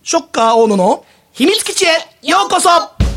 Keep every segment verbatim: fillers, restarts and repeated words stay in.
ショッカー大野の秘密基地へようこそ。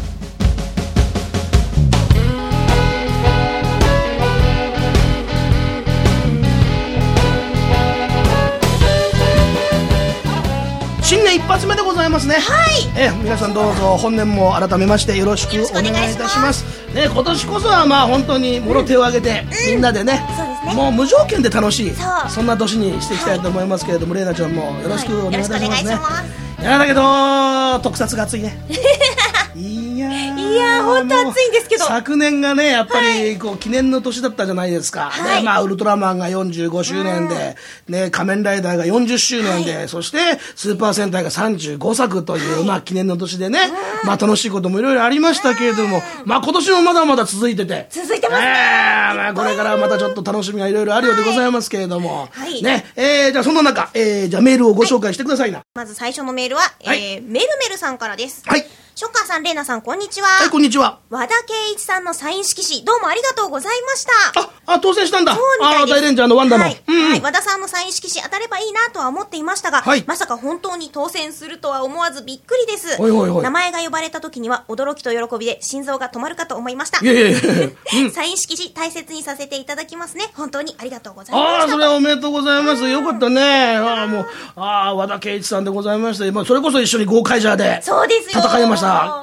新年一発目でございますね。 はい。 え皆さんどうぞ本年も改めましてよろしくお願いいたします。ね、今年こそはまあ本当にもろ手を挙げて、うん、みんなでね、 そうですね、 もう無条件で楽しい そ, そ, そんな年にしていきたいと思いますけれども、はい、レイナちゃんもよろしくお願いいたしますね。 はい、 いやだけど特撮が熱いね。いやいや本当暑いんですけど、 昨年がねやっぱりこう記念の年だったじゃないですか、はい、でまあ、ウルトラマンがよんじゅうごしゅうねんで、ね、仮面ライダーがよんじゅっしゅうねんで、はい、そしてスーパー戦隊がさんじゅうごさくという、はい、まあ、記念の年でね、まあ、楽しいこともいろいろありましたけれども、まあ、今年もまだまだ続いてて続いてますね、 えーまあ、これからまたちょっと楽しみがいろいろあるようでございますけれども、 はいねえー、じゃあそんな中、えー、じゃあメールをご紹介してくださいな。 はい、まず最初のメールは、 はい、 えー、メルメルさんからです。 はい。 ショッカーさん、レイナさん、こんにちは。 はい、こんにちは。 和田圭一さんのサイン色紙、どうもありがとうございました。 あ、あ、当選したんだ。 そうみたいです。 あ、大レンジャーのワンダの。 はい。 うんうん、 はい、和田さんのサイン色紙当たればいいなとは思っていましたが、 はい、 まさか本当に当選するとは思わずびっくりです。 おいおいおい。 名前が呼ばれた時には驚きと喜びで心臓が止まるかと思いました。 いやいやいや、 うん、サイン色紙大切にさせていただきますね。本当にありがとうございました。 ああ、それはおめでとうございます。よかったね。ああ、もう、ああ、和田圭一さんでございまして、まあ、それこそ一緒にゴーカイジャーで戦いました。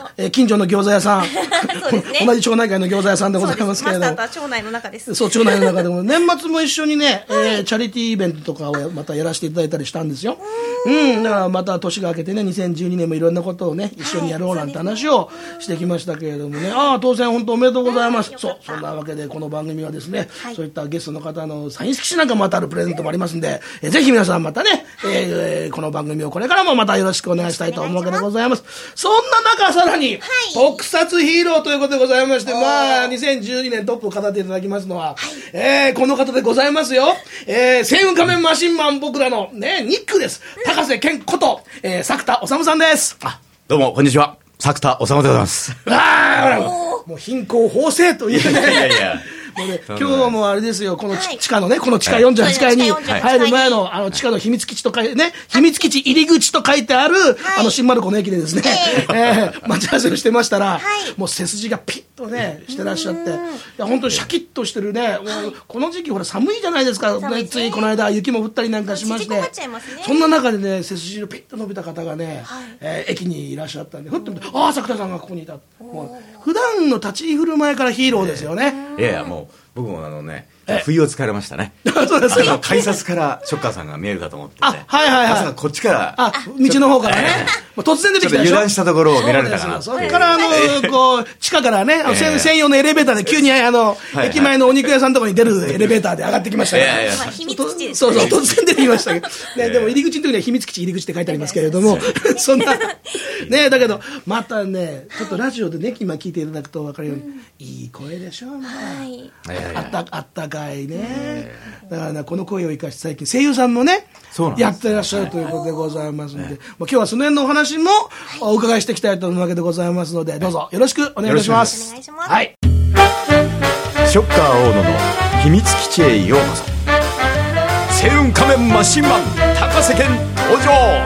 えー、近所の餃子屋さんそうですね、 同じ町内会の餃子屋さんでございますけれども、 マスターとは町内の中です。 そう、町内の中でも年末も一緒にね、はい、えー、チャリティーイベントとかをまたやらせていただいたりしたんですよ。うん、だからまた年が明けてね、にせんじゅうにねんもいろんなことをね一緒にやろうなんて話をしてきましたけれどもね、ああ、当選本当おめでとうございます。そう、そんなわけでこの番組はですね、はい、そういったゲストの方のサイン色紙なんかも当たるプレゼントもありますんで、えー、ぜひ皆さんまたね、はい、えー、この番組をこれからもまたよろしくお願いしたいと思うわけでございます。そんな中さらに、はい、特撮ヒーローということでございまして、まあにせんじゅうにねんトップを語っていただきますのは、はい、えー、この方でございますよ。えー、星雲仮面マシンマン僕らのねニックです。高瀬健こと、えー、作田修さんです。 あ、どうもこんにちは、作田修でございます。 ああ、もう貧困法制というね。いやいやもうね、今日もあれですよ、この、はい、地下のね、この地下よんじゅうはちかいに入る前の、あの、地下の秘密基地と書いてね、秘密基地入り口と書いてある、はい、あの、新丸子の駅でですね、えーえー、待ち合わせをしてましたら、はい、もう背筋がピッとね、してらっしゃって、いや、本当にシャキッとしてるね、もうこの時期ほら寒いじゃないですか、ね、ついこの間雪も降ったりなんかしまして、そんな中でね、背筋のピッと伸びた方がね、はい、えー、駅にいらっしゃったんで、ふっと見て、ああ、作田さんがここにいた。もう普段の立ち居振る舞いからヒーローですよね。 いやいや、もう僕もあのね、不意をつかれましたね。 そうですか。 改札からショッカーさんが見えるかと思ってて、あ、 はいはいはい、 まさかこっちから、 あ、道の方からね、えー、突然出てきたでしょ。 油断したところを見られたかな。 それからあの、えー、こう地下からね、えー、専用のエレベーターで急にあの、はいはい、駅前のお肉屋さんのところに出るエレベーターで上がってきましたから、ね。 秘密基地です。 そうそう、突然出てきましたけど、ね、でも入り口の時には秘密基地入り口って書いてありますけれども、そんなね、だけどまたね、ちょっとラジオでね今聞いていただくと分かるように、うん、いい声でしょうね。はい、あったあったかいね。だからね、この声を生かして最近声優さんもねやってらっしゃるということでございますので、ね、今日はその辺のお話もお伺いしていきたいと思うわけでございますので、どうぞよろしくお願いします。 お願いします。 はい、 ショッカー大野の秘密基地へようこそ。星雲仮面マシンマン高瀬健登場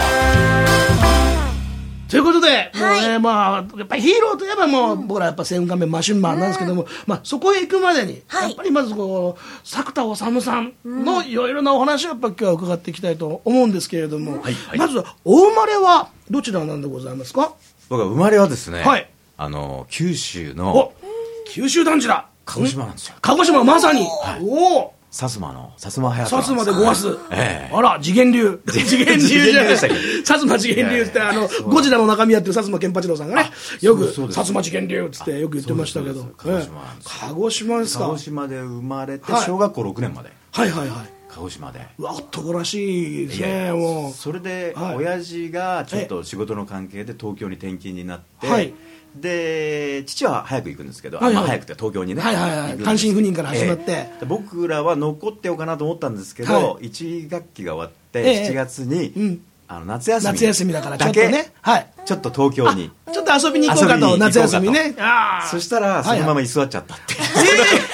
ということで、もうね、 はい、 まあ、やっぱりヒーローといえばもう、うん、僕らやっぱ星雲仮面マシンマンなんですけども、うん、まあ、そこへ行くまでに、はい、やっぱりまずこう、作田修さんのいろいろなお話をやっぱ今日は伺っていきたいと思うんですけれども、うん、はいはい、まずは、お生まれはどちらなんでございますか？ 僕は生まれはですね、はい、あの、九州の、 九州男児だ。 鹿児島なんですよ。 鹿児島、まさに。はい、おお。 薩摩の薩摩隼人、 薩摩でごわす、 ええ、 あら次元流次元流じゃない薩摩次元流って、あのゴジラの中身やってる薩摩健八郎さんがねよく薩摩次元流っつってよく言ってましたけど、鹿児島、鹿児島ですか。 鹿児島で生まれて小学校ろくねんまで、 はいはいはい、 鹿児島で、 うわ男らしいですね。もうそれで親父がちょっと仕事の関係で東京に転勤になって、はい、で父は早く行くんですけど、はいはい、まあ、早くて東京にね、はいはいはい、 単身赴任から始まって、 えー、僕らは残ってようかなと思ったんですけど、はい、いち学期が終わってしちがつに、えーうん、あの夏休み夏休みだからちょっとね、はい、 ちょっと東京にちょっと遊びに行こうかと、夏休みね。 あ、そしたらそのまま居座っちゃったって、はいはい、 えー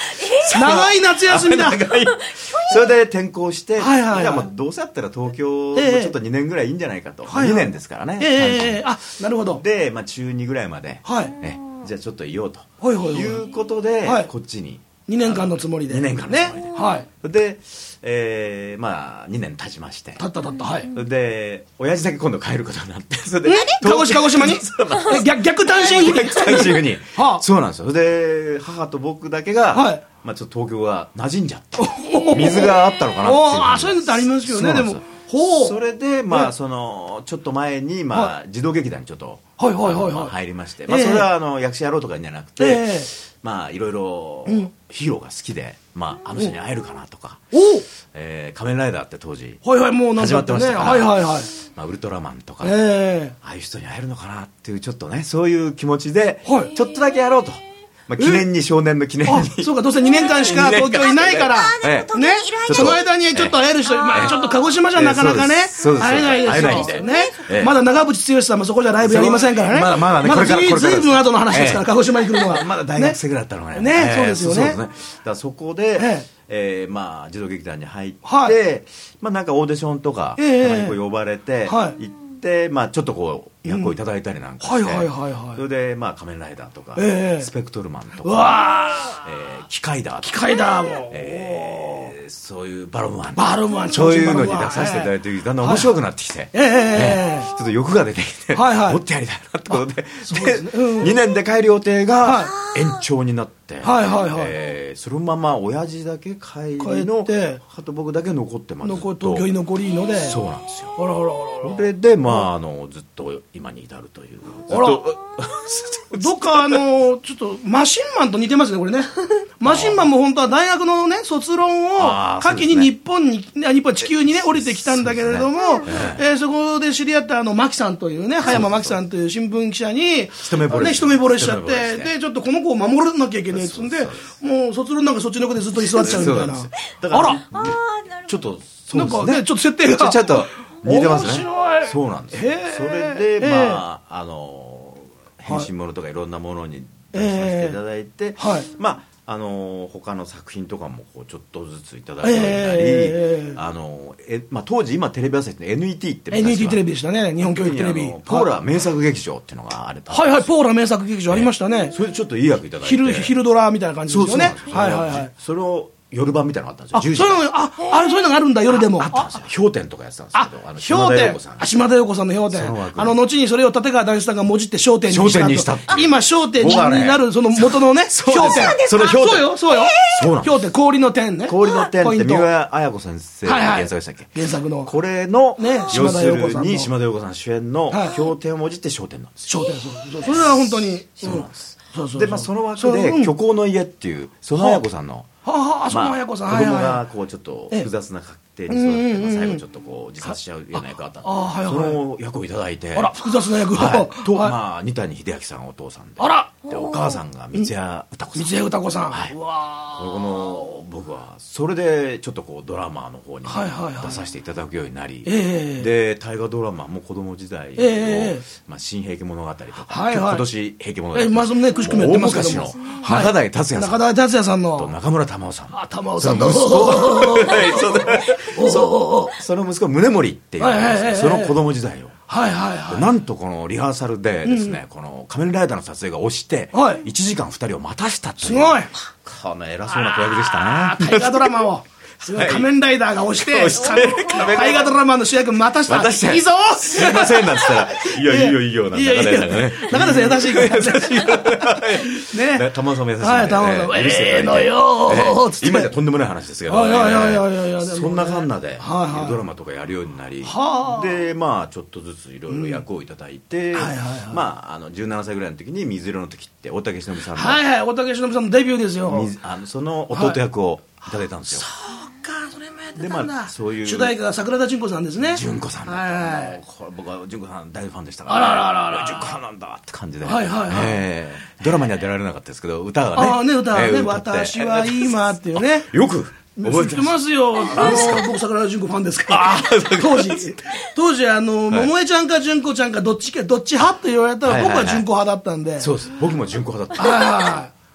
長い夏休みだ。 長いそれで転校して、 はいはいはい、 じゃあもうどうせやったら東京もちょっとにねんぐらいいいんじゃないかと、 はいはい、 にねんですからね、 えーえー、あ、なるほど。 で、まあ、中にぐらいまで、 はい、 えじゃあちょっといようと、 はいはいはい、 いうことで、はい、こっちににねんかんのつもりでにねんかんのつもりで、 ね、はい、 で、えー、まあにねん経ちまして、 経った経った、はい、 で親父だけ今度帰ることになって、それで鹿児鹿児島に逆, 逆単身赴任逆単身赴任はあ、 そうなんですよ。で母と僕だけが、はい、まあ、ちょっと東京が馴染んじゃって水があったのかなっていう。 あ、そういうのってありますけどね。でもほう、 それでまあそのちょっと前にまあ児童劇団にちょっと入りまして、まあそれはあの役者やろうとかじゃなくて、まあいろいろヒーローが好きで、まああの人に会えるかなとか、え仮面ライダーって当時始まってましたから、まあウルトラマンとかああいう人に会えるのかなっていう、ちょっとねそういう気持ちでちょっとだけやろうと。まあ、記念に、少年の記念に。 そうか、どうせにねんかんしか東京いないから、ね、その間にちょっと会える人、まあちょっと鹿児島じゃなかなかね、会えないですよね。まだ長渕剛さんもそこじゃライブやりませんからね。まだまだね、これから。ずいぶん後の話ですから、鹿児島に来るのは。 まだ大学生ぐらいだったのがね。 ね、そうですよね。 だからそこで、えまあ児童劇団に入って、まあなんかオーディションとか、たまに呼ばれて、行って、まあちょっとこう、役をいただいたりなんかして、それでまあ仮面ライダーとか、えー、スペクトルマンとか、えー、機械だ機械だも、 えー、そういうバロムマンバロムマンそういうのに出させていただいて、だんだん面白くなってきて、えーえー、ちょっと欲が出てきて、はいはい、もっとやりたいなってことで、で、ね、うん、にねんで帰る予定が、はい、延長になって、はいはいはい、えー、そのまま親父だけ帰りの母と僕だけ残ってます。 東京に残りので、 そうなんですよ。 あらあらあら。 それでまああのずっと今に至るという。 あらどっかあのちょっとマシンマンと似てますねこれね。マシンマンも本当は大学のね卒論を夏季に日本に、ね、日本地球にね降りてきたんだけれども、そ,、ねえー、そこで知り合ったあの牧さんというね、葉山牧さんという新聞記者に一目惚れ、 ね、一目惚れしちゃって、でちょっとこの子を守らなきゃいけないっつんで、もう卒論なんかそっちの子でずっと居座っちゃうみたいな。 だからあらちょっとそうですね、 なんかねちょっと設定がちょっと似てますね。 面白い。 そうなんです。それでまああの変身ものとかいろんなものに出させていただいて、まああの他の作品とかもこうちょっとずついただいたり、えー、あのえまあ当時今テレビ朝日の エヌイーティー ってエヌイーティー テレビでしたね、日本教育テレビ。 ポーラ名作劇場っていうのがあれた。 はいはい、ポーラ名作劇場ありましたね。 それでちょっといい役いただいて、 昼昼ドラみたいな感じですよね。はいはいはい。 それを夜版みたいなのがあったんですよ。 あ、そういうの、あ、あれそういうのがあるんだ、夜でも。 あったんですよ。氷点とかやってたんですけど、 あの島田陽子さん。島田陽子さんの氷点。あの後にそれを立川談志さんがもじって焦点にした。にした今焦点になるその元のね、氷点。 その氷点。 そうよ、そうよ。氷点、氷の点ね。 氷の点って三浦綾子先生の原作でしたっけ？ 原作の。 これの要するに島田陽子さん主演の氷点をもじって焦点なんですよ。 焦点、そう。それは本当に。 そうなんです。でまあその枠で虚構の家っていうその綾子さんのはあ、その綾子さん、 子供がこうちょっと複雑な家庭に育って、最後ちょっとこう自殺しちゃうような役があったんで、その役をいただいて、 あら複雑な役と、まあ二谷秀明さんがお父さんで、 あらでお母さんが三谷歌子さん、 三谷歌子さん、 うわこの僕はそれでちょっとこうドラマの方に出させていただくようになり、で大河ドラマも子供時代のまあ新平家物語とか、今年平家物語、 まずねくしくもやってますけども、 中台達也さん、 中台達也さんのと中村玉緒さん、 あ玉緒さんのその息子宗盛っていうその子供時代を、なんとこのリハーサルでですね、この仮面ライダーの撮影が押していちじかんふたりを待たしたっていう、すごいこの偉そうな子役でしたね。 大河ドラマを仮面ライダーが押して大河ドラマの主役待たしたいいぞすいませんなんつったらいやいいよいいよなんて中田さんがね、 中田さん優しいから優しいね、 玉緒さんも優しいはい玉緒さんええのよ今じゃとんでもない話ですけど、そんなかんなでドラマとかやるようになり、でまあちょっとずついろいろ役をいただいて、まああのじゅうななさいぐらいの時に水色の時って大竹しのぶさんのはいはい大竹しのぶさんのデビューですよ。 その弟役をいただいたんですよ。 それもやってたんだ。 でまあそういう主題歌が桜田淳子さんですね。 淳子さんだった。 はい、 僕は淳子さん大ファンでしたから、 あらららら淳子さんなんだって感じで、 はいはいはい、 えー、ドラマには出られなかったですけど歌がね、 ああね歌はね、えー、私は今っていうねよく覚えてますよ。あの僕桜田淳子ファンですから当時当時あの、はい、桃江ちゃんか淳子ちゃんかどっちかどっち派って言われたら、はいはいはい、僕は淳子派だったんで。 そうです、僕も淳子派だった。はいはい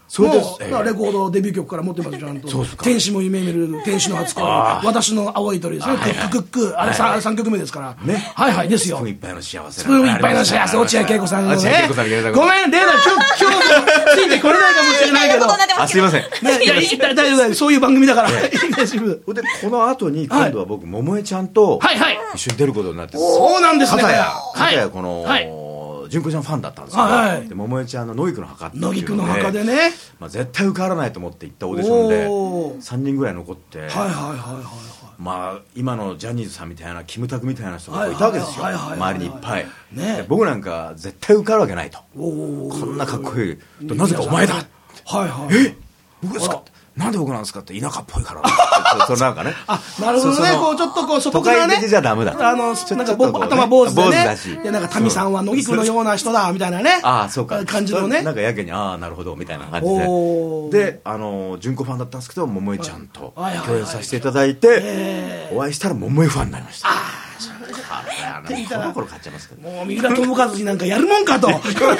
それでもう、だからレコードデビュー曲から持ってますちゃんと。 そうですか。 天使も夢見る天使の初恋、私の青い鳥ですね。クッククック、あれさんきょくめですから。 ね。 はいはいですよ。 スプーンいっぱいの幸せ。 スプーンいっぱいの幸せ、落合恵子さんのね。 落合恵子さんのね。 ごめん、レイナ、今日、今日もついてこれないかもしれないけど。 あ、すいません。 ね、いや、大丈夫だよ。そういう番組だから。で、 この後に今度は僕、桃江ちゃんと一緒に出ることになって、 そうなんですね。 片や、片やこの、純子ちゃんファンだったんですけど、はい、で桃江ちゃんの野菊の墓っていうので、 野菊の墓でね、 まあ、絶対受からないと思って行ったオーディションでさんにんぐらい残って、はいはいはいはい、まあ今のジャニーズさんみたいなキムタクみたいな人がいたわけですよ、周りにいっぱい、ね、僕なんか絶対受かるわけないと、こんなかっこいい、なぜかお前だ、はいはい、え僕ですか、なんで僕なんですかって田舎っぽいからそれなんかね、あ、なるほどね、こうちょっとこう素朴なね、都会的じゃダメだ、あのなんか頭坊主でね、でなんか民さんは野菊のような人だみたいなね、ああそうか感じのね、なんかやけにああなるほどみたいな感じで、であの純子ファンだったんですけど桃江ちゃんと共演させていただいて、お会いしたら桃江ファンになりました。ああそうですか、この頃買っちゃいますけど、もう三浦友和になんかやるもんかと。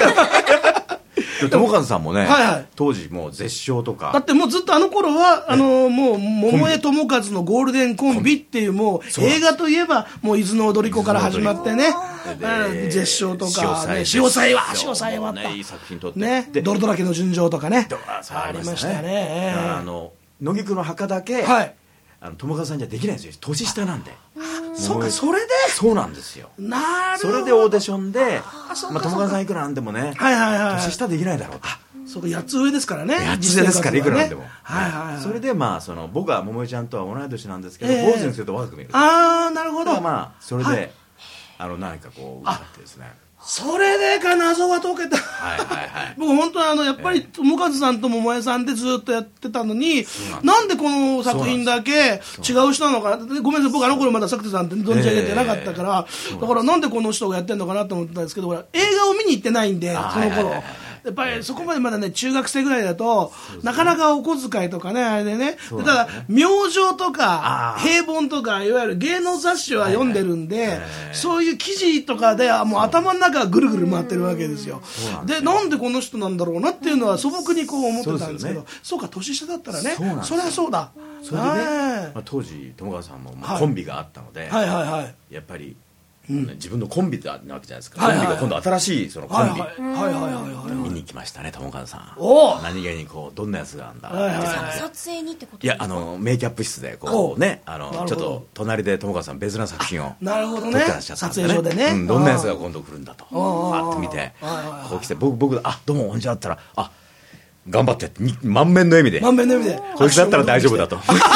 友和さんもね、はいはい、当時もう絶唱とかだってもうずっとあの頃はあのもう桃江友和のゴールデンコンビっていうもう映画といえばもう伊豆の踊り子から始まってね、絶唱とか潮騒は潮騒はったいい作品撮ってね、泥だらけの純情とかねありましたね。あの野菊の墓だけ友和さんじゃできないんですよ、年下なんで。そうか、それでそうなんですよ。なるほど。それでオーディションで、まあ友和さんいくらなんでもね、はいはいはい、年下できないだろうと。そうか、やっつ上ですからね。やっつ上ですからいくらなんでも。はいはいはい。それでまあその僕は桃江ちゃんとは同い年なんですけど、坊主にすると若く見える。ああ、なるほど。まあそれであの何かこう歌ってですね。それでか謎が解けた。はいはいはい。僕本当はあのやっぱり友和さんと桃江さんでずっとやってたのに、なんでこの作品だけ違う人なのかな。ごめんなさい、僕あの頃まだ作田さんって存じ上げてなかったから、だからなんでこの人がやってんのかなと思ってたんですけど、映画を見に行ってないんでその頃。やっぱりそこまでまだね中学生ぐらいだとなかなかお小遣いとかねあれでね、ただ明星とか平凡とかいわゆる芸能雑誌は読んでるんで、そういう記事とかでもう頭の中がぐるぐる回ってるわけですよ。でなんでこの人なんだろうなっていうのは素朴にこう思ってたんですけど、そうか年下だったらね、そりゃそうだ。それでね当時友和さんもコンビがあったのでやっぱり自分のコンビなわけじゃないですか。コンビが今度新しいそのコンビ見に来ましたね、友和さん。何気にこうどんなやつがあんだ撮影にってこといやあのメイキャップ室でこうね、あのちょっと隣で友和さん別な作品を撮ってらっしゃったんでね、どんなやつが今度来るんだとパッと見てこう来て、僕僕あどうもこんにちはって言ったら、あ頑張ってって満面の笑みで、満面の笑みでこいつだったら大丈夫だと。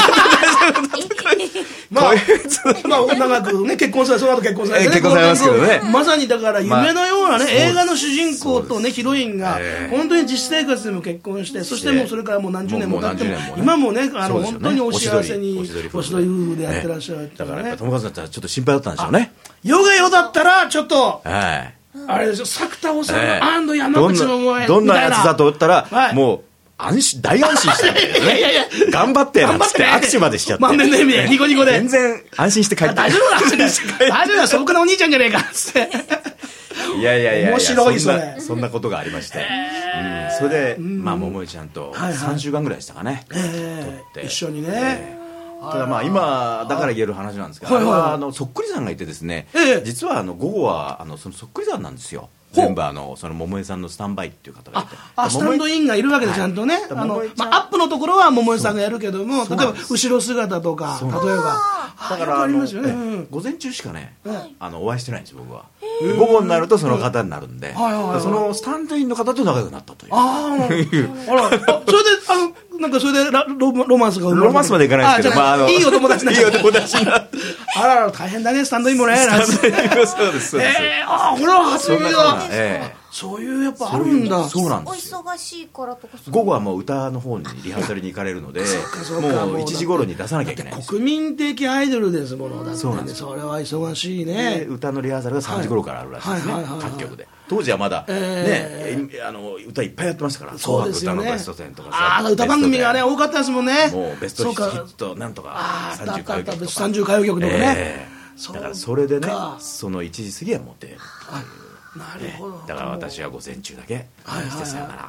まあ、まあ、長くね、結婚され、その後結婚されて、ね、結婚されますけどね。まさにだから夢のようなね、まあ、映画の主人公とね、ヒロインが、本当に実生活でも結婚して、そしてもうそれからもう何十年も経っても、今もね、あの、本当にお幸せに、おしどり夫婦でやってらっしゃる。だからやっぱ友和さんだったらちょっと心配だったんでしょうね。世が世だったら、ちょっと、あれでしょ、作田治&山口の萌え。どんなやつだと思ったら、もう、安心大安心したんだよね。いやいや頑張ってなんつって握手までしちゃって、満面の笑みでニコニコで全然安心して帰って大丈夫だ大丈夫だ素朴なお兄ちゃんじゃねえかっつっていやいやいや面白いそれそんなことがありまして、それでまあ桃江ちゃんとさんしゅうかんぐらいでしたかね、撮って一緒にね。ただまあ今だから言える話なんですけど、あれはあのそっくりさんがいてですね、実はあの午後はあのそのそっくりさんなんですよ。メンバーのその桃江さんのスタンバイっていう方がいて、あスタンドインがいるわけでちゃんとね、あのまあアップのところは桃江さんがやるけども、例えば後ろ姿とか例えばだからあの午前中しかねあのお会いしてないんです僕は。午後になるとその方になるんで、そのスタンドインの方と仲良くなったという。ああらそれであのなんかそれでロマンスがロマンスまでいかないですけど、まああのいいお友達になっちゃった。いいお友達になって、あらら大変だねスタンドインもね。そうですそうです。ええあこれは初耳だ。そういうやっぱあるんだ。そうなんです。お忙しいからとか。午後はもう歌の方にリハーサルに行かれるので、もういちじ頃に出さなきゃいけない。国民的アイドルですものだって。そうなんです。それは忙しいね。歌のリハーサルがさんじ頃からあるらしいですね。各局で。当時はまだねあの歌いっぱいやってましたから。そうですよね。歌のベストテンとかさ。あ歌番組がね多かったですもんね。もうベストヒットなんとかさんじゅう歌謡曲とか。さんじゅう歌謡曲とかね。だからそれでねそのいちじ過ぎは持っている。なるほど。だから私は午前中だけしてさよならみたいな感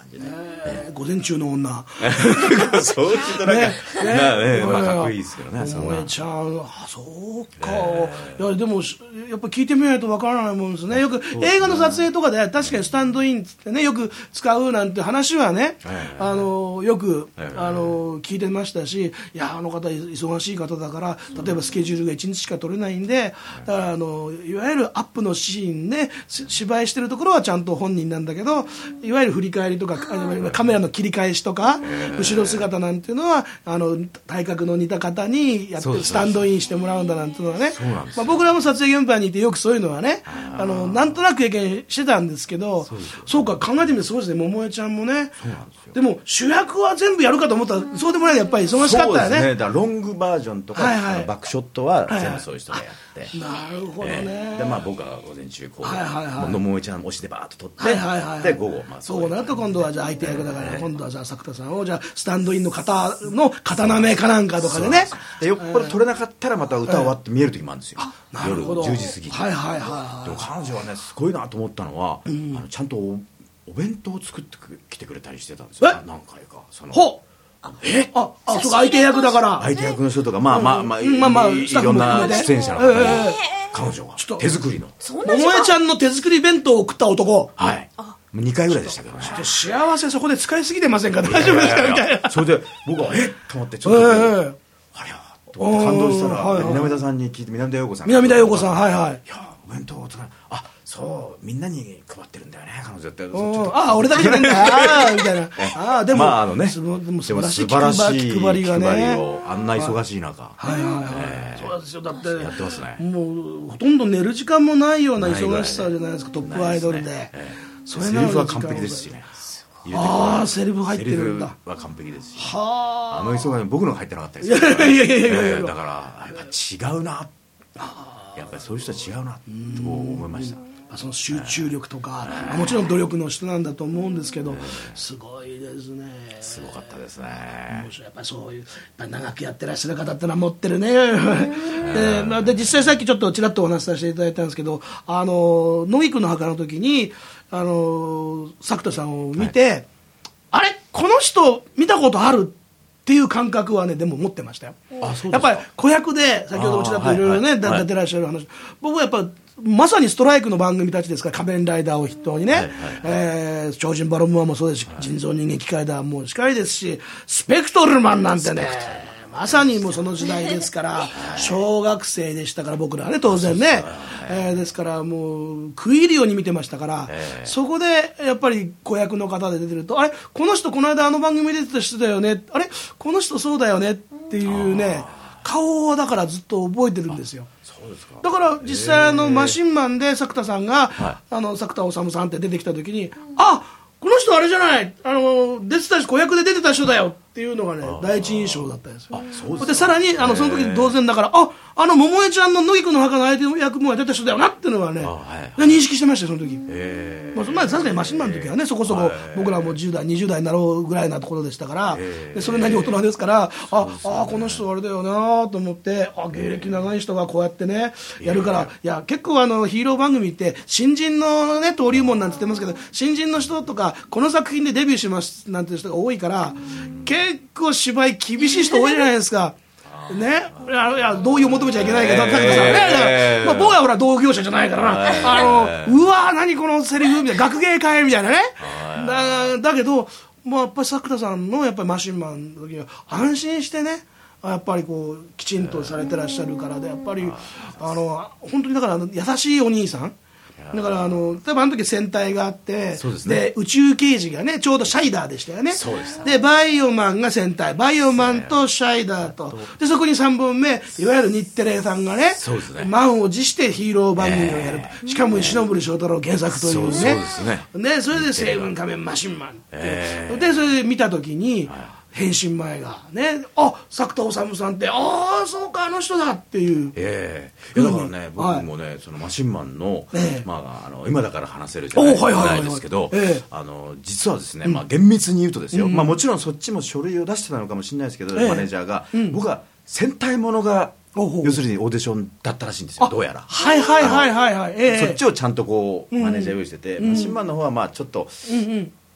感じで、 えー、午前中の女そういうとなんか、ねねね、まあ、かっこいいですけどね。 桃江ちゃん、あ、そうか、いやでもやっぱ聞いてみないとわからないもんですね。よく映画の撮影とかで確かにスタンドインってね、よく使うなんて話はね、あのよくあの聞いてましたし、いやあの方忙しい方だから、例えばスケジュールがいちにちしか取れないんで、だからあのいわゆるアップのシーンで芝居してるところはちゃんと本人なんだけど、いわゆる振り返りとかカメラの切り返しとか後ろ姿なんていうのはあの体格の似た方にやってスタンドインしてもらうんだなんていうのはね、まあ、僕らも撮影現場にいてよくそういうのはね、あのなんとなく経験してたんですけど、そうそうか、考えてみるとそうですね。桃江ちゃんもね、そうなんですよ。でも主役は全部やるかと思ったらそうでもない、やっぱり忙しかったよね。そうですね。だからロングバージョンとか、はいはい、バックショットは全部そういう人がやって、はいはい、なるほどね、えー、でまあ僕は午前中こう、 はいはいはい、 桃江ちゃん押しでバーッと撮って、 はいはいはいはい、 で午後、まあ、 そうなると今度はじゃあ相手役だから、ね、今度はじゃあ作田さんをじゃあスタンドインの方の刀目かなんかとかでね、 でよっぽど撮れなかったらまた歌終わって見える時もあるんですよ、 えー、夜じゅうじ過ぎに、 はいはいはいはい、 でも彼女はねすごいなと思ったのは、うん、あのちゃんと お, お弁当を作ってきてくれたりしてたんですよ、何回か。そのほうえああそうか、相手役だから相手役の人とか、まあまあまあ、うん、まあまあいろんな出演者の方に、えー、彼女が手作りの桃江ちゃんの手作り弁当を食った男、 はい、にかいぐらいでしたけどね。 幸せそこで使いすぎてませんか、大丈夫ですかみたいな。 それで僕はえっと思ってちょっと、えー、ありゃと思って感動したら、はいはい、南田さんに聞いて、南田陽子さん南田陽子さん、はいはい、 いやお弁当を作る、あそうみんなに配ってるんだよね彼女って、 ああ俺だけじゃないんだみたいなああでも、 まああのね、 でも素晴らしい気配りがね、あんな忙しい中、 はいはいはい、えー、そうですよ。だってやってますね。 もうほとんど寝る時間もないような忙しさじゃないですか、トップアイドルで、ねえー、それセリフは完璧ですしね。 ああセリフ入ってるんだ。 セリフは完璧ですし、 はあ、 あの忙しい僕の入ってなかったですから、 ね、いやいやいやいやいや、 だからやっぱ違うな、やっぱりそういう人は違うなと思いました。 その集中力とか、えー、もちろん努力の人なんだと思うんですけど、えー、すごいですね。 すごかったですね。 やっぱりそういうやっぱ長くやってらっしゃる方ってのは持ってるね。えーでまあ、で実際さっきちょっとちらっとお話しさせていただいたんですけど、あの野木君の墓の時にあの作田さんを見て、はい、あれこの人見たことあるっていう感覚はねでも持ってましたよ。 あ、そうですか。 やっぱり子役で先ほどうちだといろいろね出てらっしゃる話、僕はやっぱまさにストライクの番組たちですから、仮面ライダーを筆頭にね、はいはいはい、えー、超人バロンムーアもそうですし、はい、人造人間機械だもしかりですし、スペクトルマンなんてね、まさにもうその時代ですから、小学生でしたから僕らはね当然ね、はい、えー、ですからもう食い入るように見てましたから、そこでやっぱり子役の方で出てると、あれこの人この間あの番組出てた人だよね、あれこの人そうだよねっていうね、顔をだからずっと覚えてるんですよ。だから実際あのマシンマンで作田さんが、はい、あの作田治さんって出てきた時に、あこの人あれじゃない、あの出てた子役で出てた人だよっていうのがね第一印象だったんですよ。で, でさらにあのその時同然だから、ああの桃江ちゃんの野木君の墓の相手役も出た人だよなっていうのはね、はい、認識してましたよその時。まあ、さすがにマシンマンの時はねそこそこ僕らもじゅう代にじゅう代になろうぐらいなところでしたから、でそれなりに大人ですから、ああこの人あれだよなと思って、あ芸歴長い人がこうやってねやるから、いや結構あのヒーロー番組って新人のね登竜門なんて言ってますけど、新人の人とかこの作品でデビューしますなんていう人が多いから、結構芝居厳しい人多いじゃないですか。ね、いやいや同意を求めちゃいけないけど、だけどさ、ね、まあ、僕はほら同業者じゃないからな、あのうわー何このセリフみたいな、学芸会みたいなね、だ, だけど、まあ、やっぱり作田さんのやっぱりマシンマンの時は安心してね、やっぱりこうきちんとされてらっしゃるからで、やっぱりあの本当にだから優しいお兄さんだから、あの例えばあの時戦隊があって、そうですね、で宇宙刑事がねちょうどシャイダーでしたよね。そうですね。でバイオマンが戦隊、バイオマンとシャイダーと、でそこにさんぼんめいわゆる日テレさんがね、そうですね、満を持してヒーロー番組をやる、えー、しかも石森章太郎原作というね、そうですね、ね、それで西軍仮面マシンマンって、えー、でそれで見た時に、はい、変身前がね、あ作田治さんって、ああそうかあの人だっていう、ええー、だからね僕もね、はい、そのマシンマンの、えーまあ、あの今だから話せるじゃない、はいはいはいはい、ないですけど、えー、あの実はですね、まあ、厳密に言うとですよ、うん、まあ、もちろんそっちも書類を出してたのかもしれないですけど、えー、マネージャーが、うん、僕は戦隊ものが要するにオーディションだったらしいんですよ、どうやら。はいはいはいはいはい、えー、そっちをちゃんとこうマネージャー用意してて、うん、マシンマンの方はまあちょっと、うんうん、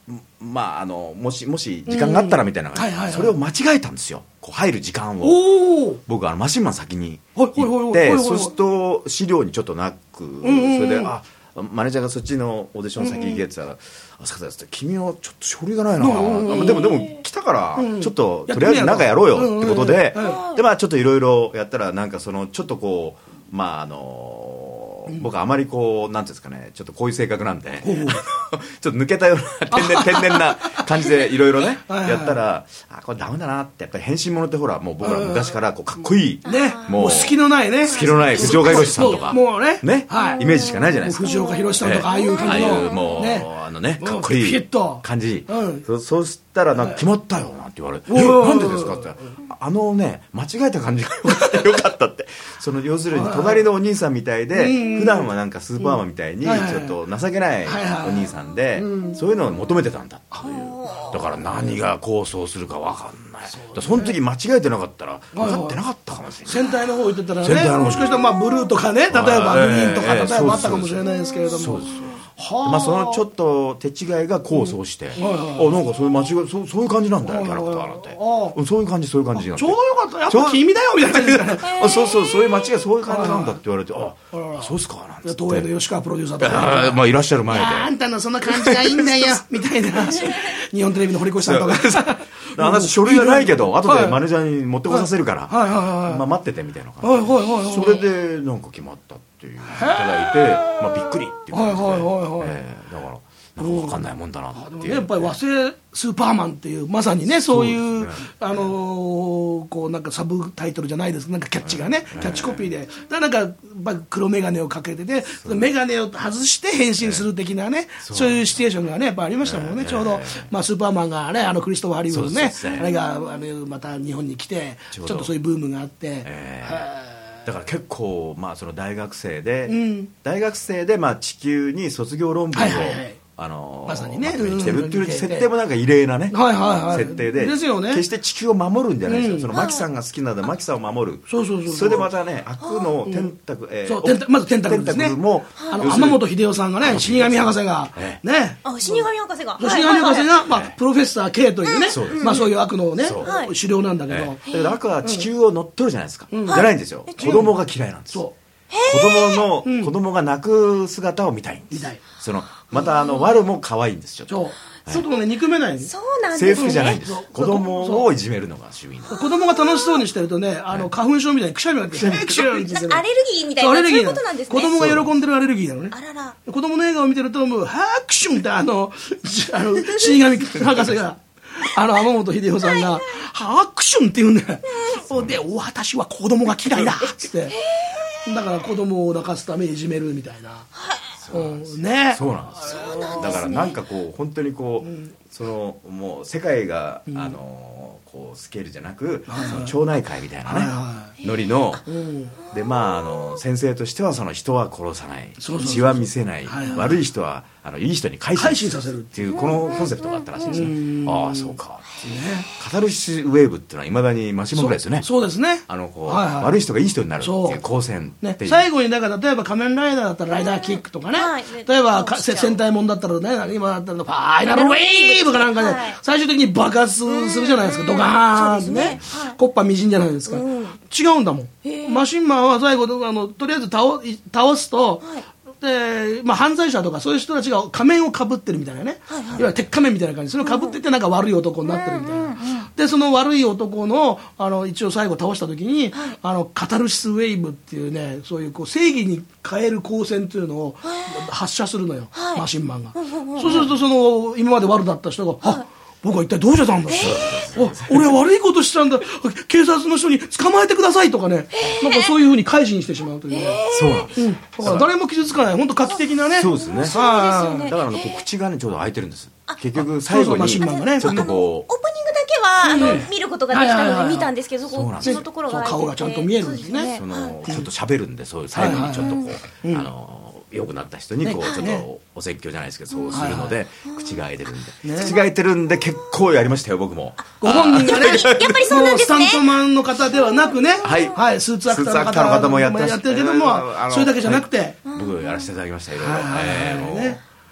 まあ、あのもしもし時間があったらみたいな、それを間違えたんですよ、こう入る時間を。僕あのマシンマン先に行って、そうすると資料にちょっとなく、それであマネージャーがそっちのオーディション先行けって言ったら「あそうだ」って「君はちょっと書類がないな、でもでも来たからちょっととりあえずなんかやろうよ」ってことで、でまあちょっといろいろやったら、なんかそのちょっとこうまああの僕あまりこうなんていうんですかね、ちょっとこういう性格なんでちょっと抜けたような天然天然な感じでいろいろねやったら、あこれダメだなって。やっぱり変身ものってほらもう僕ら昔からこうかっこいい、 もう隙のないね、 隙のない藤岡弘さんとかもうねねイメージしかないじゃないですか。 藤岡弘さんとかああいう感じのもうあのねかっこいい感じ。そうしたらなんか決まったよなんて言われて、なんでですかって、あのね間違えた感じがよかったって。その要するに隣のお兄さんみたいで、普段はなんかスーパーマンみたいにちょっと情けないお兄さんで、そういうのを求めてたんだっていう。だから何が構想するか分かんない。その時間違えてなかったら分かってなかったかもしれない。 戦隊の方行ってたらね、もしかしたらまあブルーとかね、例えばグリーンとか例えばあったかもしれないですけれども、そうです。まあそのちょっと手違いが功を奏して、あなんかそういう間違い、そうそういう感じなんだよキャラクターなんて、そういう感じそういう感じなんで、 ちょうどよかった、やっぱ君だよみたいな感じですかね。 そうそうそういう間違いそういう感じなんだって言われて、あそうですかなんて。 東映の吉川プロデューサーとかまあいらっしゃる前で、 あんたのそんな感じがいいんだよみたいな、日本テレビの堀越さんとか。 私書類がないけど後でマネージャーに持ってこさせるからまあ待っててみたいな感じで、それでなんか決まったっていういただいて、まあびっくりっていう感じで、だからなんか分かんないもんだなっていう。 やっぱり和製スーパーマンっていうまさにね、そういうあのこうなんかサブタイトルじゃないですけど、なんかキャッチがねキャッチコピーで、なんか黒眼鏡をかけてて眼鏡を外して変身する的なね、そういうシチュエーションがねやっぱありましたもんね。ちょうどまあスーパーマンがね、あのクリストファー・ハリウッドね、あれがあのまた日本に来てちょっとそういうブームがあって、 だから結構まあその大学生で大学生でまあ地球に卒業論文をあのまさにね来てるっていう設定もなんか異例なね設定で、決して地球を守るんじゃないですよ。そのマキさんが好きなのでマキさんを守る、それでまたね悪のテンタクル、 まずテンタクルですね。も天本秀夫さんがね、死神博士がね、 死神博士が死神博士がまあプロフェッサー K というね、まあそういう悪のね狩猟なんだけど、 だけど悪は地球を乗っ取るじゃないですか。じゃないんですよ。子供が嫌いなんですよ。子供の子供が泣く姿を見たいんです。そのまたあのワルも可愛いんですよ。 外のね憎めない。 そうなんですね。 制服じゃないんです。子供をいじめるのが趣味。 子供が楽しそうにしてるとね、あの花粉症みたいにくしゃみが出て、 アレルギーみたいな、そういうことなんですね。 子供が喜んでるアレルギーなのね。 あらら。 子供の映画を見てるともうハクションってあのあの死神博士が。あの天本秀夫さんが「ハクション」って言うんだよ。で「私は子供が嫌いだ」っつって、だから子供を泣かすためにいじめるみたいな。ね、 そうなんですよ。だからなんかこう本当にこうそのもう世界があのこうスケールじゃなく、その町内会みたいなねノリので、まああの先生としてはその人は殺さない、血は見せない、悪い人はあのいい人に改心させるっていうこのコンセプトがあったらしいんですよ。ああそうかっていうね。カタルシスウェーブっていうのはいまだにマシモぐらいですよね。 そうですね。 あのこう悪い人がいい人になるっていう光線っていう。 最後にだから例えば仮面ライダーだったらライダーキックとかね、例えば戦隊もんだったらね、今だったらファイナルウェーブかなんかで最終的に爆発するじゃないですか。ドカーンってね、コッパみじんじゃないですか。違うんだもん。マシンマンは最後あのとりあえず倒倒すと。でまあ、犯罪者とかそういう人たちが仮面をかぶってるみたいなね、はいはい、いわゆる鉄仮面みたいな感じ、それをかぶっててなんか悪い男になってるみたいな、うんうんうん、でその悪い男 の, あの一応最後倒した時に、はい、あのカタルシスウェーブっていうね、そういうこう正義に変える光線っていうのを発射するのよ、はい、マシンマンが、うんうんうん、そうするとその今まで悪だった人が、はい、あ僕は一体どうしてたんだ、えー、俺は悪いことしたんだ、警察の人に捕まえてくださいとかね、えー、なんかそういうふうに開示にしてしまうという、ね、 えー、そうなんです、うん、 だから誰も傷つかない、本当画期的なね。 そうですね。 はだからあのこう口がねちょうど開いてるんです。結局最後にちょっとこう、 オープニングだけは、うん、あの見ることができたので見たんですけど、そこそのところが顔がちゃんと見えるんですね。 そのちょっと喋るんで、そういう最後にちょっとこう、うん、あの良くなった人にこうちょっとお説教じゃないですけどそうするので、口が開いてるんで、口が開いてるんで結構やりましたよ僕も。 ご本人がね、 やっぱりそうなんですね。 スタントマンの方ではなくね、 はいはい、 スーツアクターの方もやってるけども、それだけじゃなくて僕やらせていただきました。いろいろ。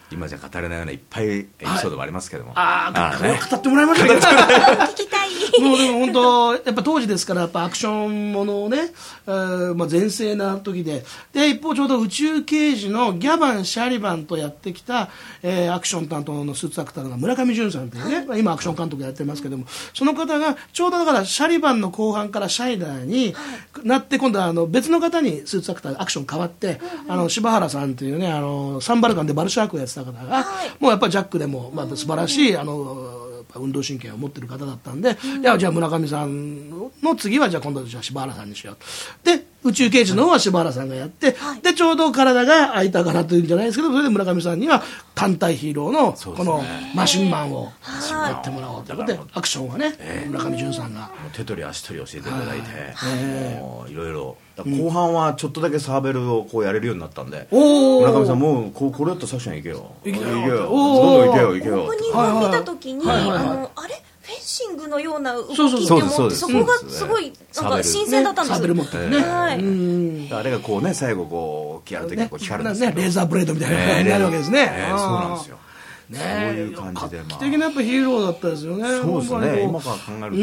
今じゃ語れないようないっぱいエピソードもありますけども、 ああ、ね、語ってもらいましたけど聞きたい。 もうでも本当やっぱ当時ですからやっぱアクションものをね、えーまあ、全盛な時でで一方ちょうど宇宙刑事のギャバン・シャリバンとやってきた、えー、アクション担当のスーツアクターが村上淳さんというね、はい、今アクション監督やってますけども、その方がちょうどだからシャリバンの後半からシャイダーになって今度はあの別の方にスーツアクターアクション変わって、うんうん、あの柴原さんというねあのサンバルカンでバルシャークをやってた方が、はい、もうやっぱりジャックでも、まあ、素晴らしいあの運動神経を持ってる方だったんで、うん、いやじゃあ村上さんの次はじゃあ今度じゃあ柴原さんにしようとで宇宙刑事の方は柴原さんがやって、はい、でちょうど体が空いたからというんじゃないですけどそれで村上さんには単体ヒーローのこのマシンマンをやってもらおうということでアクションはね、えー、村上淳さんが手取り足取り教えていただいて、えー、もういろいろ後半はちょっとだけサーベルをこうやれるようになったんで、うん、村上さんもうここれだったら作者に行けよ行けよどんどん行けよ行けよオープニングを見た時に、はいはいはい、あのあれフェンシングのような動きって思ってそこがすごいなんか新鮮だったんですよ、 サーベル持ってるね、はい、 うんあれがこうね最後こうやるときにこう光るんですけど、 ね、レーザーブレードみたいな感じになるわけですね、 えー、そうなんですよね、 そういう感じで、まあ、 画期的なやっぱヒーローだったですよね。 そうですね今から考えると、うん、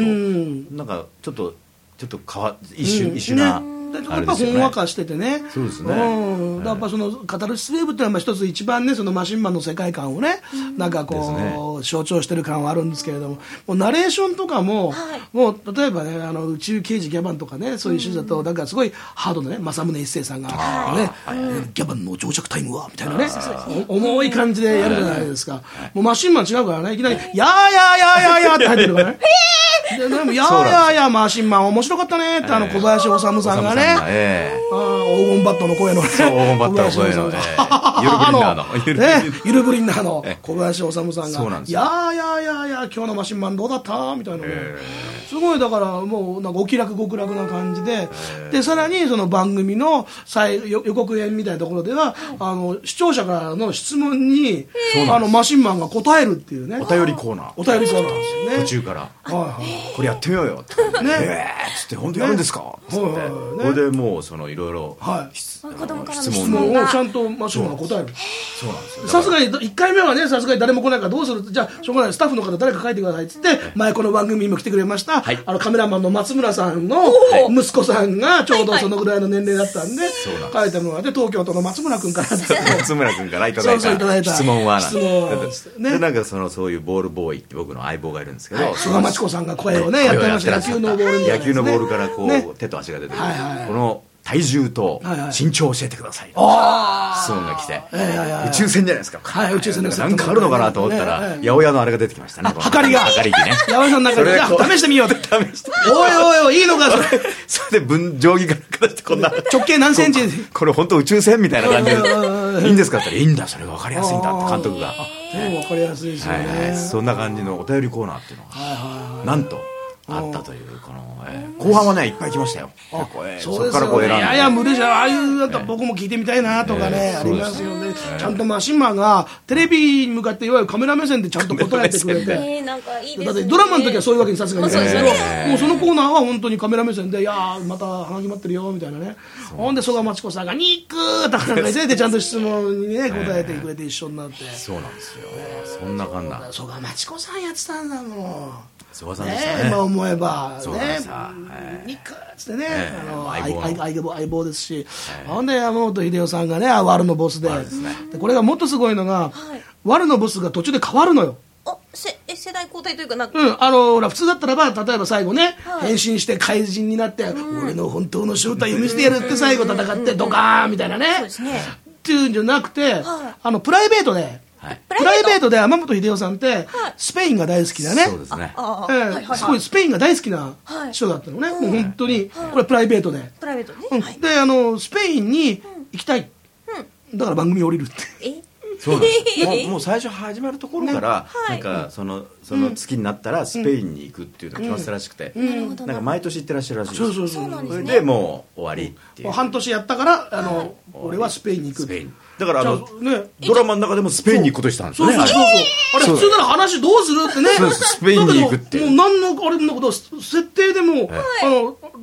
なんかちょっとちょっと変わ一瞬、うん、一瞬な、ねやっぱほんわかしててね、 そうですね、 うん、やっぱそのカタルシスウェーブっていうのは一つ一番ねそのマシンマンの世界観をね、うん、なんかこう、ね、象徴してる感はあるんですけれども、もうナレーションとかも、はい、もう例えばねあの宇宙刑事ギャバンとかねそういうシーンだと、うん、なんかすごいハードなね政宗一世さんがね、はい、ギャバンの到着タイムはみたいなね重い感じでやるじゃないですか、はい、もうマシンマン違うからねいきなり、はい、やーやーやーやーやーって入ってるからねででもやーやーやーマシンマン面白かったねってあの小林修さんがね、えー、あ黄金バットの声のねそう黄金バットの声の、えー、ゆるブリンナーのゆるブリンナーの小林修さんがそうなんですよやーやーやーやー今日のマシンマンどうだったみたいな、えー、すごいだからもうなんかお気楽極楽な感じで、えー、でさらにその番組の最予告編みたいなところではあの視聴者からの質問に、えー、あのマシンマンが答えるっていうねお便りコーナーお便りコーナーですよね途中から、はいはい、これやってみようよってねえー、つって本当やるんですか、ね、つって、はいはいはいね、これでもうそのいろいろ質問をちゃんとマシンマンが答えるそうなんですよさすがにいっかいめはねさすがに誰も来ないからどうするじゃあしょうがないスタッフの方誰か書いてくださいっつって前この番組にも来てくれました、はい、あのカメラマンの松村さんの息子さんがちょうどそのぐらいの年齢だったんで、はいはい、書いてもらって東京都の松村君から松村君からいただい た, そうそういただいた質問は質問ね、でなんかそのそういうボールボーイって僕の相棒がいるんですけど、はい、 菅真知子さんが声をねやってました野球のボールみたいな、 野球のボールからこう、ね、手と足が出てくる、はいはいはい、この体重と身長を教えてください、はい、質問が来て、宇宙船じゃないですか、 はい、宇宙船ですなんかあるのかなと思ったら、ね、八百屋のあれが出てきましたね、 はかりがはかり機ね八百屋さんの中でじゃあ試してみようって試しておいおいおいいいのかそれそれで分定規から出してこんな直径何センチこれ, これ本当宇宙船みたいな感じでいいんですかって言ったらいいんだそれが分かりやすいんだって監督が分かりやすいですよね、はいはい、 そんな感じのお便りコーナーっていうのが、はいはいはい、なんとあったというこの、えー、後半はねいっぱい来ましたよ。 あえー、そうですよね。そこからこう選んでいやいや無理じゃああいうなんか僕も聞いてみたいなとかね、えー、ありますよね、えー、ちゃんとマシンマンがテレビに向かっていわゆるカメラ目線でちゃんと答えてくれて、 えー、なんかいいですね、 だってドラマの時はそういうわけにさすがにいかないけど、えー、もうそのコーナーは本当にカメラ目線でいやーまた鼻決まってるよみたいなね、ほんで曽我真知子さんがニックーとかなんか言ってちゃんと質問にね答えてくれて一緒になって、えー、 そうなんですよ、えー、そんな感じ曽我真知子さんやってたんだもん曽我さんでしたね、 今思えばねニックっつってね、えー、あの 相, 棒相, 棒相棒ですし、えー、ほんで山本秀夫さんがねワルのボス で, で、ね、でこれがもっとすごいのが、はい、ワルのボスが途中で変わるのよ。 あせえ世代交代というかなんか、 うん、あの普通だったらば例えば最後ね、はい、変身して怪人になって、うん、俺の本当の正体を見せてやるって最後戦ってドカーンみたいなね、そうですねっていうんじゃなくて、はい、あのプライベートではい、プライベートで山本秀夫さんって、はい、スペインが大好きだね。 そうですね。 えー、すごいスペインが大好きな人だったのね。はい、もう本当に、はい、これプライベートで。 プライベートね。 うんはい、であのスペインに行きたい。うん、だから番組降りるって。 え？そうなんですもう。もう最初始まるところから、ね、なんかそのその月になったらスペインに行くっていうのが決まってたらしくて、うんうん、なんか毎年行ってらっしゃるらしいです。 そうそうそう。 それでもう終わりっていう。 もう半年やったからあの、はい、俺はスペインに行く。 スペイン。だからあの、ね、ドラマの中でもスペインに行くことしたんですよね。 そうそうそうそう。あれ普通なら話どうするってね。 そうスペインに行くって。 もう何のあれのこと設定でも、はい、あの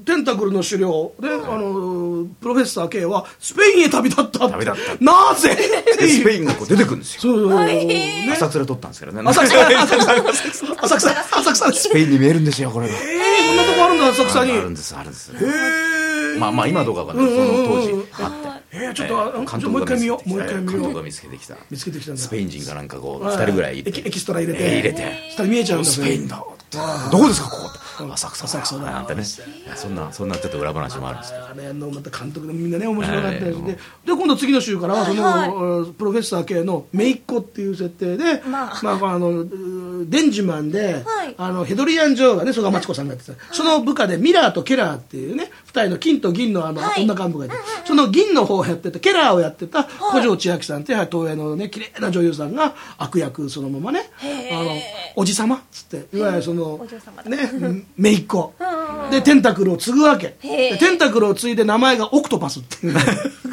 テンタクルの狩猟で、あのプロフェッサー K はスペインへ旅立った。 旅立った。 なぜスペインがこう出てくるんですよ。そう、ね、浅草で撮ったんですけどね。浅草浅草浅草スペインに見えるんですよこれが。 ええ、こんなとこあるんだ浅草に。 あるんですあるんです。へえ。まあまあ今どうかわかんない。その当時あって。 えー、ちょっと、えー、もう一回見よう。もう一回見よう。 監督が見つけてきた。 見つけてきたんだ。 スペイン人かなんかこう二人ぐらいエキストラ入れて。 入れて。 下に見えちゃうんだ。 スペインだ。どこですかここ。浅草浅草だなんてね。そんなそんなちょっと裏話もあるんですけど。 あれあのまた監督のみんなね面白かったですで、で今度次の週からはそのプロフェッサー系の姪っ子っていう設定で、まああのデンジマンであのヘドリアン女王がね曽我真知子さんがやってた。その部下でミラーとケラーっていうね二人の金と銀のあの女幹部がいて、その銀の方をやってたケラーをやってた古城千秋さんっていう東映のね綺麗な女優さんが悪役そのままねあのおじさまっつっていわゆるそのね姪っ子でテンタクルを継ぐわけ。でテンタクルを継いで名前がオクトパスっていうね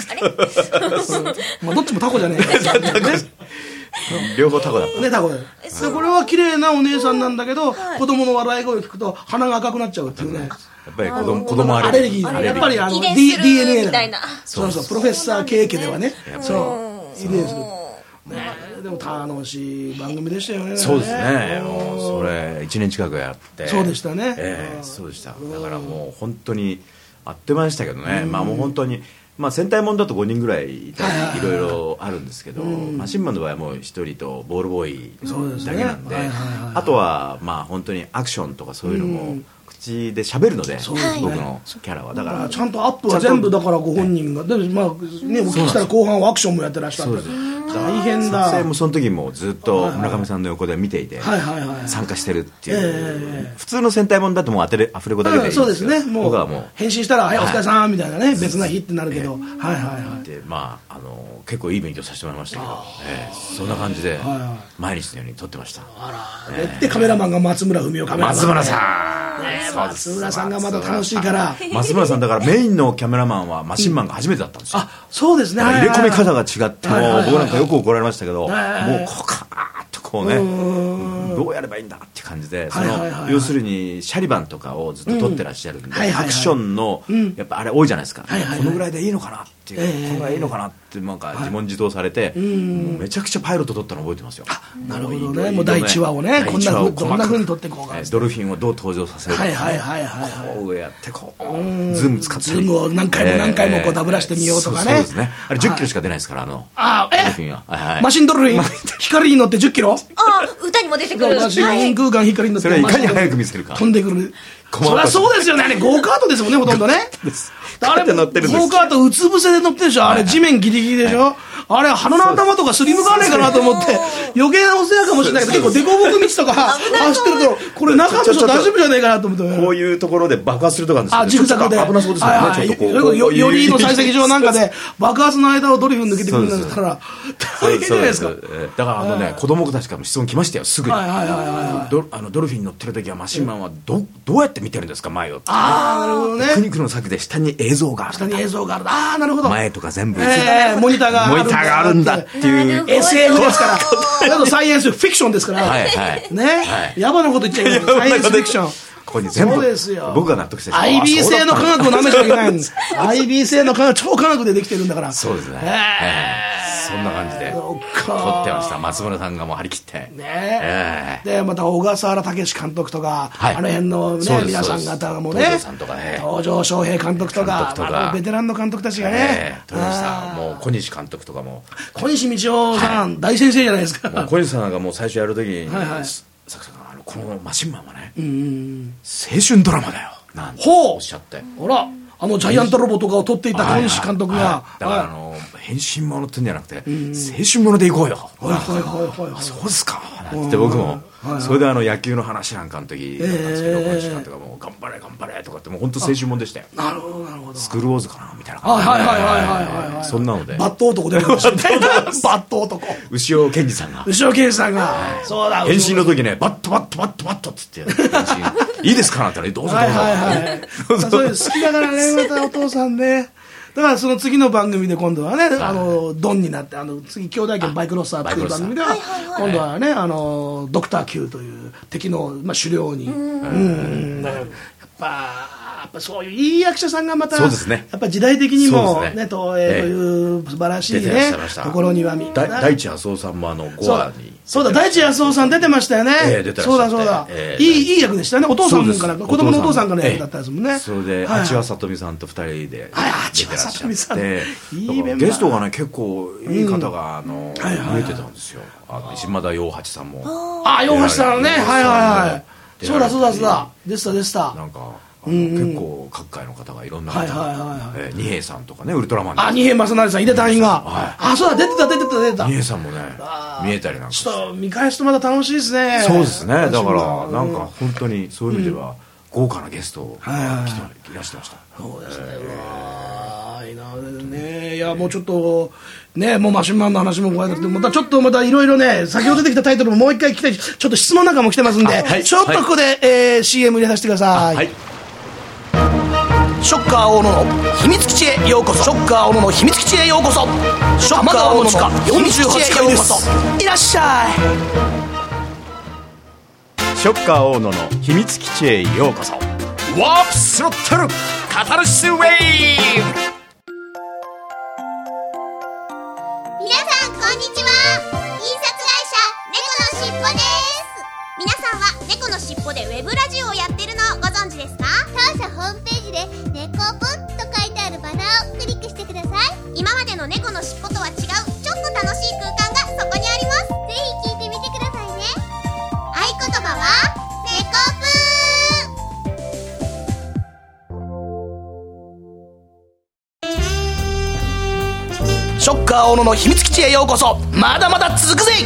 まあどっちもタコじゃねえか両方タコだったねタコでこれは綺麗なお姉さんなんだけど子供の笑い声を聞くと鼻が赤くなっちゃうっていうね。 やっぱり子供子供アレルギーやっぱりあの ディーエヌエー みたいなそうそうプロフェッサー系家ではねそう遺伝するね。でも楽しい番組でしたよね。 そうですね。もうそれいちねん近くやって。 そうでしたね。 ええ、そうでした。だからもう本当にあっという間でしたけどね。まあもう本当にまあ戦隊もんだとごにんぐらいいたりいろいろあるんですけど、マシンマンの場合はもうひとりとボールボーイだけなんで、あとはまあ本当にアクションとかそういうのも。口で喋るので、ね、僕のキャラはだからちゃんとアップは全部だからご本人がで、まあね、お聞きしたら後半はアクションもやってらっしゃって大変だ。 撮影もその時もずっと村上さんの横で見ていて参加してるっていう、えー、普通の戦隊もんだともうアテレアフレコだけでいいんですよ。 そうですね。もう僕はもう返信したら「はいお疲れさん」みたいなね別な日ってなるけど、はいはいはいでまああの結構いい勉強させてもらいましたけど、えー、そんな感じで毎日のように撮ってました。 あら、えー、でカメラマンが松村文夫カメラマン松村さん、 ね、松村さんがまだ楽しいから松村さんだからメインのキャメラマンはマシンマンが初めてだったんですよ、うん、 あそうですね。 入れ込み方が違って、はいはいはい、もう僕なんかよく怒られましたけど、はいはいはい、もうこうカーッとこうねどうやればいいんだって感じでその、はいはいはいはい、要するにシャリバンとかをずっと撮ってらっしゃるんで、うんはいはいはい、アクションの、うん、やっぱあれ多いじゃないですか、はいはいはい、このぐらいでいいのかなっていう、えー、このぐらいいいのかなってなんか自問自答されて、はい、めちゃくちゃパイロット撮ったの覚えてますよ。 なるほどね。もう第いちわをねこんなふうどんなふうに撮っていこうか、 ドルフィンをどう登場させるか、 はいはいはいはい、 こうやってこうズーム使ってズームを何回も何回もこうダブらしてみようとかね、 えー、そうですね。あれじゅっキロしか出ないですから、あのあえドルフィンは、はいはい、 マシンドルフィン光に乗ってじゅっキロあ歌にも出てくるマシン空間光に乗ってそれいかに早く見せるか飛んでくる。そりゃそうですよね。あれゴーカートですもんねほとんどねあれゴーカートうつ伏せで乗ってるでしょ。あれ地面ギリギリでしょ。あれ鼻の頭とかすりむかねえかなと思って余計なお世話かもしれないけど結構デコボコ道とか走ってるとこれ中の人大丈夫じゃねえかなと思ってこういうところで爆発するとかあジグザグで危なそうですよね、はいはい、ちょっとこうよよりの採石場なんかで爆発の間をドリフ抜けてくるんですから大変じゃないですか。 だからあのね子供たちからも質問来ましたよすぐに、 はいはいはいはい、 ド, あのドルフィン乗ってる時はマシンマンは ど, どうやって見てるんですか前を。 ああなるほどね。 苦肉の策で下に映像がある下に映像がある。ああなるほど。 前とか全部、 えー、モニターがモニターがあるんだっていうエスエフ ですからだとサイエンスフィクションですからはい、はいねはい、ヤバなこと言っちゃいけないサイエンスフィクションここに全部そうですよ。 僕が納得してアイビー 製の科学をなめちゃいけないんですアイビー 製の科学超科学でできてるんだから。 そうですね、えー、そんな感じで撮ってました。松村さんがもう張り切ってね、 えー、でまた小笠原武監督とか、はい、あの辺の、ね、皆さん方がもうね東條さんとかね東條翔平監督とかあのベテランの監督たちがね、 えー、撮りました。もう小西監督とかも小西道夫さん、はい、大先生じゃないですか。 もう小西さんがもう最初やるときに、はいはい、サクサクあのこのマシンマンはね、うん、青春ドラマだよなんておっしゃってほらあのジャイアントロボとかを撮っていた小西監督が、はいはいはい、 だからあの変身ものってんじゃなくて、うん、青春ものでいこうよ、 はいはいはいはい、 そうですかなんて僕も、はいはい、それであの野球の話なんかの時だったんですけど、えー、小西監督がもう頑張れ頑張れとかってもう本当青春ものでしたよ。 なるほどなるほど。 スクールウォーズかなみたいな感じで、 はいはいはいはいはい、 そんなのでバット男でバット男牛尾健二さんが牛尾健二さんが、はい、そうだ変身の時ねバットバットバットバットっつっていいですかなんて言ったらどうぞどうぞ、はいはいはい、 そういう好きだからねまたお父さんね。だからその次の番組で今度はね、はい、あのドンになってあの次兄弟家のバイクロッサーっていう番組では今度はねあのドクター Q という敵の、まあ、狩猟にうん、うん、だからやっぱやっぱそういういい役者さんがまたそうですね、 やっぱ時代的にもねね東映という素晴らしいねところにはみんな大地康夫さんもあのごわにそうだ大地康夫さん出てましたよね、 えー、出てらっしゃってそうだそうだ、えー、いいいい役でしたね。お父さんから子供のお父さんからの役だったですもんね、えー、 それで八幡さとみさんとふたりで出てらっしゃっていいメンバーゲストがね結構いい方があの見えてたんですよ。あの島田洋八さんもあ洋八さんねはいはいはいそうだそうだそうだでしたでしたなんかあの、うんうん、結構各界の方がいろんな方が、はいはいはいはいえー、二平さんとかねウルトラマンあ二平正成さん井出隊員が、はい、あそうだ出てた出てた出てた二平さんもね見えたりなんかちょっと見返すとまた楽しいですね。 そうですねだからなんか本当にそういう意味では、うん、豪華なゲストを来て、はいはい、いらしてました。 そうですね、えー、うわいいなねいやもうちょっとねもうマシンマンの話も加えなくてまたちょっとまたいろいろね先ほど出てきたタイトルももう一回聞きたいちょっと質問なんかも来てますんで、はい、ちょっとここで、はいえー、シーエム 入れさせてください。はいショッカー大野の秘密基地へようこそ。ショッカー大野の秘密基地へようこそ。ショッカー大野のよんじゅうはちかいです。いらっしゃい。ショッカー大野の秘密基地へようこそ。ワープスロットルカタルシスウェーブ。 皆さんこんにちは。印刷会社猫のしっぽです。皆さんは猫のしっぽでウェブラジオをやってるのをご存知ですか？当社ホームページで猫ぽと書いてあるバナーをクリックしてください。今までの猫のしっぽとは違うちょっと楽しい空間がそこにあります。ぜひ聞いてみてくださいね。合言葉は猫い。ショッカー大野の秘密基地へようこそ。まだまだ続くぜ。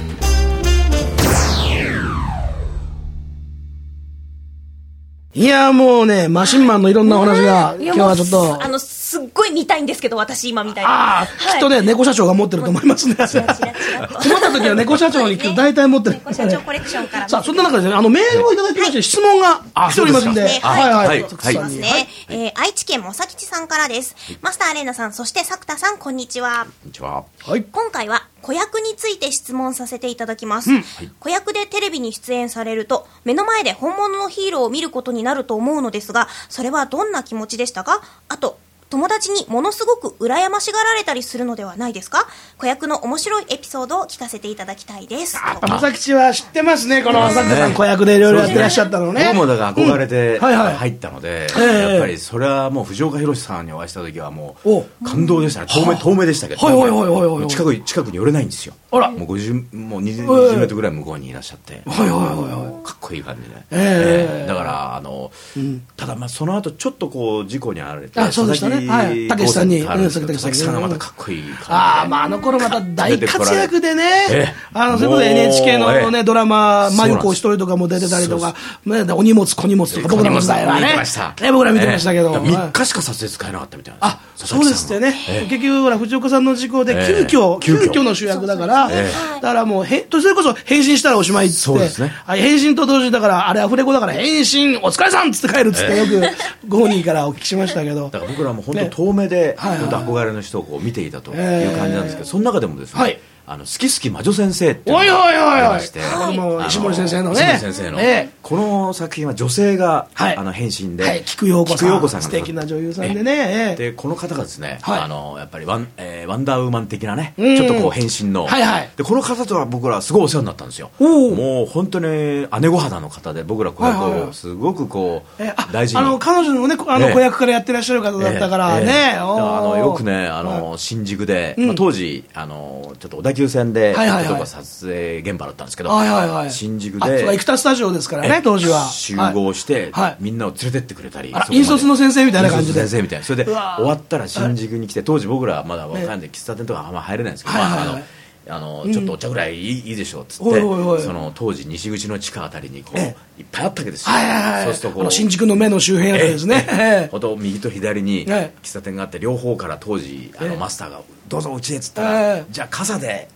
いやもうねマシンマンのいろんなお話が今日はちょっとあのすっごい見たいんですけど私今みたいなああ、はい、きっとね猫社長が持ってると思いますね。困った時は猫社長に聞くと大体持ってる、ね、 猫社長コレクションからさあそんな中で、ね、あのメールをいただきまして、はい、質問が来ておりますんで、 はいはいはいはいはいはいねはいえー、愛知県もさきちさんからです、はい、マスターレーナさんそして作田さんこんにちは。 こんにちは、 はい、 今回は子役について質問させていただきます、うんはい、子役でテレビに出演されると目の前で本物のヒーローを見ることになると思うのですがそれはどんな気持ちでしたか？あと友達にものすごく羨ましがられたりするのではないですか？子役の面白いエピソードを聞かせていただきたいです。 あまさきちは知ってますねこの作田さん、ね、子役でいろいろやってらっしゃったのね。 僕もだから憧れて入ったので、うんはいはい、やっぱりそれはもう藤岡弘さんにお会いした時はもう感動でしたね。遠目遠目でしたけど、はいはいはいはいはい、近く近くに寄れないんですよ。あらもうごじゅうもうにじゅうメートルぐらい向こうにいらっしゃって、はいはいはいはい、かっこいい感じで、えーえー、だからあの、うん、ただまあその後ちょっとこう事故に遭われてあそうでしたねはいたけしさんに佐々木さんがまたかっこいい感じでああまああの頃また大活躍でねあのそれこそ エヌエイチケー のねドラマ真由子一人とかも出てたりとかお荷物小荷物とか僕らの時代はね僕ら見てましたけどみっかしか撮影使えなかったみたいなあそうですってね結局ほら藤岡さんの事故で急遽急遽の主役だからだからもうへそれこそ変身したらおしまいっつって変身と同時だからあれアフレコだから変身お疲れさんっつって帰るっつってよくご本人からお聞きしましたけどだから僕らも本当遠目で本当憧れの人をこう見ていたという感じなんですけどその中でもですね、はい、あの好き好き魔女先生っていうのがありまして石森先生のね石森先生の、えー、この作品は女性が、はい、あの変身で、 はい、菊陽子さん、さん素敵な女優さんでね、 えー、でこの方がですね、はい、あのやっぱりワン、えー、ワンダーウーマン的なね、うん、ちょっとこう変身の、はいはい、でこの方とは僕らすごいお世話になったんですよ。もう本当に姉御肌の方で僕らこれこうすごくこう、えー、大事にあの彼女のねあの子役からやってらっしゃる方だったからね、 えーえー、あのよくねあの、はい、新宿で、うんまあ、当時あのちょっと小田急線で、はいはいはい、撮影現場だったんですけど、はいはいはい、新宿で生田スタジオですからね当時は集合して、はい、みんなを連れてってくれたり引率の先生みたいな感じで先生みたいなそれで終わったら新宿に来て当時僕らはまだ分かんない喫茶店とかあんま入れないんですけど、はいはいはいまあ、あのあのちょっとお茶ぐらいいい、うん、いいでしょうっつって、その当時西口の地下あたりにこう、ええ、いっぱいあったわけですよ、はいはいはい、そうするとこう新宿の目の周辺あたりですね、ええええ、右と左に喫茶店があって両方から当時あのマスターがどうぞうちへっつったら、ええ、じゃあ傘で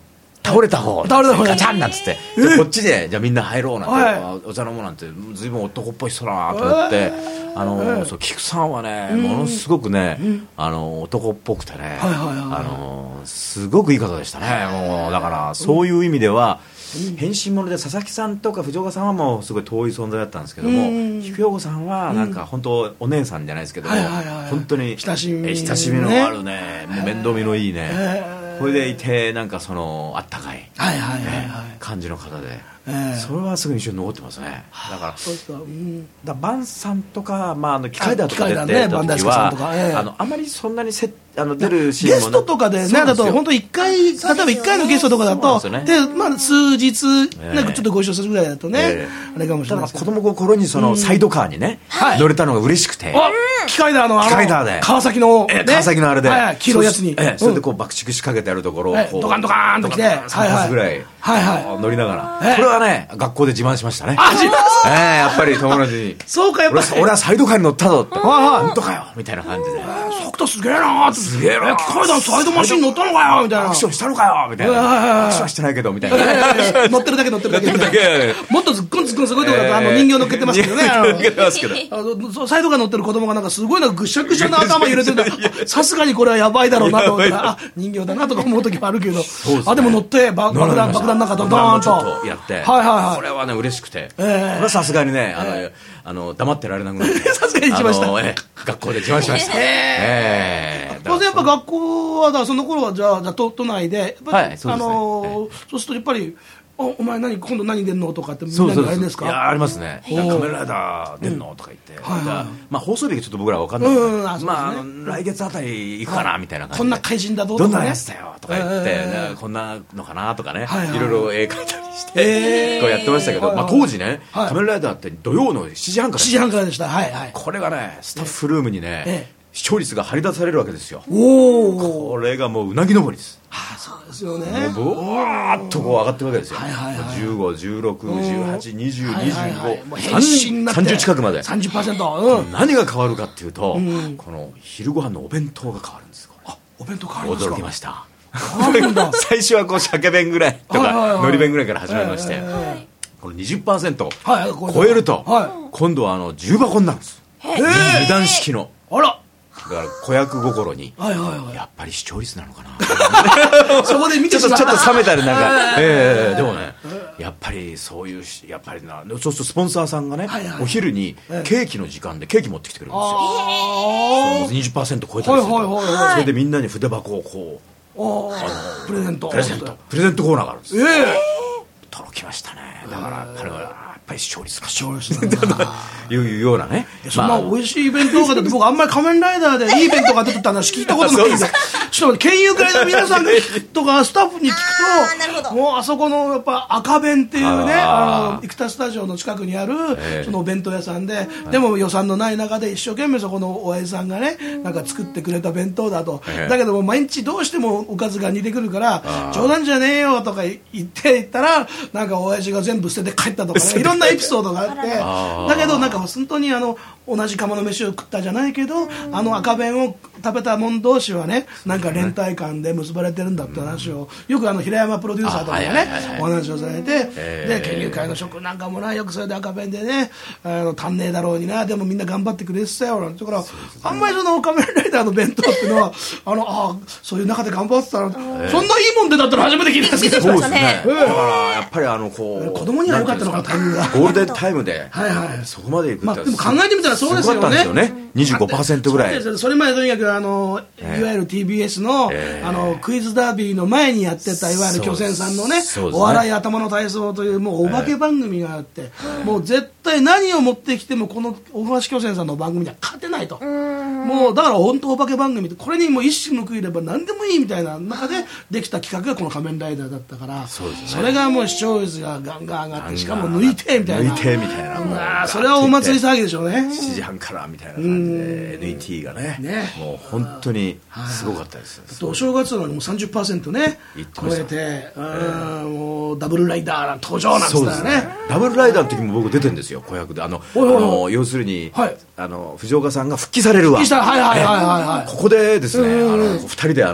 倒れた方倒れた方ガチャンなんつってでこっちでじゃあみんな入ろうなんて、はい、お茶飲もうなんてずいぶん男っぽい人だなと思って、えー、あの、えー、そう菊さんはね、うん、ものすごくね、うん、あの男っぽくてね、はいはいはいはい、あのすごくいい方でしたね。もうだからそういう意味では、うん、変身者で佐々木さんとか藤岡さんはもうすごい遠い存在だったんですけども、菊陽子さんはなんか本当お姉さんじゃないですけども、はいはいはい、本当に親しみ、親しみのあるね、もう面倒見のいいね、えーこれでいてなんかそのあったかい感じの方で、えー、それはすぐ一緒に残ってますね。だからそうそう、うん、だバンさんとか、まあ、あの機械だとか出てた時は、えー、あのあまりそんなにせあの出るシーンも、ね、 ゲストとかでねだと本当いっかい例えばいっかいのゲストとかだとで、ねでまあ、数日なんかちょっとご一緒するぐらいだとね、えー、あれかもしれないですけど、 子供心にそのサイドカーにね、うん、乗れたのが嬉しくて、 はい、機械だのあの機械だで川崎の、 ね、川崎のあれで、 はいはい、黄色いやつに そ,、えー、 それでこう爆竹仕掛けてあるところを、 えー、ドカンドカンと来てさん発ぐらい、はいはい、乗りながら、えー、これはね学校で自慢しましたね。 あ自慢えー、やっぱり友達にそうかやっぱり俺, 俺はサイドカーに乗ったぞって本当かよみたいな感じで速度すげえなーすげえな機械だサイドマシン乗ったのかよみたいなアクションしたのかよみたいなアクションしてないけどみたいな乗ってるだけ乗ってるだけもっとずっこんずっこんすごいとこだとあの人形乗っけてますけどねサイドカー乗ってる子供がなんかすごいなんかぐしゃぐしゃな頭揺れてるんださすがにこれはやばいだろうなと思ったらあ人形だなとか思う時もあるけどあでも乗って爆弾爆弾の中ドーンとやってはいはいはいこれはね嬉しくてこれはさすがにねあのあの黙ってられなくなってさすがに行きました、 えー、学校で自慢しました。 えー、当然やっぱ学校はだその頃はじゃあじゃあ都都内でやっぱり、はいそうですね、あのー、そうするとやっぱりお, お前何今度何出んのとかってみんなにあれですか。 いやありますね。カメラライダー出んの、うん、とか言って、はいはい、まあ放送日がちょっと僕らは分かんない、うんうんあね、まああの来月あたり行くかなみたいな感じで、 こんな怪人だどうとか、ね、 どんなやつだよとか言って、えー、こんなのかなとかね、はいはい、いろいろ絵描いたりして、えー、こうやってましたけど、はいはいまあ、当時ね、はい、カメラライダーって土曜のしちじはんからしちじはんからでした、はいはい、 これがねスタッフルームにね、えー視聴率が張り出されるわけですよ。 おこれがもううなぎ登りです。 ああそうですよね。 もうブワーッとこう上がってるわけですよ。はいはいはい、じゅうご、じゅうろく、じゅうはち、にじゅう、にじゅうご、さんじゅう近くまでさんじゅっパーセント、 うん、何が変わるかっていうと、うん、この昼ご飯のお弁当が変わるんです。 あお弁当変わるんですか。 驚きました。最初はこう鮭弁ぐらいとか、はいはいはい、海苔弁ぐらいから始まりまして、はいはいはい、この にじゅっパーセント 超えると、はい、今度はあの重箱になるんです。二段式の。 あらだから子役心に、はいはいはい、やっぱり視聴率なのかなそこで見てちょっとちょっと冷めたりなんか、えー、でもねやっぱりそういうやっぱりなそうするとスポンサーさんがね、はいはい、お昼にケーキの時間でケーキ持ってきてくれるんですよ。その にじゅっパーセント 超えたりすると、はいはいはいはい、それでみんなに筆箱をこうあのプレゼントプレゼントプレゼントコーナーがあるんです。えー、届きましたね。だから彼はやっぱり視聴率が視聴率がいうようなね、 そんな美味しいイベントが出て僕あんまり仮面ライダーでいいイベントが出てた話聞いたことないんでちょっと県友会の皆さんとかスタッフに聞くともうあそこのやっぱ赤弁っていうねあの生田スタジオの近くにあるそのお弁当屋さんで、でも予算のない中で一生懸命そこのおやじさんがねなんか作ってくれた弁当だと、だけども毎日どうしてもおかずが似てくるから冗談じゃねえよとか言って言ったらなんか親父が全部捨てて帰ったとかねいろんなエピソードがあってだけどなんか本当にあの同じ釜の飯を食ったじゃないけどあの赤弁を食べた者同士はねなんか連帯感で結ばれてるんだって話をよくあの平山プロデューサーとかがねお話をされてで県友会の職なんかもなよくそれで赤弁でねあの足んねえだろうになでもみんな頑張ってくれてたよなんてだからあんまりその仮面ライダーの弁当っていうのはあのあそういう中で頑張ってたらそんないいもんでだったら初めて聞いたんですけどそうですねだからやっぱりあのこう子供には良かったのかタイミングがゴールデンタイムではいはいそこまでいくって、まあ、 でも考えてみたらそうですよね。 よね にじゅうごパーセント ぐらいそ, それまでとにかくあの、えー、いわゆる ティービーエス の、えー、あのクイズダービーの前にやってたいわゆる巨泉さんの ね, ねお笑い頭の体操というもうお化け番組があって、えー、もう絶対何を持ってきてもこの大橋巨泉さんの番組には勝てないともうだから本当お化け番組ってこれにもう一矢報いれば何でもいいみたいな中でできた企画がこの仮面ライダーだったから そ, うです、ね、それがもう視聴率がガンガン上がってしかも抜いてみたいな抜いてみたいな、 まあ、それはお祭り騒ぎでしょうね。 しちじはんからみたいな感じで エヌイーティー が ね, ねもう本当にすごかったです、 はい、お正月なのにもう さんじゅっパーセント ね超えて、えー、もうダブルライダー登場なんて言ったら ね, ねダブルライダーの時も僕出てるんですよ子役であのあの要するに、はい、あの藤岡さんが復帰されるわ復帰した、はいはいはいはいはい、ここでですねあのふたりであの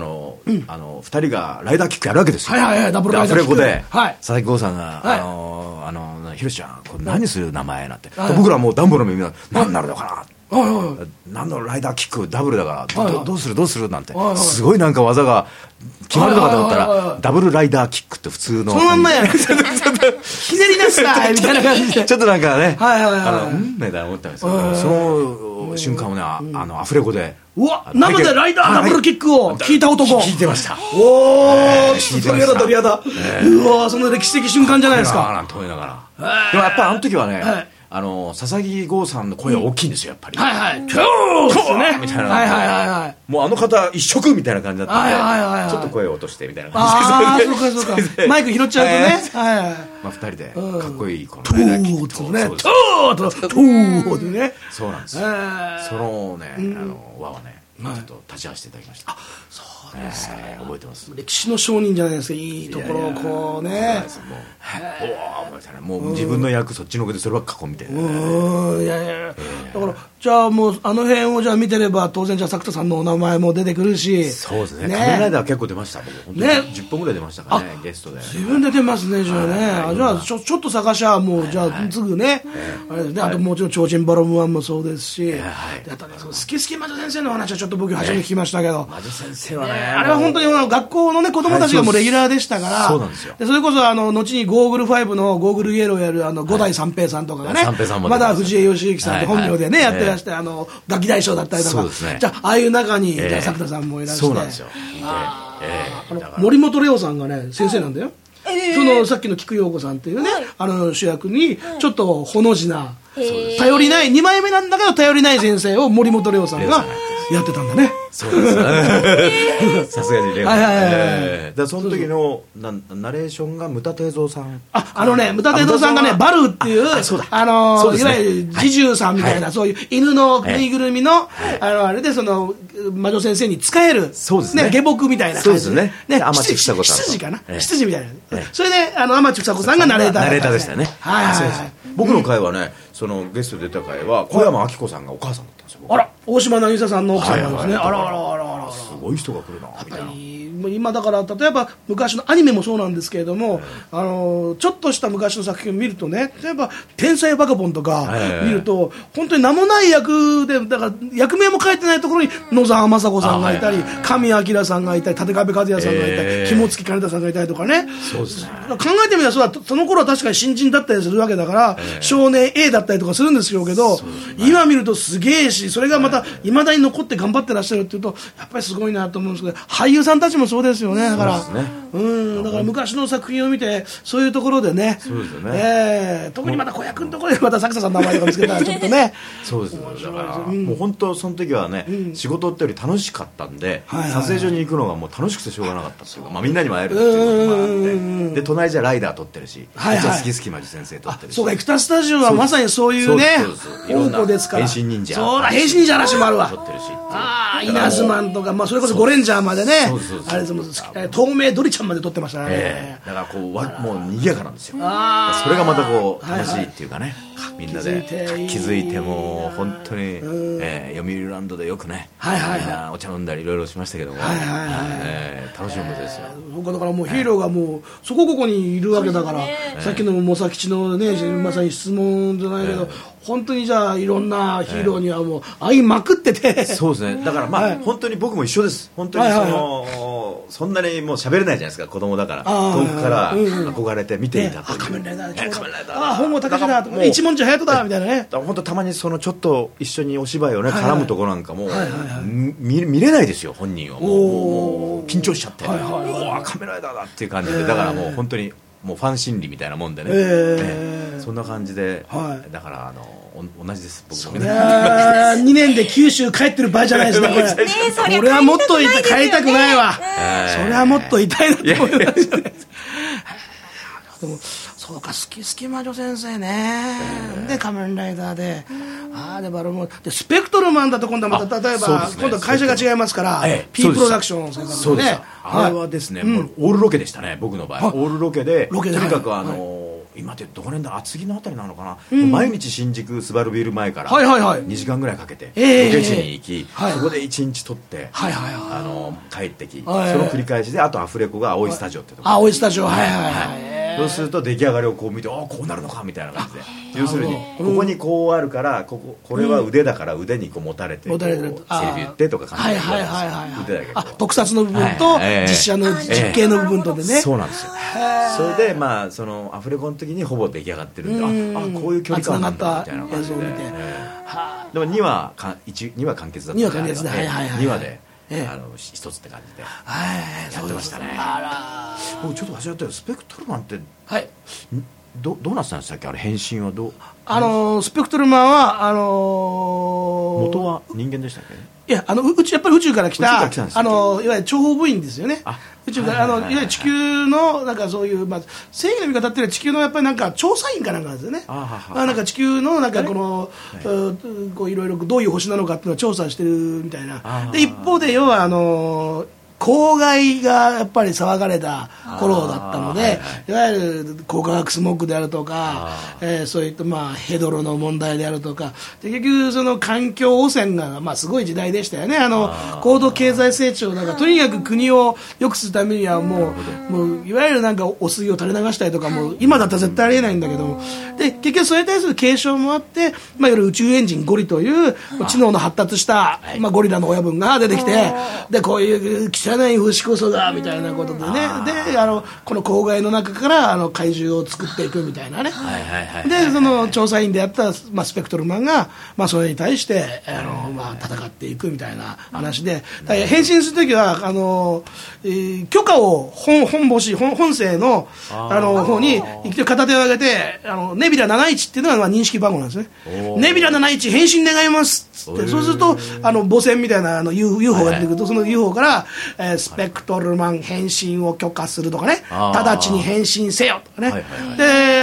あのふたりがライダーキックやるわけですよ。 はいはいはい、ダブルライダーキックでアフレコで、 はい、 佐々木剛さんが、はい、あのあのひろしちゃんこれ何する名前なんて、はい、僕らもうダンボの耳が何になるのかな、はいはいはい、何のライダーキックダブルだから、はいはい、ど, どうするどうするなんて、はいはい、すごいなんか技が決まるのかと思ったら、はいはいはいはい、ダブルライダーキックって普通のそのまんまやひねりなすなみたいな感じでちょっとなんかね、 はいはいはい、 あのうんみたいな思ったんですけど、その瞬間をね、あのアフレコで、 うわ、生でライダーダブルキックを聞いた男、 聞いてました。 おー、ちょっと鳥肌鳥肌、うわ、その歴史的瞬間じゃないですか。 なんて思いながら、でもやっぱりあの時はね、あの佐々木剛さんの声は大きいんですよ、やっぱり。 はいはい。トゥーねみたいな。 はいはいはいはい。 もうあの方一色みたいな感じだったんで、 はいはいはい、 ちょっと声を落としてみたいな感じで。ああ、そうかそうか。マイク拾っちゃうとね。 はい。まあ二人でかっこいいこのトゥーとね、トゥーとトゥーでね。 そうなんですよ。そのね、あの輪をね、ちょっと立ち会わせていただきました。そうですね。覚えてます。 歴史の商人じゃないですか。いいところをこうね。 もう自分の役そっちのけでそればっかこう見て。 うん、いやいや。だからじゃあもうあの辺をじゃあ見てれば当然じゃあ作田さんのお名前も出てくるし。 そうですね。仮面ライダー結構出ました。僕ね、じゅっぽんぐらい出ましたからね、ゲストで。 自分で出ますね、じゃあね。じゃあちょちょっと探しゃもうじゃあすぐね。あれですね。あともちろん超人バロムワンもそうですし。あとね、好き好き魔女先生の話はちょっと僕初めて聞きましたけど。 魔女先生はね。 あれは本当に学校のね子供たちがもうレギュラーでしたから。 そうなんですよ。 それこそあの後にゴーグルファイブのゴーグルイエローやるあの五代三平さんとかがね。まだ藤江義行さんって本名でねやってらしてあのガキ大将だったりとか。じゃあああいう中にじゃあ作田さんもいらっしゃって。 そうなんですよ。 森本レオさんがね先生なんだよ。そのさっきの菊陽子さんっていうね、あの主役にちょっとほの字な頼りないにまいめなんだけど頼りない先生を森本レオさんがやってたんだね。 そうですね。さすがにレオ。はいはいはい。だその時のナレーションがムタテイゾウさん。 あ、あのね、ムタテイゾウさんがね、バルっていう、あのいわゆる侍従さんみたいなそういう犬のぬいぐるみのあのあれでその魔女先生に使えるね下僕みたいな感じでね。天地房子さん。羊かな。羊みたいな。それであの天地房子さんがナレーター。 ナレーターでしたね。 はいはいはい。 僕の回はね、そのゲストで出た回は小山明子さんがお母さんだったんですよ。 あら、大島渚さんの奥さんなんですね。あらあらあらあら。 すごい人が来るなみたいな。 今だから例えば昔のアニメもそうなんですけれども、あのちょっとした昔の作品を見るとね、例えば天才バカボンとか見ると本当に名もない役で、だから役名も書いてないところに野沢雅子さんがいたり、神明さんがいたり、立壁和也さんがいたり、肝付金田さんがいたりとかね。 そうですね。 考えてみればそうだ、その頃は確かに新人だったりするわけだから少年 A だったりとかするんですけど、今見るとすげえし、それがまたいまだに残って頑張ってらっしゃるっていうとやっぱりすごいなと思うんですけど、俳優さんたちもそうですよね。だから、ね、うん、だから昔の作品を見てそういうところでね、 そうですよね、 えー、特にまた子役のところでまた作田さんの名前とか見つけたらちょっとねそうですね。だから、うん、もう本当その時はね、うん、仕事ってより楽しかったんで、はいはいはい、撮影所に行くのがもう楽しくてしょうがなかったっていうか、まあ、みんなにも会えるっていうこともあって、で隣じゃライダー撮ってるし、はいはい、好き好きマジ先生撮ってるし、 そうか、エクタスタジオはまさにそういうね本校ですから、 変身忍者、 そうだ、変身忍者話もあるわ、 撮ってるし、 ああ、イナズマンとか、まあ、それこそゴレンジャーまでね、あれでも透明ドリちゃんまで撮ってましたね、えー、だからこうわもう賑やかなんですよ。それがまたこう楽しいっていうかね、はいはい、みんなで気づいてもう本当に、えー、読売ランドでよくね、はいはいはい、みんなお茶飲んだりいろいろしましたけども、はいはいはい、えー、楽しいものですよ。 僕だからもうヒーローがもうそこここにいるわけだから、えー、さっきのモサ吉のね、まさに質問じゃないけど、えー、本当にじゃあいろんなヒーローにはもう会いまくってて、えー、 そうですね。だからまあ、はい、本当に僕も一緒です。本当にその、はいはいはい、そんなにもう喋れないじゃないですか、子供だから遠くから憧れて見ていたという、 仮面ライダーだ、 仮面ライダーだ、あ、本郷隆だとか、一文字隼人だみたいなね。 本当たまにそのちょっと一緒にお芝居をね絡むところなんかも見見れないですよ、本人は。もうもう緊張しちゃって、はいはいはい、おお仮面ライダーだっていう感じで、だからもう本当にもうファン心理みたいなもんでね、えーね、そんな感じで、はい、だからあの同じです、僕もね。 にねんで九州帰ってる場合じゃないですね、これ。ね、それはもっと帰りたくないわ、えー、それはもっと痛いなと思います。でもそうか、好き好き魔女先生ね、えー、で仮面ライダーで、ああでバルモでスペクトルマンだと今度はまた例えば、ね、今度は会社が違いますから、えー、P プロダクション先生、ね、 そうです。あれはですね、はい、もうオールロケでしたね、僕の場合、オールロケで、ロケでとにかくあの、はい、 今ってどこら辺だ、厚木のあたりなのかな、うん、毎日新宿スバルビル前からにじかんぐらいかけてロケ地に行き、はい、そこでいちにち撮って、はいはいはい、あの帰ってき、はいはい、その繰り返しで、あとアフレコが青いスタジオってところ、 青いスタジオ、はいはいはい、はいそうすると出来上がりをこう見て、ああこうなるのかみたいな感じで、要するにここにこうあるから、こここれは腕だから腕にこう持たれて、うん、セリフ言ってとか感じで、はいはいはいはい、腕だけこう特撮の部分と、はい、実写の実景の部分とでね、 そうなんですよ。それでまあそのアフレコの時にほぼ出来上がってるんで、うん、ああこういう距離感なんだみたいな感じで、でもにわかいちにわ完結だったんで、 にわ完結で、はいはいはい、 にわでええ、あの一つって感じでやってましたね。あら、僕ちょっと忘れたよ、スペクトルマンって、はい、どどうなってたんでしたっけ、あれ変身はどう、 あのー、スペクトルマンはあのー、元は人間でしたっけ。 いや、あの宇宙、やっぱり宇宙から来た、あのいわゆる諜報部員ですよね。宇宙から、あのいわゆる地球のなんかそういう、まあ、正義の味方っていうのは地球のやっぱりなんか調査員かなんかですよね。ああなんか地球のなんかこの、はい、こういろいろどういう星なのかっていうのを調査してるみたいな。で一方で要はあの公害がやっぱり騒がれた頃だったので、はいはい、いわゆる光化学スモッグであるとか、えー、そういったまあヘドロの問題であるとかで、結局その環境汚染がまあすごい時代でしたよね。あの高度経済成長なんかとにかく国を良くするためにはもう、もういわゆるなんか汚水を垂れ流したりとかも今だったら絶対ありえないんだけど、で結局それに対する警鐘もあって、まあ、いわゆる宇宙エンジンゴリという知能の発達した、まあ、ゴリラの親分が出てきて、でこういう汚い星こそがみたいなことでね、であのこの公害の中からあの怪獣を作っていくみたいなね、でその調査員であった、まあ、スペクトルマンが、まあ、それに対してあの、まあ、戦っていくみたいな話で、変身するときはあの、えー、許可を本本星 本, 本性のあの方に片手を上げて、あのネビラなないちっていうのがまあ認識番号なんですね。ネビラなないち変身願いますっつって、そうするとあの母船みたいなあの ユーフォー が出てくると、その ユーフォー から、えー、スペクトルマン変身を許可するとかね、直ちに変身せよとかね、はいはいはい、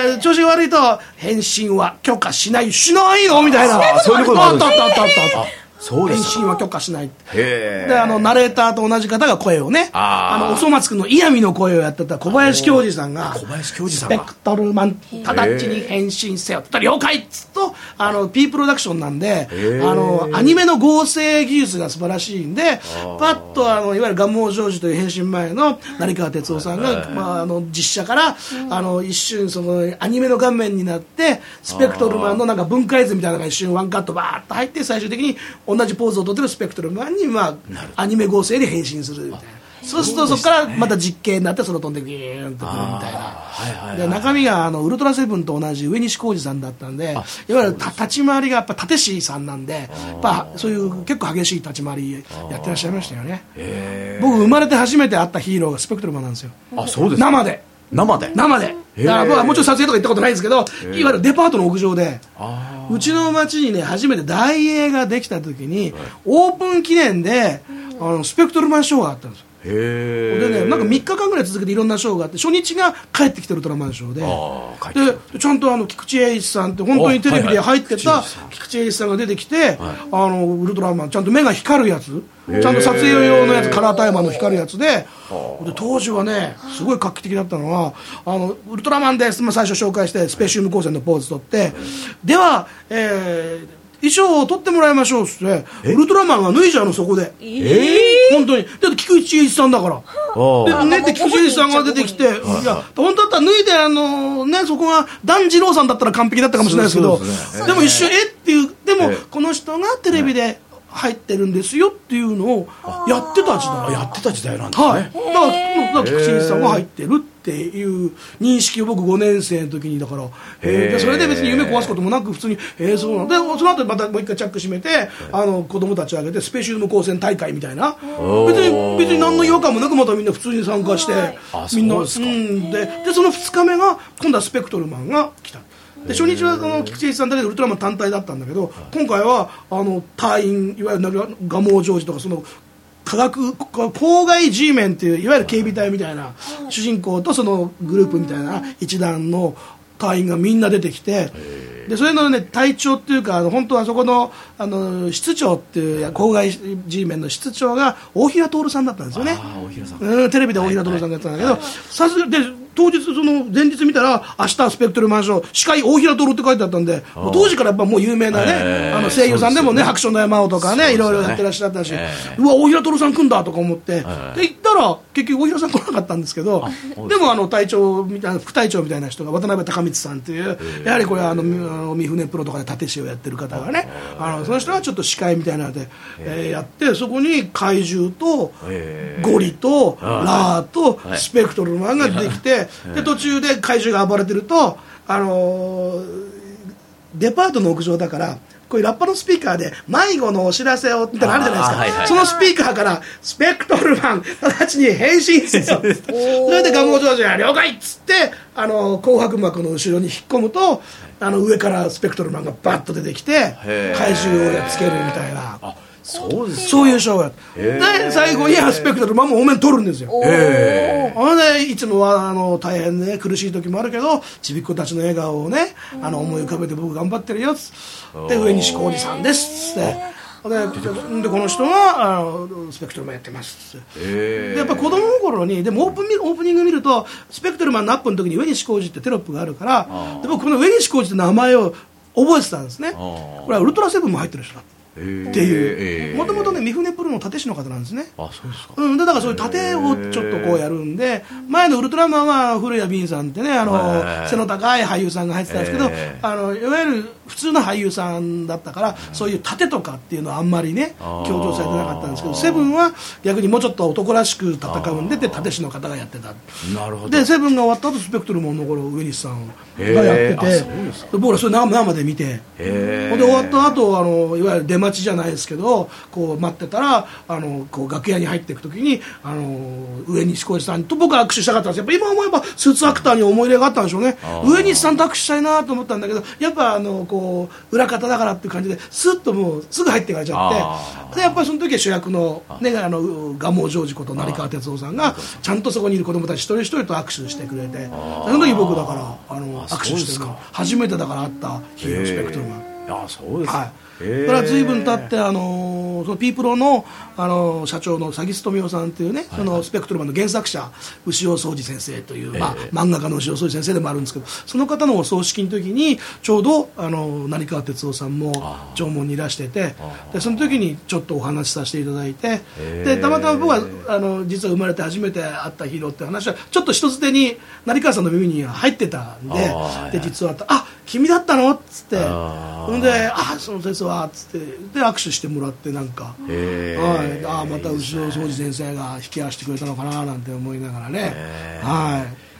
で調子が悪いと変身は許可しないしないのみたいな、 そういうこともあるんです。 あったあったあったあった変身は許可しない。であのナレーターと同じ方が声をね、あのおそ松くんの嫌味の声をやってた小林恭二さんが、 小林恭二さんがスペクトルマン直ちに変身せよって言ったら了解っつっと、あの P プロダクションなんで、あのアニメの合成技術が素晴らしいんで、パッとあのいわゆる蒲生ジョージという変身前の成川哲夫さんが、まあ、あの実写からあの一瞬そのアニメの画面になって、スペクトルマンのなんか分解図みたいなのが一瞬ワンカットバーッと入って、最終的に同じポーズをとってるスペクトルマンに、まあ、アニメ合成で変身するみたいな。そうするとそこからまた実景になってその飛んでギーンとくるみたいな、はいはいはい、で中身があのウルトラセブンと同じ上西浩二さんだったんで、いわゆる立ち回りがやっぱ立石さんなんで、やっぱそういう結構激しい立ち回りやってらっしゃいましたよね。僕生まれて初めて会ったヒーローがスペクトルマンなんですよ。 あ、そうですか。 生で生で生でだから僕はもちろん撮影とか行ったことないんですけど、いわゆるデパートの屋上で、うちの町にね初めて大映ができた時に、オープン記念であのスペクトルマンショーがあったんですよ。へでね、なんかみっかかんぐらい続けていろんなショーがあって、初日が帰ってきてるウルトラマンショー で, でちゃんとあの菊池英一さんって本当にテレビで入ってた菊池英一さんが出てきて、はい、あのウルトラマンちゃんと目が光るやつ、ちゃんと撮影用のやつ、カラータイマーの光るやつ で, で当時はねすごい画期的だったのは、あのウルトラマンです、まあ、最初紹介してスペシウム光線のポーズ取って、では、えー衣装を取ってもらいましょうっつって、ウルトラマンが脱いじゃうの、そこで。えー、本当に。だって菊池英一さんだから。で、ねって菊池英一さんが出てきて、いや、本当だったら脱いで、あの、ね、そこが團次郎さんだったら完璧だったかもしれないですけど、でも一瞬、えっていう、でも、この人がテレビで入ってるんですよっていうのをやってた時代。 やってた時代なんですね。はい。だから、だから菊池英一さんが入ってるっていう認識を僕ごねん生の時に、だから、えー、でそれで別に夢壊すこともなく普通に、えー、そうなんで、その後またもう一回チャック閉めて、あの子供たちを挙げてスペシウム光線大会みたいな、別に別に何の違和感もなくまたみんな普通に参加して、みんな、うん、ででそのふつかめが今度はスペクトルマンが来た。で初日はあの菊池英一さんだけでウルトラマン単体だったんだけど、今回はあの隊員いわゆる蒲生ジョージとかその科学郊外 G メンっていういわゆる警備隊みたいな主人公とそのグループみたいな一団の隊員がみんな出てきて、でそれのね隊長っていうか、あの本当はそこのあの室長っていう郊外 G メンの室長が大平徹さんだったんですよね。あ、大平さん、うん、テレビで大平徹さんがやったんだけど、さすがで当日その前日見たら明日スペクトルマンション司会大平徹って書いてあったんで、もう当時からやっぱもう有名なね、えー、あの声優さんでもね、白書の山尾とかね、いろいろやってらっしゃったし、えー、うわ大平徹さん来んだとか思って、えー、で行ったら結局大平さん来なかったんですけど、でもあの隊長みたいな副隊長みたいな人が渡辺隆光さんという、えー、やはりこれあの三船プロとかで立石をやってる方がね、あのその人がちょっと司会みたいなので、えー、やって、そこに怪獣とゴリとラーとスペクトルマンができて、で途中で怪獣が暴れてると、あのー、デパートの屋上だからこういうラッパのスピーカーで迷子のお知らせをみたいなのあるじゃないですか、はいはい、そのスピーカーからスペクトルマンたちに変身せよそれでガモジョージが了解っつってあの紅白幕の後ろに引っ込むと、あの上からスペクトルマンがバッと出てきて怪獣をやっつけるみたいな、 そうですか、 そういうショーがで最後にスペクトルマンもお面取るんですよ。へでいつもはあの大変ね苦しい時もあるけどちびっ子たちの笑顔をねあの思い浮かべて僕頑張ってるよっつって上西浩二さんですっつってで, でこの人があのスペクトルマンやってますっつってでやっぱ子供の頃にでもオープンオープニング見るとスペクトルマンのアップの時に上西浩二ってテロップがあるからで僕この上西浩二って名前を覚えてたんですね。これはウルトラセブンも入ってる人だっていうもともとね三船プロの殺陣師の方なんですね。 あそうですか、 うん、でだからそういう殺陣をちょっとこうやるんで前のウルトラマンは古谷敏さんってねあの背の高い俳優さんが入ってたんですけどあのいわゆる普通の俳優さんだったからそういう殺陣とかっていうのはあんまりね強調されてなかったんですけどセブンは逆にもうちょっと男らしく戦うんでで殺陣師の方がやってた。なるほど。でセブンが終わった後スペクトルマンの頃上西さんがやってて僕らそれ生で見てで終わった後あのいわゆる出待ちじゃないですけどこう待ってたらあのこう楽屋に入っていくときにあの上西浩二さんと僕は握手したかったんです。やっぱ今思えばスーツアクターに思い入れがあったんでしょうね。上西さんと握手したいなと思ったんだけどやっぱあのこう裏方だからっていう感じでスッともうすぐ入っていかれちゃってでやっぱりその時は主役のねあの蒲生ジョージこと成川哲夫さんがちゃんとそこにいる子供たち一人一人と握手してくれてその時僕だからあの握手してるの初めてだから会ったヒーロースペクトルマン。 あそうですか、はいそれから随分経ってあのそのピープロ の, あの社長の佐木富夫さんというね、はいはい、そのスペクトルマンの原作者牛尾宗司先生という、まあ、漫画家の牛尾宗司先生でもあるんですけどその方のお葬式の時にちょうどあの成川哲夫さんも弔問にいらしててでその時にちょっとお話しさせていただいてでたまたま僕はあの実は生まれて初めて会ったヒーローって話はちょっと人づてに成川さんの耳には入ってたん で, で実はあ君だったのっつってほんであその先生はっつってで握手してもらってなんか、はい、あまた牛尾宗司先生が引き合わせてくれたのかななんて思いながらね、はい、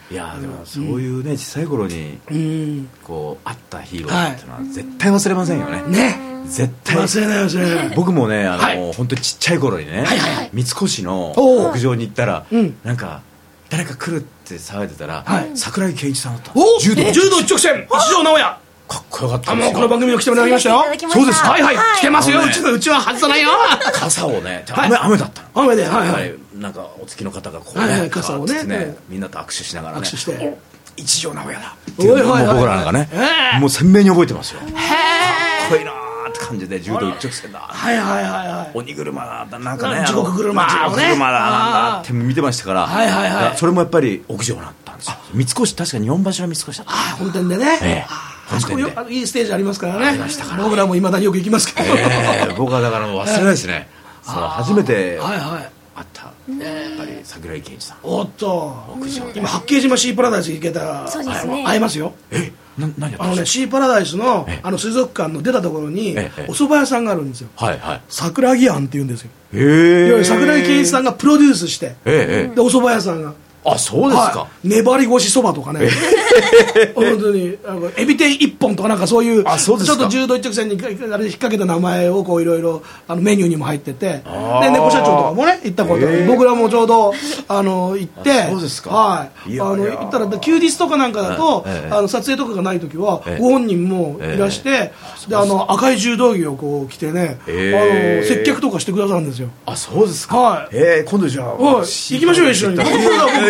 いやでもそういうね、うん、小さい頃にこう会ったヒーローっていうのは絶対忘れませんよね、はい、 ね絶対忘れない忘れない僕もねあの、はい、本当にちっちゃい頃にね、はいはいはい、三越の屋上に行ったら、うん、なんか誰か来るって騒いでたら、はい、桜井圭一さんだった柔道柔道一直線一条直哉かっこよかったんですよ。 あもうこの番組を来てもらいましたよ。 そうですか。 はいはい、はい、来てますよ、ね、うちのうちは外さないよ傘をね雨、はい、雨だったの雨で、はいはい、 なんかお付きの方がこうね、 はいはい、傘を ね, ねみんなと握手しながらね握手して一条直哉だっていうのを僕らなんかね、えー、もう鮮明に覚えてますよ。かっこいいなって感じで柔道一直線だはいはいはいはい鬼車だなんかね地獄車地獄車だなんだって見てましたから、 はいはいはい、 それもやっぱり屋上だったんですよ。三越確か日本橋の三越だったあ本店でね、えーあそこよいいステージありますからね。僕らもいまだによく行きますけど、 えー、僕はだからもう忘れないですね、その初めて会ったやっぱり桜井圭一さんおっと今八景島シーパラダイス行けたら会えますよ。 えな何やったあのねシーパラダイスのあの水族館の出たところにお蕎麦屋さんがあるんですよ、はいはい、桜木庵っていうんですよ。 へー桜井圭一さんがプロデュースして、 えー、 でお蕎麦屋さんがあそうですか、 はい、粘り腰そばとかね本当にエビ天一本とかなんかそういうあそうですかちょっと柔道一直線にあれ引っ掛けた名前をこういろいろメニューにも入っててで猫社長とかもね行ったこと僕らもちょうどあの行ってそうですか、 はい、いやいやあの行ったらキューディスとかなんかだと、ええ、あの撮影とかがない時はご本人もいらして、ええ、であの赤い柔道着をこう着てね、えー、あの接客とかしてくださるんですよ。 あそうですか、 はいえー、今度じゃあ、 はい、行きましょう一緒に僕ら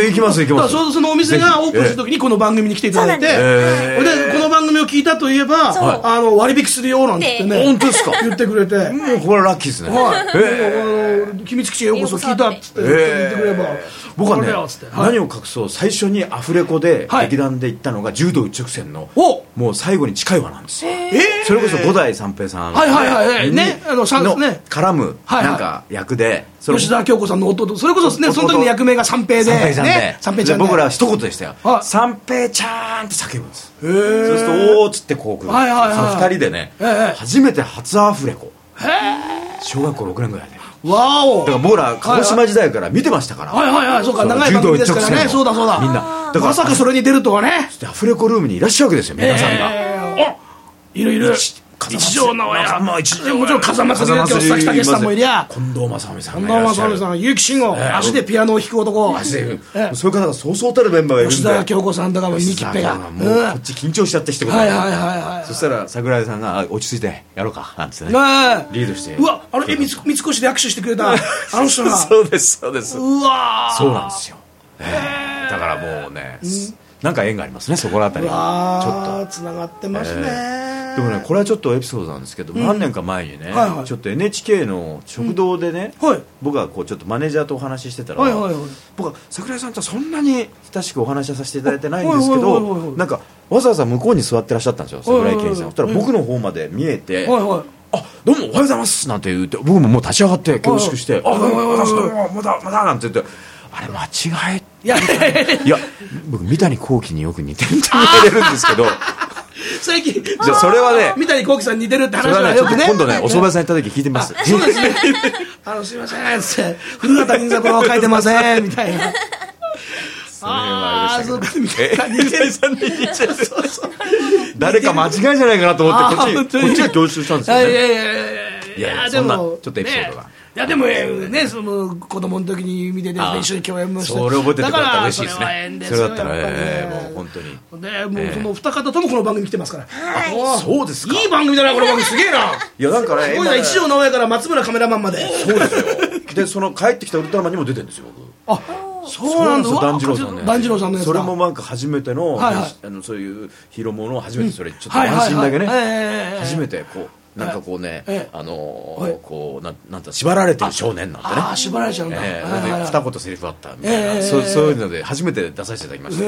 行きます行きます。 だからそのお店がオープンするときにこの番組に来ていただいて、 えー、でこの番組を聞いたといえばあの割引するよなんてね、 本当ですか、 言ってくれて、 もうこれはラッキーですね。 はい、えー、あの秘密基地へようこそ聞いたっつって言ってくれば、 僕はね、何を隠そう最初にアフレコで劇団で行ったのが柔道一直線のもう最後に近い輪なんですよ。それこそ五代三平さんはいはいはいね、あの絡むなんか役で吉田京子さんの弟、それこそね、その時の役名が三平で、 三平ちゃんで、僕らは一言でしたよ、三平ちゃんって叫ぶんです。そうするとおーっつってこう来る。その二人でね、初めて初アフレコ、小学校ろくねんぐらいで。 わお。 だから僕ら鹿児島時代から見てましたから。 はいはいはい、そうか、長い番組ですからね。そうだそうだ、 みんなだからまさかそれに出るとはね。 アフレコルームにいらっしゃるわけですよ、皆さんが。 いるいる、一条の親、もちろん風祭りで佐々木さんもいりゃ、 近藤正美さん近藤正美さん、結城慎吾、足でピアノを弾く男、 そういう方がそうそうたるメンバーがいるんで、 吉田京子さんとかもミキッペが、 もうこっち緊張しちゃってしてことで、そしたら桜井さんが落ち着いてやろうかなんつってね、リードして、 うわ、あれ三越で握手してくれたあの人が、 そうですそうです、 うわ、 そうなんですよ。だからもうね、なんか縁がありますね、そこら辺りがちょっとつながってますね。 でもね、これはちょっとエピソードなんですけど、何年か前にね、ちょっと エヌエイチケー の食堂でね、僕がこうちょっとマネージャーとお話ししてたら、僕は桜井さんとはそんなに親しくお話しさせていただいてないんですけど、なんかわざわざ向こうに座ってらっしゃったんですよ、桜井健さん。そしたら僕の方まで見えて、あ、どうもおはようございますなんて言って、僕ももう立ち上がって恐縮して、あ、まだまだなんて言って、あれ間違え、いやいや僕三谷幸喜によく似てるって言われるんですけど、 最近じゃそれはね、 三谷幸喜さん似てるって話はよくね、 今度ねお蕎麦屋さん行った時聞いてみます。 そうですね、あのすいませんって古畑任三郎は書いてませんみたいな。ああ、そうか、三谷さんに似てる。 誰か間違いじゃないかなと思ってこっちこっちが凝集したんですよね。 いやいやいやいやいや、そんなちょっとエピソードが。 いやでもね、その子供の時に見てて一緒に共演もして、 それ覚えててくれたら嬉しいですね。 それだったらもう本当にで、もうその二方ともこの番組来てますから。 そうですか。 いい番組だなこの番組、すげえな。 いやなんかね、 すごいな、一条直哉から松村カメラマンまで。 そうですよ。でその帰ってきたウルトラマンにも出てるんですよ僕。 あ、そうなんです。 團次郎さんね。 團次郎さんのやつ。 それもなんか初めてのあのそういうヒーローものを初めてそれちょっと安心だけね、初めてこう。なんかこうね、あのこうなんなんて縛られてる少年なんてね。 ああ、縛られちゃうんだ。 二言セリフあったみたいな、そういうので初めて出させていただきました。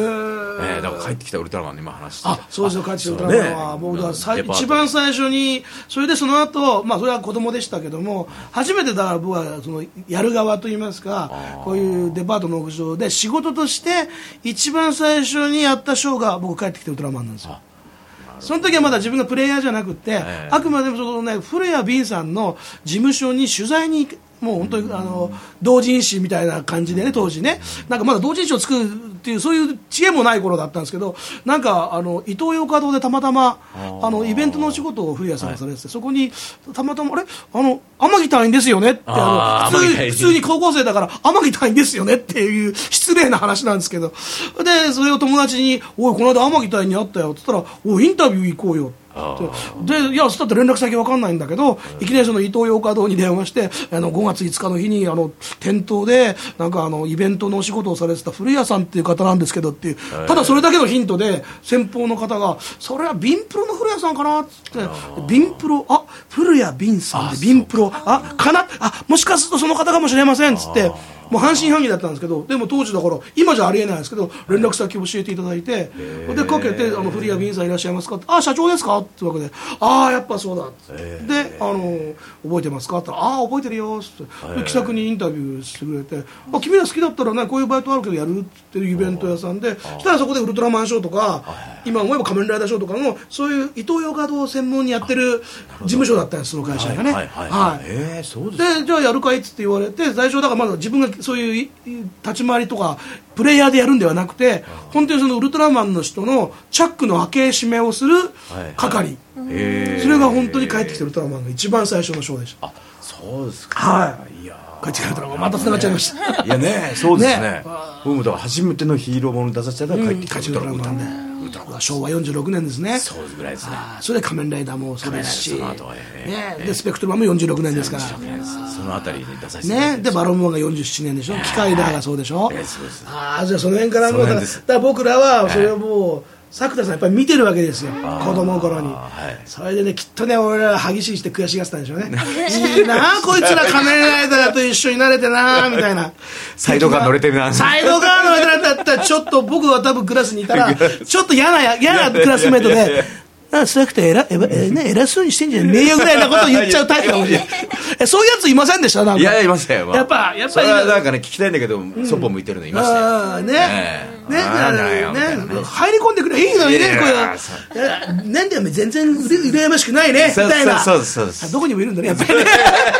だから帰ってきたウルトラマンに今話して。 あ、そうですよ、帰ってきたウルトラマンは僕は一番最初に、それでその後、まあそれは子供でしたけども、初めてだから僕はそのやる側といいますか、こういうデパートの屋上で仕事として一番最初にやったショーが僕帰ってきたウルトラマンなんですよ。その時はまだ自分がプレイヤーじゃなくて、えー、あくまでもその、ね、古谷敏さんの事務所に取材にもう本当にあの同人誌みたいな感じでね、当時ね、なんかまだ同人誌を作るっていうそういう知恵もない頃だったんですけど、なんかあのイトーヨーカドーでたまたまあのイベントのお仕事を古谷さんがされてて、はい、そこにたまたまあれあの天城隊員ですよねって、あの普通普通に高校生だから天城隊員ですよねっていう失礼な話なんですけど、でそれを友達においこの間天城隊員に会ったよって言ったら、おいインタビュー行こうよ。でいやそしたって連絡先分かんないんだけど、いきなりそのイトーヨーカドーに電話して、あのごがついつかの日にあの店頭でなんかあのイベントのお仕事をされてた古谷さんっていう方なんですけどっていう、ただそれだけのヒントで先方の方がそれはビンプロの古谷さんかなって言って、ビンプロ、あ古谷ビンさんでビンプロあかな、あもしかするとその方かもしれませんっつって、もう半信半疑だったんですけど、でも当時だから今じゃありえないですけど連絡先教えていただいて、でかけてあの古谷ビンさんいらっしゃいますかって、あ社長ですかってわけで、ああやっぱそうだって、であの覚えてますかって言ったら、ああ覚えてるよって気さくにインタビューしてくれて、あ君ら好きだったらねこういうバイトあるけどやるっていうイベント屋さんで、そしたらそこでウルトラマンショーとか今思えば仮面ライダーショーとかのそういうイトーヨーカドー専門にやってる事務所だったんです、その会社がね。はいでじゃあやるかいっつって言われて、最初だからまだ自分がそういう立ち回りとかプレイヤーでやるんではなくて、本当にそのウルトラマンの人のチャックの開け閉めをする係、それが本当に帰ってきたウルトラマンの一番最初のショーでした。 あそうですか。 はい、 いや帰ってきたウルトラマンまたつながっちゃいました。 いやねそうですね、僕もだから初めてのヒーローものに出させていただいたら帰ってきたウルトラマンで、 しょうわよんじゅうろくねんですね。 そうぐらいですね。 それで仮面ライダーもそうですし、 その後はね、でスペクトルマンもよんじゅうろくねんですから、 そのあたりに出させてね。 でバロンモアがよんじゅうななねんでしょ、機械ダーがそうでしょ。 えー、そうです。 ああ、じゃあその辺からもうだから僕らはそれをもう作田さんやっぱり見てるわけですよ、子供の頃に、はい、それでねきっとね俺ら歯ぎしりして悔しがってたんでしょうねいいなこいつら仮面ライダーと一緒になれてなみたいなサイドカー乗れてるなサイドカー乗れてなだったらちょっと僕は多分クラスにいたらちょっと嫌な嫌なクラスメートであスラクター偉ええ、ね、偉そうにしてんじゃねえよぐらいなことを言っちゃうタイプかもしれないえそういうやついませんでしたなんか。 いやいましたよ、まあ、 やっぱやっぱそれはなんかね聞きたいんだけど、うん、そっぽ向いてるのいましたよ、 あねねねね入り込んでくれいいのにねこれなんだよ全然羨ましくないねみたいなそうそうそうどこにもいるんだねやっぱりね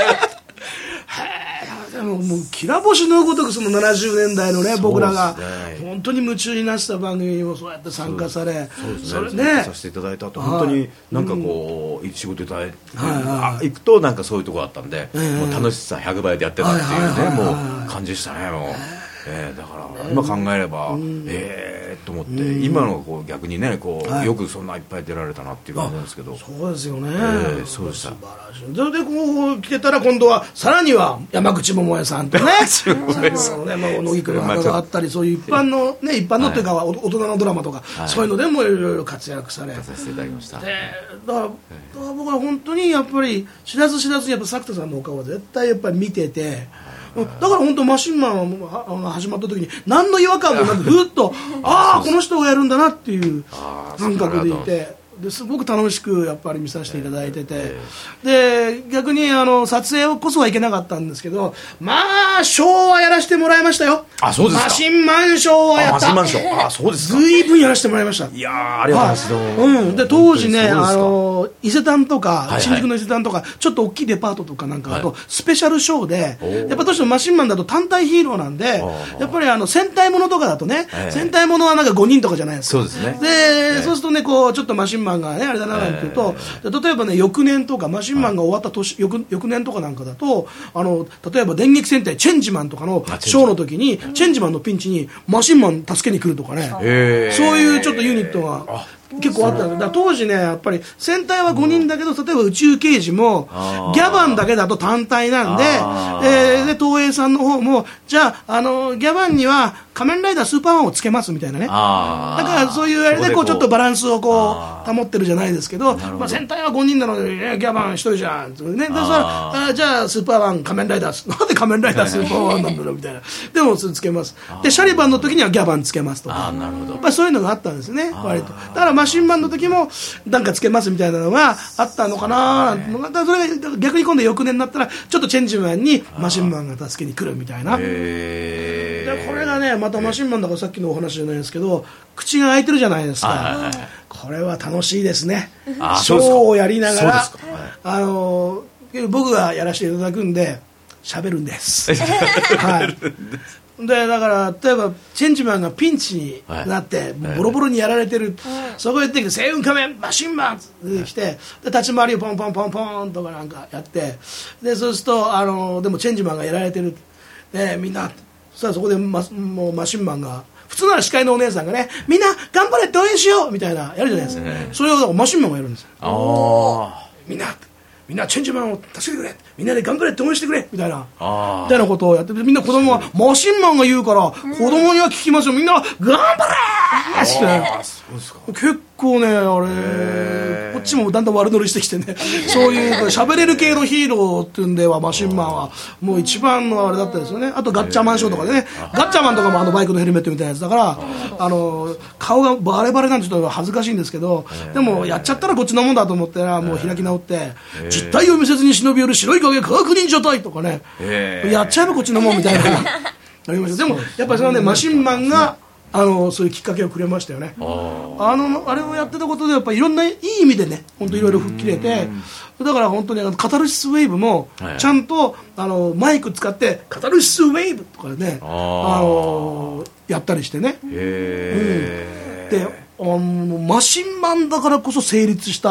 もうきら星のごとくそのななじゅうねんだいのね僕らが本当に夢中になってた番組にもそうやって参加されそれねさせていただいた後本当になんかこう仕事いただいて行くとなんかそういうとこあったんでもう楽しさひゃくばいでやってたっていうねもう感じでしたねもう。えー、だから今考えれば、うん、えーと思って、うん、今のこう逆にねこう、はい、よくそんないっぱい出られたなっていう感じなんですけどそうですよね、 えー、そうでした素晴らしいでこう来てたら今度はさらには山口百恵さんとね乃木くんの花があったりそういう一般の、ね、一般のというか、はい、大人のドラマとか、はい、そういうのでもいろいろ活躍されさせていただきましたでだから、はい、だから僕は本当にやっぱり知らず知らずにやっぱ作田さんのお顔は絶対やっぱり見ててだから本当マシンマンが始まった時に何の違和感もなくふっとああこの人がやるんだなっていう感覚でいてですごく楽しくやっぱり見させていただいててで逆にあの撮影こそはいけなかったんですけどまあショーはやらせてもらいましたよ。 あそうですか。 マシンマンショーはやった。 マシンマンショーあそうですか。 随分やらせてもらいました。 いやーありがとうございます、 はいうん、で当時ねあの伊勢丹とか、はいはい、新宿の伊勢丹とかちょっと大きいデパートとかなんかだと、はい、スペシャルショーでやっぱどうしてもマシンマンだと単体ヒーローなんでやっぱりあの戦隊ものとかだとね、はいはい、戦隊ものはなんかごにんとかじゃないですか。 そうですね。 で、はい、そうするとねこうちょっとマシンマンがねあれだななんていうと、はい、例えばね翌年とかマシンマンが終わった年、はい、翌, 翌年とかなんかだとあの例えば電撃戦隊チェンジマンとかのショーの時にチェンジマンのピンチにマシンマン助けに来るとかねそういうちょっとユニットが結構あったんです。だ当時ねやっぱり戦隊はごにんだけど例えば宇宙刑事もギャバンだけだと単体なんで、えー、で東映さんの方もじゃあ、あのギャバンには仮面ライダースーパーマンをつけますみたいなね。だからそういうあれでこうちょっとバランスをこう保ってるじゃないですけど、まあ、戦隊はごにんなのに、ね、ギャバンひとりじゃん、ね、でそあじゃあスーパーマン仮面ライダーなんで仮面ライダースーパーマンなんだろうみたいなでもつけますでシャリバンの時にはギャバンつけますとかやっぱりそういうのがあったんですね割と。だからマシンマンの時もなんかつけますみたいなのがあったのかななんてのがだそれが逆に今度翌年になったらちょっとチェンジマンにマシンマンが助けに来るみたいな。でこれがねまたマシンマンだからさっきのお話じゃないですけど口が開いてるじゃないですか。これは楽しいですね。ショーをやりながらあの僕がやらせていただくんで喋るんですはいでだから例えばチェンジマンがピンチになって、はい、ボロボロにやられてる、はい、そこへ行ってきて星雲仮面マシンマンって来て、はい、で立ち回りをポンポンポンポンとかなんかやってでそうするとあのでもチェンジマンがやられてるでみんなそしたらそこで、ま、もうマシンマンが普通なら司会のお姉さんがねみんな頑張れって応援しようみたいなやるじゃないですか、ね、それをマシンマンがやるんですよ。あみんなみんなチェンジマンを助けてくれみんなで頑張れって応援してくれみたいなみたいなことをやってみんな子供はマシンマンが言うから子供には聞きますよみんな頑張れーって結構ねあれこっちもだんだん悪乗りしてきてねそういう喋れる系のヒーローっていうんではマシンマンはもう一番のあれだったですよね。あとガッチャマンショーとかでねガッチャマンとかもあのバイクのヘルメットみたいなやつだからあの顔がバレバレなんてちょっと恥ずかしいんですけどでもやっちゃったらこっちのもんだと思ったらもう開き直って実体を見せずに忍び寄る白い影科学忍者隊とかねやっちゃえばこっちのもんみたいなありました。でもやっぱりそれはねマシンマンがあのそういうきっかけをくれましたよね。あのあれをやってたことでやっぱりいろんないい意味でね本当いろいろ吹っ切れてだから本当にあのカタルシスウェーブもちゃんと、はい、あのマイク使ってカタルシスウェーブとかねあのやったりしてね。へ、うん、であのマシンマンだからこそ成立した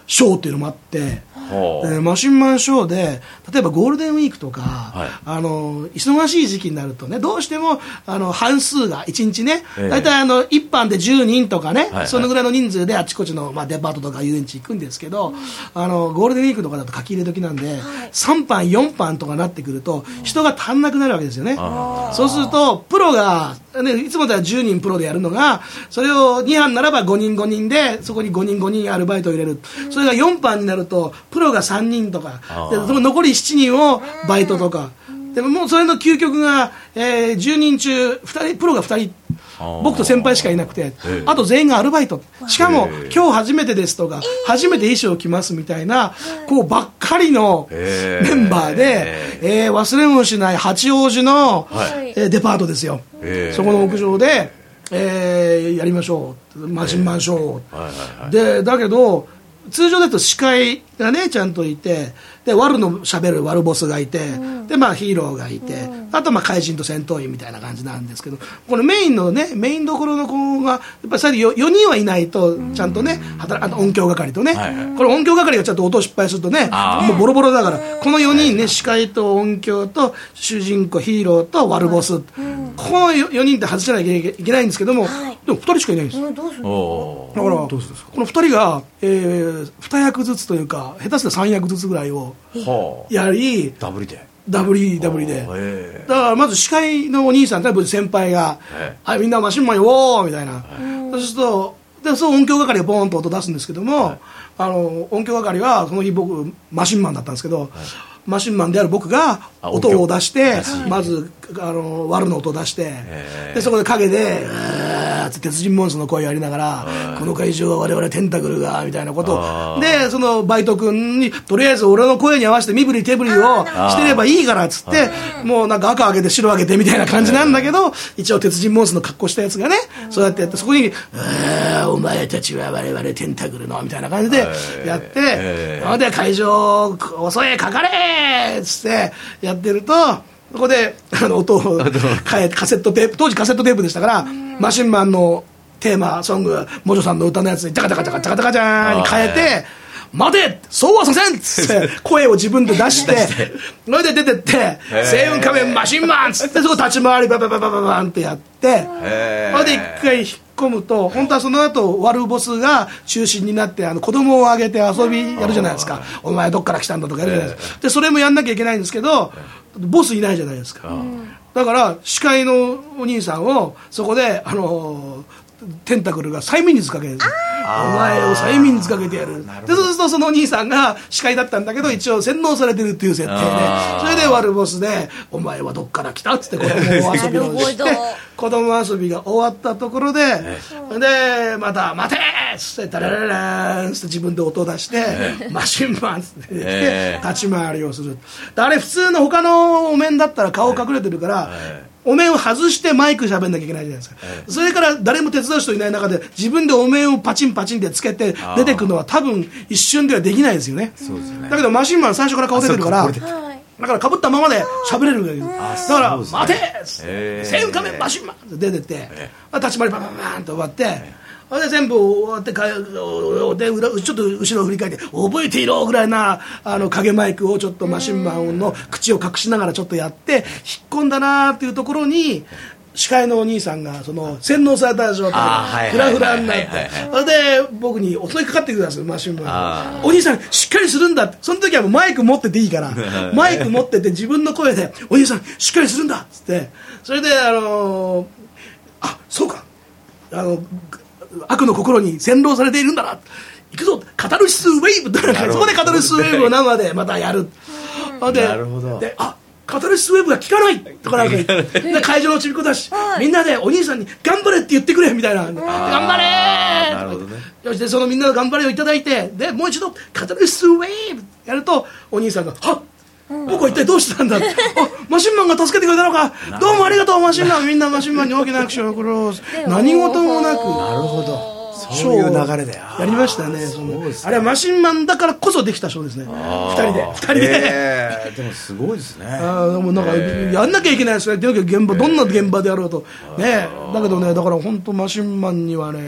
ショーっていうのもあって、えー、マシンマンショーで例えばゴールデンウィークとか、はい、あの忙しい時期になるとねどうしてもあの半数がいちにちね、えー、大体あの一般でじゅうにんとかね、はいはい、そのぐらいの人数であちこちの、まあ、デパートとか遊園地行くんですけど、うん、あのゴールデンウィークとかだと書き入れ時なんで、はい、さんばんよんばんとかなってくると人が足んなくなるわけですよね。そうするとプロが、ね、いつもではじゅうにんプロでやるのがそれをに班ならばごにんごにんでそこにごにんごにんアルバイトを入れる、うん、それがよん班になるとプロがさんにんとかでその残りしちにんをバイトとかでももうそれの究極が、えー、じゅうにん中ふたりプロがふたり僕と先輩しかいなくてあと全員がアルバイトしかも今日初めてですとか初めて衣装着ますみたいなこうばっかりのメンバーで、えー、忘れもしない八王子の、はいえー、デパートですよ。そこの屋上で、えー、やりましょうマシンマンショー、はいはいはい、でだけど通常だと司会がねちゃんといてでワルのしゃべるワルボスがいて、うん、でまあヒーローがいて、うん、あとまあ怪人と戦闘員みたいな感じなんですけどこのメインのねメインどころの子がやっぱりさらに よ, よにんはいないとちゃんとね、うん、働あと音響係とね、はいはい、これ音響係がちょっと音を失敗するとねもうボロボロだからこのよにんね司会と音響と主人公ヒーローとワルボス、うん、この 4, よにんって外せなきゃいけないんですけども、はい、でもふたりしかいないんです、うん、どうするのだからどうするんですかこのふたりが、えー、に役ずつというか下手するとさん役ずつぐらいをやりダブリでダブリダブリでだからまず司会のお兄さん多分先輩がはいみんなマシンマンよみたいなそうするとでそう音響係がボーンと音出すんですけども、はい、あの音響係はその日僕マシンマンだったんですけど、はい、マシンマンである僕が音を出してまずあのワルの音を出してでそこで陰でうーって鉄人モンスの声をやりながらこの会場は我々テンタクルがみたいなことをでそのバイト君にとりあえず俺の声に合わせて身振り手振りをしてればいいからっつってもうなんか赤上げて白上げてみたいな感じなんだけど一応鉄人モンスの格好したやつがねそうやってやってそこにお前たちは我々テンタクルのみたいな感じでやってなので会場遅いかかれっつってやってるとそこであの音を変えカセットテープ当時カセットテープでしたからマシンマンのテーマソングモジョさんの歌のやつにジャカジャカジャカジャカジャカジャーに変えて待てそうはさせんっつって声を自分で出してそれで出てって星雲仮面マシンマンっつってそこ立ち回りババババババンってやってそれで一回引っ込むと本当はその後ワルボスが中心になってあの子供をあげて遊びやるじゃないですかお前どっから来たんだとかやるじゃないですかでそれもやんなきゃいけないんですけどボスいないじゃないですかだから司会のお兄さんをそこであのテンタクルが催眠術かけるんですよお前を催眠術かけてやるでそうするとそのお兄さんが司会だったんだけど一応洗脳されてるっていう設定でそれでワルボスでお前はどっから来たっつって子供遊びをして子供遊びが終わったところででまた待てーっつってタラララーンっつって自分で音を出してマシンマンっつって立ち回りをするあれ普通の他のお面だったら顔隠れてるからお面を外してマイク喋んなきゃいけないじゃないですか、はい、それから誰も手伝う人いない中で自分でお面をパチンパチンでつけて出てくるのは多分一瞬ではできないですよ ね, そうですねだけどマシンマン最初から顔出てるからだからかぶったままで喋れるだから待て星雲仮面マシンマンって出てって立ち回りバンバンバンと終わってで全部終わってかで裏ちょっと後ろを振り返って覚えていろぐらいなあの影マイクをちょっとマシンマンの口を隠しながらちょっとやって引っ込んだなっていうところに司会のお兄さんがその洗脳された状態でフラフラになってそれで僕に襲いかかってくださいマシンマンお兄さんしっかりするんだってその時はもうマイク持ってていいからマイク持ってて自分の声でお兄さんしっかりするんだっつってそれであのー、あそうかあの悪の心に洗脳されているんだな行くぞカタルシスウェーブってそこでカタルシスウェーブを生でまたやるでなるほどであカタルシスウェーブが効かないとかなんか言ってで会場のちびっこだし、はい、みんなでお兄さんに頑張れって言ってくれみたいな頑張れーなるほど、ね、よしでそのみんなの頑張れをいただいてでもう一度カタルシスウェーブやるとお兄さんがはっ僕は一体どうしたんだあマシンマンが助けてくれたのかどうもありがとうマシンマンみんなマシンマンに大きな拍手を送ろう何事もなくなるほどそういう流れでやりましたねそのあれはマシンマンだからこそできたショーですねふたりでふたりで、 えー、でもすごいですねあでもなんかやんなきゃいけないですね現場どんな現場であろうとねだけどねだから本当マシンマンにはね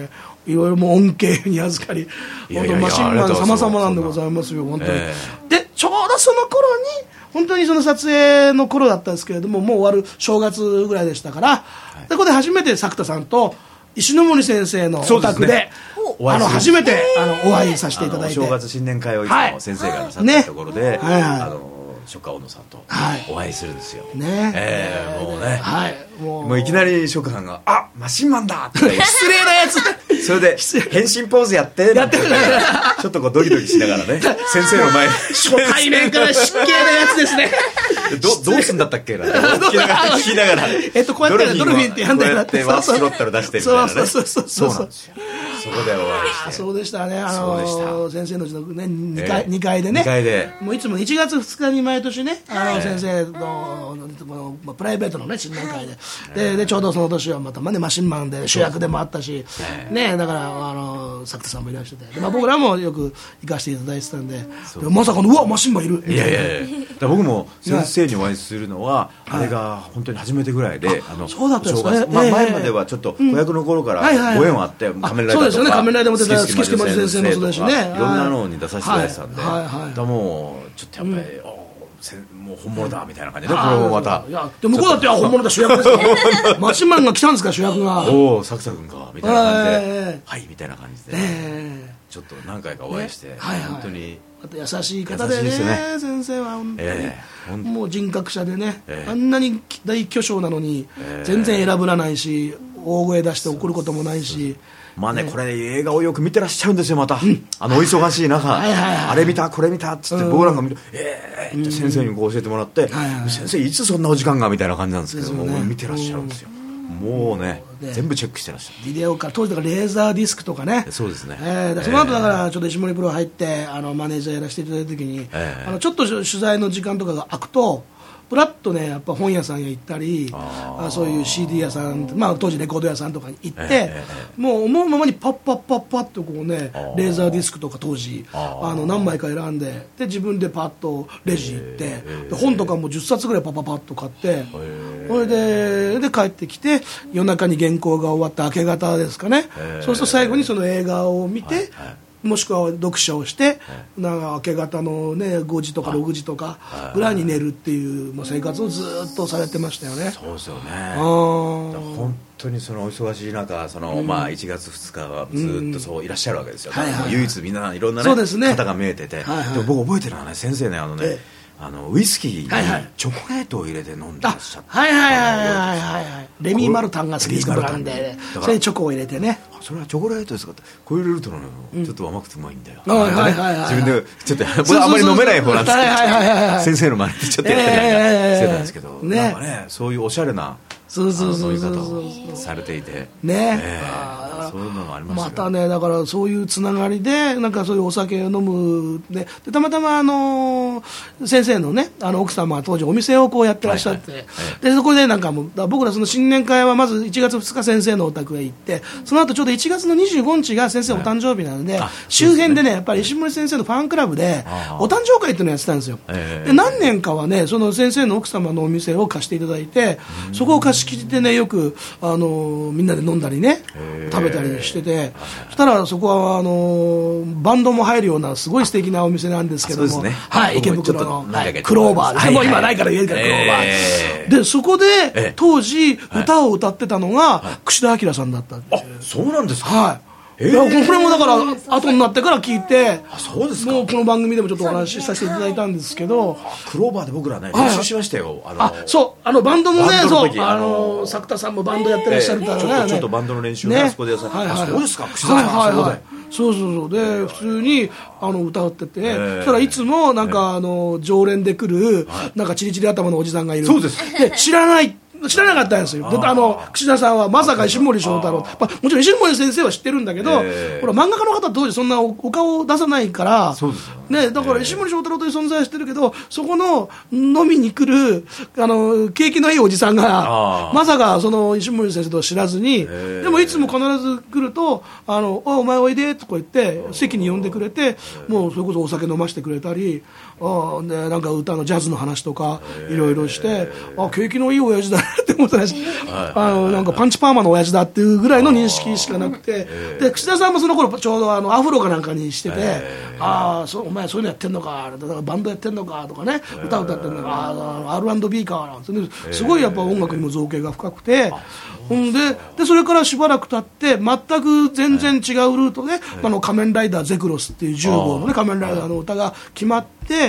いろいろもう恩恵に預かり、本当マシンマン様々なんでございますよ、本当に。えー、で、ちょうどその頃に、本当にその撮影の頃だったんですけれども、もう終わる正月ぐらいでしたから、はい、でここで初めて作田さんと石ノ森先生のお宅で、ね、あの初めてあのお会いさせていただいて、 正月新年会をいつも先生がなさったところで、はいねはいはい、あの初夏小野さんとお会いするんですよ、はいねえー、もうね、はい、もう、もういきなり初夏さんがあマシンマンだって失礼なやつそれで変身ポーズやってやってちょっとこうドキドキしながらね先生の前に初対面から失敬なやつですねど, どうすんだったっけなって聞きながら聞きながらえっとこうやってドルフィンってやんだよなってこうやってワースロッタル出してみたいなねそうそうそうそうそうなんですよそこでお会いしてそうでしたねあの先生のねにかい、えー、にかいでねにかいでもういつもいちがつふつかに毎年ねあの先生のプライベートのね新年会で、えー、で, でちょうどその年はまた、まあね、マシンマンで主役でもあったし、えー、ねだからあの作田さんもいらっしゃってで、まあ、僕らもよく行かせていただいてたんで、でまさかのうわマシンマンいるみたいな。いやいやいや僕も先生にお会いするのはあれが本当に初めてぐらいで、はい、あのそうだったんですかね、 まあ、前まではちょっと子役の頃からご縁はあって、うん、仮面ライダーとかそうですよね仮面ライダーも出た月月丸先生もそうだしねいろんなのに出させていただいてたんで、はいはいはい、だもうちょっとやっぱり、うんもう本物だみたいな感じで、これもまたいやで向こうだって本物だ主役ですからマシンマンが来たんですか主役がおお作田君かみたいな感じで、えー、はいみたいな感じで、えー、ちょっと何回かお会いして、ねはいはい、本当にまた優しい方で ね, でね先生は本当に、えー、もう人格者でね、えー、あんなに大巨匠なのに、えー、全然選ぶらないし大声出して怒ることもないしまあね、ねこれ映画をよく見てらっしゃるんですよまた、うん、あのお忙しい中はいはい、はい、あれ見たこれ見たっつって僕らが見る、うん、えーって先生にこう教えてもらって、うんはいはい、先生いつそんなお時間がみたいな感じなんですけども、ね、見てらっしゃるんですよ、うん、もうね全部チェックしてらっしゃるビデオか当時だからレーザーディスクとかねそうですね、 えー、その後だからちょっと石森プロ入ってあのマネージャーやらせていただいた時に、えー、あのちょっと取材の時間とかが空くとプラッとねやっぱ本屋さんへ行ったりああそういう シーディー 屋さん、まあ、当時レコード屋さんとかに行って、えー、もう思うままにパッパッパッパッとこうねレーザーディスクとか当時あの何枚か選んでで自分でパッとレジ行って、えー、で本とかもじゅっさつぐらいパッパッパッと買って、えー、それでで帰ってきて夜中に原稿が終わった明け方ですかね、えー、そうすると最後にその映画を見て、はいはいもしくは読書をして、はい、なんか明け方の、ね、ごじとかろくじとかぐらいに寝るっていう、まあ、生活をずっとされてましたよね。 そうですよね。本当にそのお忙しい中その、うんまあ、いちがつふつかはずっとそういらっしゃるわけですよ、うんはいはい、唯一みんないろんな、ねね、方が見えてて、はいはい、でも僕覚えてるのはね先生ねあのね、ええあのウイスキーにチョコレートを入れて飲んでらっしゃった、 はいはいはいはいはいはいレミー・マルタンが好きですからんでそれにチョコを入れてねそれはチョコレートですかってこれ入れると、ねうん、ちょっと甘くてうまいんだよ、 はいはいはいはい、 自分でちょっとこれあんまり飲めない方なんですけど、はいはいはいはい、先生の真似でちょっとやったりなんかしてたんですけど、えーね、なんかねそういうおしゃれなそうそうそうそういう方をされていてね、 えー、そういうのもありましたまたねだからそういうつながりでなんかそういうお酒を飲むででたまたまあの先生のねあの奥様は当時お店をこうやってらっしゃって、はいはいはい、でそこでなんかもう僕らその新年会はまずいちがつふつか先生のお宅へ行ってその後ちょうどいちがつのにじゅうごにちが先生お誕生日なので、はい、周辺でねやっぱり石森先生のファンクラブでお誕生会っていうのをやってたんですよ、えー、で何年かはねその先生の奥様のお店を貸していただいてそこを貸し切ってねよくあのみんなで飲んだりね食べたりしててそしたらそこはあのバンドも入るようなすごい素敵なお店なんですけども、ねはい、池袋の、はい、クローバーですね、はいはい、もう今ないから言えるからクローバー、えー、でそこで当時歌を歌ってたのが、はい、櫛田明さんだったっていう。 あそうなんですか、 はいえー、いやこれもだから後になってから聞いてあそうですかもうこの番組でもちょっとお話しさせていただいたんですけどクローバーで僕らね練習しましたよ、 はい、あのあそうあのバンドもねそうあの作田さんもバンドやってらっしゃるからね、 えー、ちょっとちょっとバンドの練習をねあそこでやさ、はいはい、あそうですか櫛田さん、はいはいはい、 そうそうそうで普通にあの歌ってて、えー、そしたらいつもなんかあの常連で来るなんかチリチリ頭のおじさんがいるそうですで知らない知らなかったんですよ。あの櫛田さんはまさか石森章太郎、まあ、もちろん石森先生は知ってるんだけど、えー、ほら漫画家の方当時そんな お, お顔を出さないから、 そうですよね、 ね、だから石森章太郎という存在は知ってるけど、そこの飲みに来るあの景気のいいおじさんがまさかその石森先生とは知らずに、でもいつも必ず来るとあのお, お前おいでとか言って席に呼んでくれて、もうそれこそお酒飲ませてくれたり、あでなんか歌のジャズの話とかいろいろして、あ景気のいい親父だなって思ったし、あのなんかパンチパーマの親父だっていうぐらいの認識しかなくて、で串田さんもその頃ちょうどあのアフロかなんかにしてて、ああそうお前そういうのやってんのか、だからバンドやってんのかとかね、歌歌ってんのか、アールアンドビー かなんて、ね、すごいやっぱ音楽にも造形が深くて、で, でそれからしばらく経って全く全然違うルートで、あの仮面ライダーゼクロスっていうじゅう号の、ね、仮面ライダーの歌が決まって、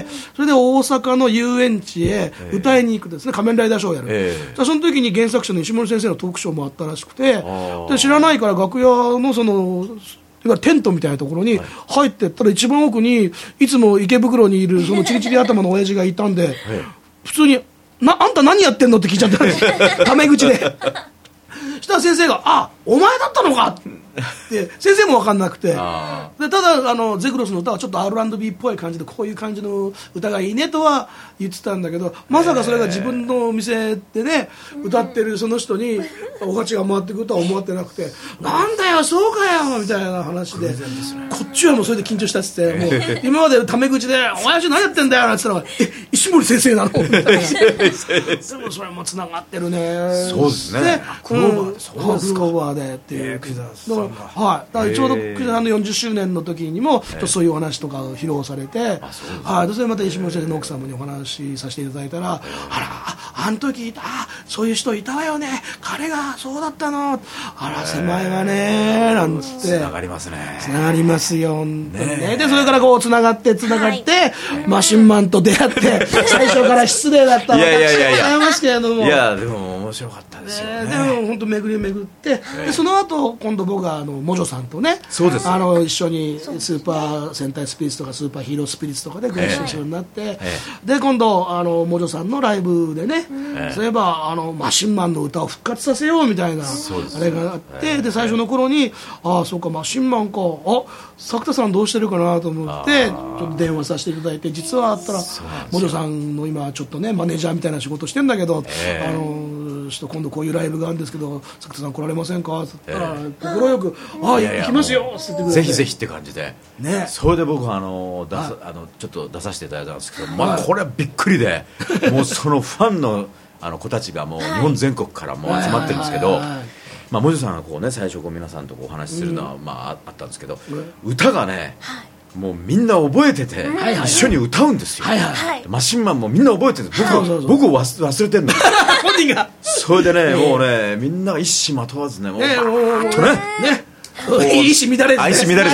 それで大阪の遊園地へ歌いに行くですね、仮面ライダーショーをやる、えー、その時に原作者の石森先生のトークショーもあったらしくて、で知らないから楽屋のそのテントみたいなところに入ってったら、一番奥にいつも池袋にいるそのチリチリ頭の親父がいたんで、普通になあんた何やってんのって聞いちゃったんですタメ口で。そしたら先生があお前だったのかって先生も分かんなくて、でただあのゼクロスの歌はちょっと アールアンドビー っぽい感じでこういう感じの歌がいいねとは言ってたんだけど、まさかそれが自分のお店でね歌ってるその人にお鉢が回ってくるとは思ってなくて、なんだよそうかよみたいな話で、こっちはもうそれで緊張したっつって、もう今までタメ口でお前何やってんだよなんて言ったら、え石森先生なのみたいな。でもそれもつながってるね。 そうですね。クローバーで、 そうですか。クローバーでっていう。はい、だからちょうど久田さんのよんじゅっしゅうねんの時にもちょっとそういうお話とかを披露されて、はい、でそれまた石森先生の奥様にお話しさせていただいたら、あら あ, あの時あそういう人いたわよね、彼がそうだったの、あら狭いわねなんつってつながりますね、 つながりますよ本当にね。でそれからこうつながってつながって、はい、マシンマンと出会って最初から失礼だったのいやいやいやいやございますけれども、 いやでも面白かったですよね。 でも本当巡り巡って、でその後今度僕があのモジョさんとね、 そうですあの一緒にスーパー戦隊スピリッツとかスーパーヒーロースピリッツとかでご一緒するようになって、ええ、で今度あのモジョさんのライブでね、ええ、そういえばあのマシンマンの歌を復活させようみたいなあれがあって、ええ、で最初の頃にああそうかマシンマンか、あ作田さんどうしてるかなと思ってちょっと電話させていただいて、実はあったらモジョさんの今ちょっとねマネージャーみたいな仕事してんだけど、ええ、あのちょっと今度こういうライブがあるんですけど作田さん来られませんかって言ったら快くああ行きますよって言ってくれて、 ぜひぜひって感じで、 ね、 それで僕はあの出さあのちょっと出させていただいたんですけど、まあ、これはびっくりで、もうそのファンのあの子たちがもう日本全国からもう集まってるんですけど、まあ、モジさんがこう、ね、最初こう皆さんとこうお話しするのは、まあ、あったんですけど、歌がね、もうみんな覚えてて、はいはい、一緒に歌うんですよ、はいはい、マシンマンもみんな覚えてるんです、僕、はい、僕を忘, 忘れてるんだ本人がそれでね、もうねみんなが一糸まとわずね、もうバーッとね、ね意思乱れず、ね、 意思乱れず、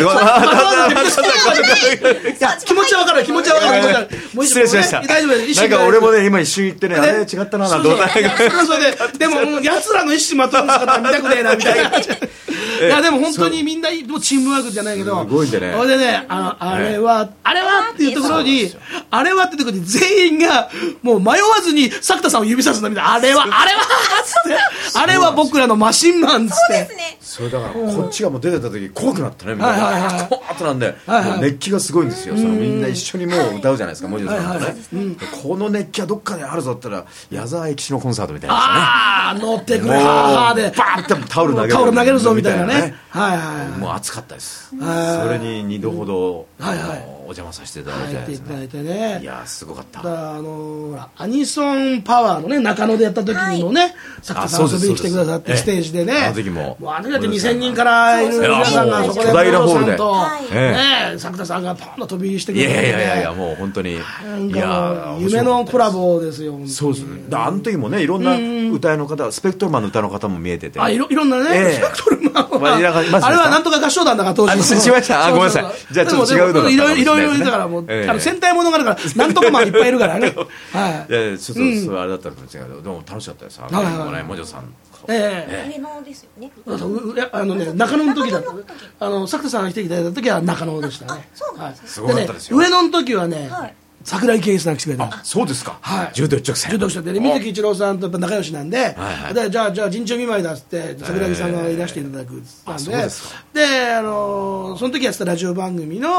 気持ちは分かる、気持ちは分かる、 失礼しました。 大丈夫です。 なんか俺もね今一瞬言ってね、あれ違ったな、なんて思った。 でも奴らの意思まとわず姿見たくねえなみたいな。いやでも本当にみんなチームワークじゃないけど、 すごいんでね。 それでね、あのあれはあれはっていうところに、あれはっていうところに全員がもう迷わずに作田さんを指さすんだみたいな、あれはあれはっつって、あれは僕らのマシンマンっつって。 それだからこっちがもう出てた時怖くなったねみたいな、怖っとなんで、熱気がすごいんですよ。そのみんな一緒にもう歌うじゃないですか、モジョさんとね。この熱気はどっかであるぞって言ったら矢沢永吉のコンサートみたいなですね。ああ乗ってくれはーでバーンってタオル投げるタオル投げるぞみたいなね。はいはい。 もう熱かったです。それににどほどお邪魔させていただいてですね。いやすごかった。 あのアニソンパワーのね中野でやった時にもね、作田さん遊びに来てくださってステージでね、 あの時もあの時だってにせんにんからいる皆さんがそこで巨大なホールでね、作田さんがポンと飛び入りしてくれて、 いやいやいやいやもう本当にいや夢のコラボですよ。 そうですね。あの時もねいろんな歌いの方、スペクトルマンの歌の方も見えてて、 あいろいろんなねスペクトルマンはあれはなんとか合唱団だから当時しました。あごめんなさい。じゃあちょっと違うのだった。 いろいろいろだからもうあの戦隊ものがあるからなんとかマンいっぱいいるからね。はい。 いやちょっとそれあれだったかもしれないけど、でも楽しかったです。あのねモジョさん。 ええ上野ですよね。 あのね中野の時だった。あの作田さんが来ていただいた時は中野でしたね。 そうなんです。 すごかったですよ。 上野の時はね。桜井圭さんが来てくれた。 あ、そうですか。 はい。 柔道一直線。 柔道一直線で、水木一郎さんとやっぱ仲良しなんで、で、じゃあ、じゃあ、陣中見舞いだっつって、桜井さんがいらしていただくっつったんで、で、あの、その時やってたラジオ番組の、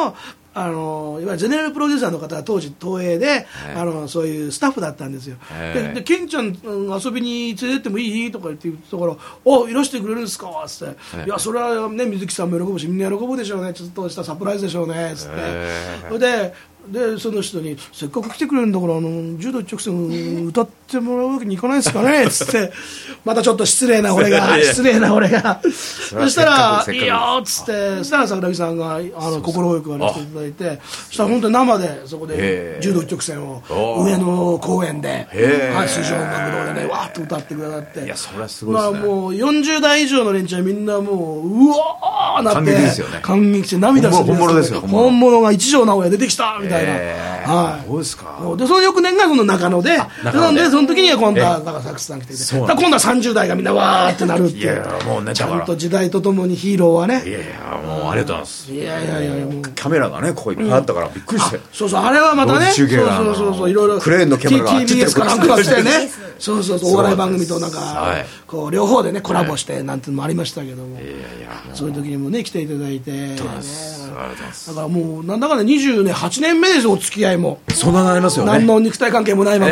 あのいわゆるゼネラルプロデューサーの方が当時東映で、あのそういうスタッフだったんですよ。ででケンちゃん、うん、遊びに連れてってもいいとか言って言ったから「おいらしてくれるんですか」っつって「いやそれはね水木さんも喜ぶしみんな喜ぶでしょうねちょっとしたサプライズでしょうね」っつってそれででその人にせっかく来てくれるんだからあの柔道一直線歌ってもらうわけにいかないですかねっつってまたちょっと失礼な俺が失礼な俺がそしたら「いいよ」っつってそしたら桜木さんがあの心よく話していただいてそしたら本当に生でそこで柔道一直線を上野公園で水上音楽堂でねわーっと歌ってくださっていやそれはすごいですね、 まあ、もうよんじゅう代以上の連中はみんなもううわーなって感激ですよね感激して涙する本物ですよ本物が一条直哉出てきたみたいな。 えー、 はい、 そうですか。 でその翌年がこの中野で中野でなのでその時には今度はだからサックスさん来ていてだから今度はさんじゅう代がみんなわーってなるっていういやもうねちゃんと時代とともにヒーローはねいやいやもうありがとうございますいやいやいやもうカメラがねここいっぱいあったからびっくりして、うん、 そうそうあれはまたね中継がそうそうそういろいろクレーンのキャメラがティービーエス かなんかしてねそうそうそうお笑い番組となんか、 はい、 こう両方でねコラボしてなんていうのもありましたけども、 いやいやそういう時にもね来ていただいて、ね、 そうですありがとうございますだからもうなんだかんだにじゅうねんはちねんめですよお付き合いもそんななりますよね何の肉体関係もないまま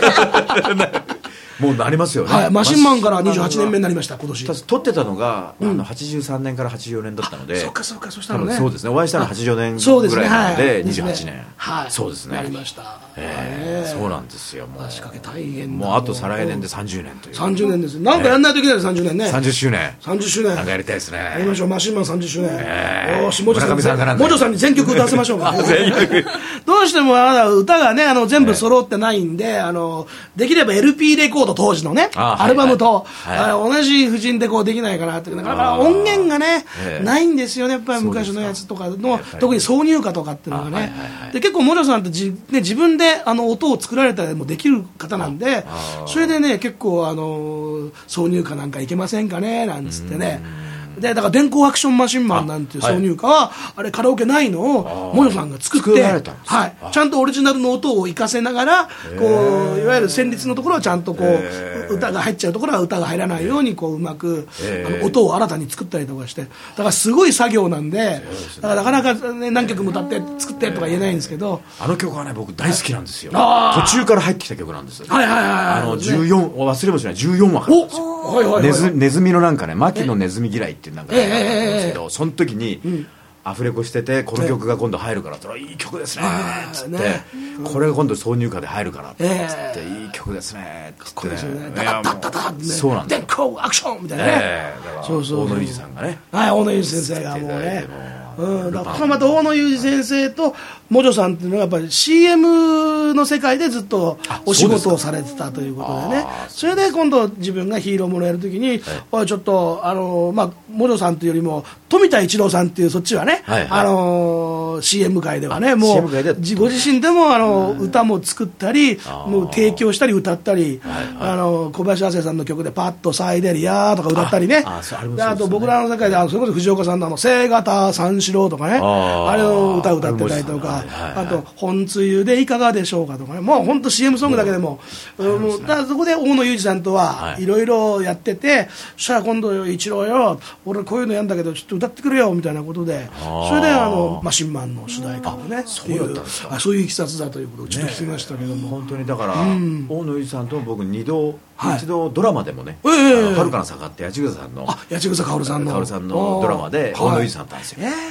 もうなりますよね、 はい、マシンマンからにじゅうはちねんめになりました今年撮ってたのが、うん、あのはちじゅうさんねんからはちじゅうよねんだったのでそうかそうかそしたらねそうですねお会いしたのははちじゅうよねんぐらいなので、はい、にじゅうはちねん、 はい、 そうですねなりました、 えー、そうなんですよもう仕掛け大変もうあと再来年でさんじゅうねんというさんじゅうねんですなんかやんないといけないですさんじゅうねんねさんじゅっしゅうねんさんじゅっしゅうねんなんかやりたいですねやりましょうマシンマンさんじゅっしゅうねん、 えー、 よしもじさん村上さんがなんかもじさんに全曲歌わせましょうどうしてもまだ歌がねあの全部揃ってないんで、あのできれば エルピー レコード当時のねアルバムと、はいはい、同じ布陣でこうできないかなってだから音源がねないんですよねやっぱり昔のやつとかの特に挿入歌とかっていうのがね、はいはいはい、で結構もじさんってじ、ね、自分であの音を作られたりもできる方なんでそれでね結構あの挿入歌なんかいけませんかねなんつってねでだから電光アクションマシンマンなんていう挿入歌は あ,、はい、あれカラオケないのをもじさんが作ってはい、ちゃんとオリジナルの音を活かせながらこういわゆる旋律のところはちゃんとこう歌が入っちゃうところは歌が入らないようにこううまくあの音を新たに作ったりとかしてだからすごい作業なんでだからなかなか、ね、何曲も歌って作ってとか言えないんですけどあの曲はね僕大好きなんですよ途中から入ってきた曲なんですよはいはいはい、 あのじゅうよん忘れもしないじゅうよんわからはいはいはい、 ネズネズミのなんかね牧野ネズミ嫌いっていうなんか、ねえー、なんですけど、えー、その時に、うんアフレコしててこの曲が今度入るからって言ったらいい曲ですねっつって、ねうん、これが今度挿入歌で入るからって言って、えー、いい曲ですねっつってねダダダダダそうなんです電光アクションみたいなね、えー、だからそうそう大野裕二さんがねはい大野裕二先生がもうねうん、だからまた大野裕二先生ともじょさんっていうのがやっぱり シーエム の世界でずっとお仕事をされてたということでねそれで今度自分がヒーローものやるときに、はい、ちょっとあの、まあ、もじょさんというよりも富田一郎さんっていうそっちはね、はいはい、あの シーエム 界ではねもうご自身でもあの歌も作ったりもう提供したり歌ったり、はいはい、あの小林亜生さんの曲でパッとサイデリアーとか歌ったりね あ, あ, であと僕らの世界であのそれこそ藤岡さんのあの聖型三四郎とかね あ, あれの歌を歌ってたりとか あ,、はいはいはい、あと本つゆでいかがでしょうかとかねもう本当 シーエム ソングだけでも、うん、もうだからそこで大野裕二さんとはいろいろやってて、はい、そしたら今度一郎よ俺こういうのやんだけどちょっと歌ってくれよみたいなことでそれであのマシンマンの主題歌をねそうだったんですかあそういういきさつだということをちょっと聞きましたけども、ね、 本当にだから、うん、大野裕二さんと僕二度、はい、一度ドラマでもね「 えー、 遥かな坂」って八千草さんの八千草薫さんの薫さんのドラマで大野裕二さんだったんですよ、はい、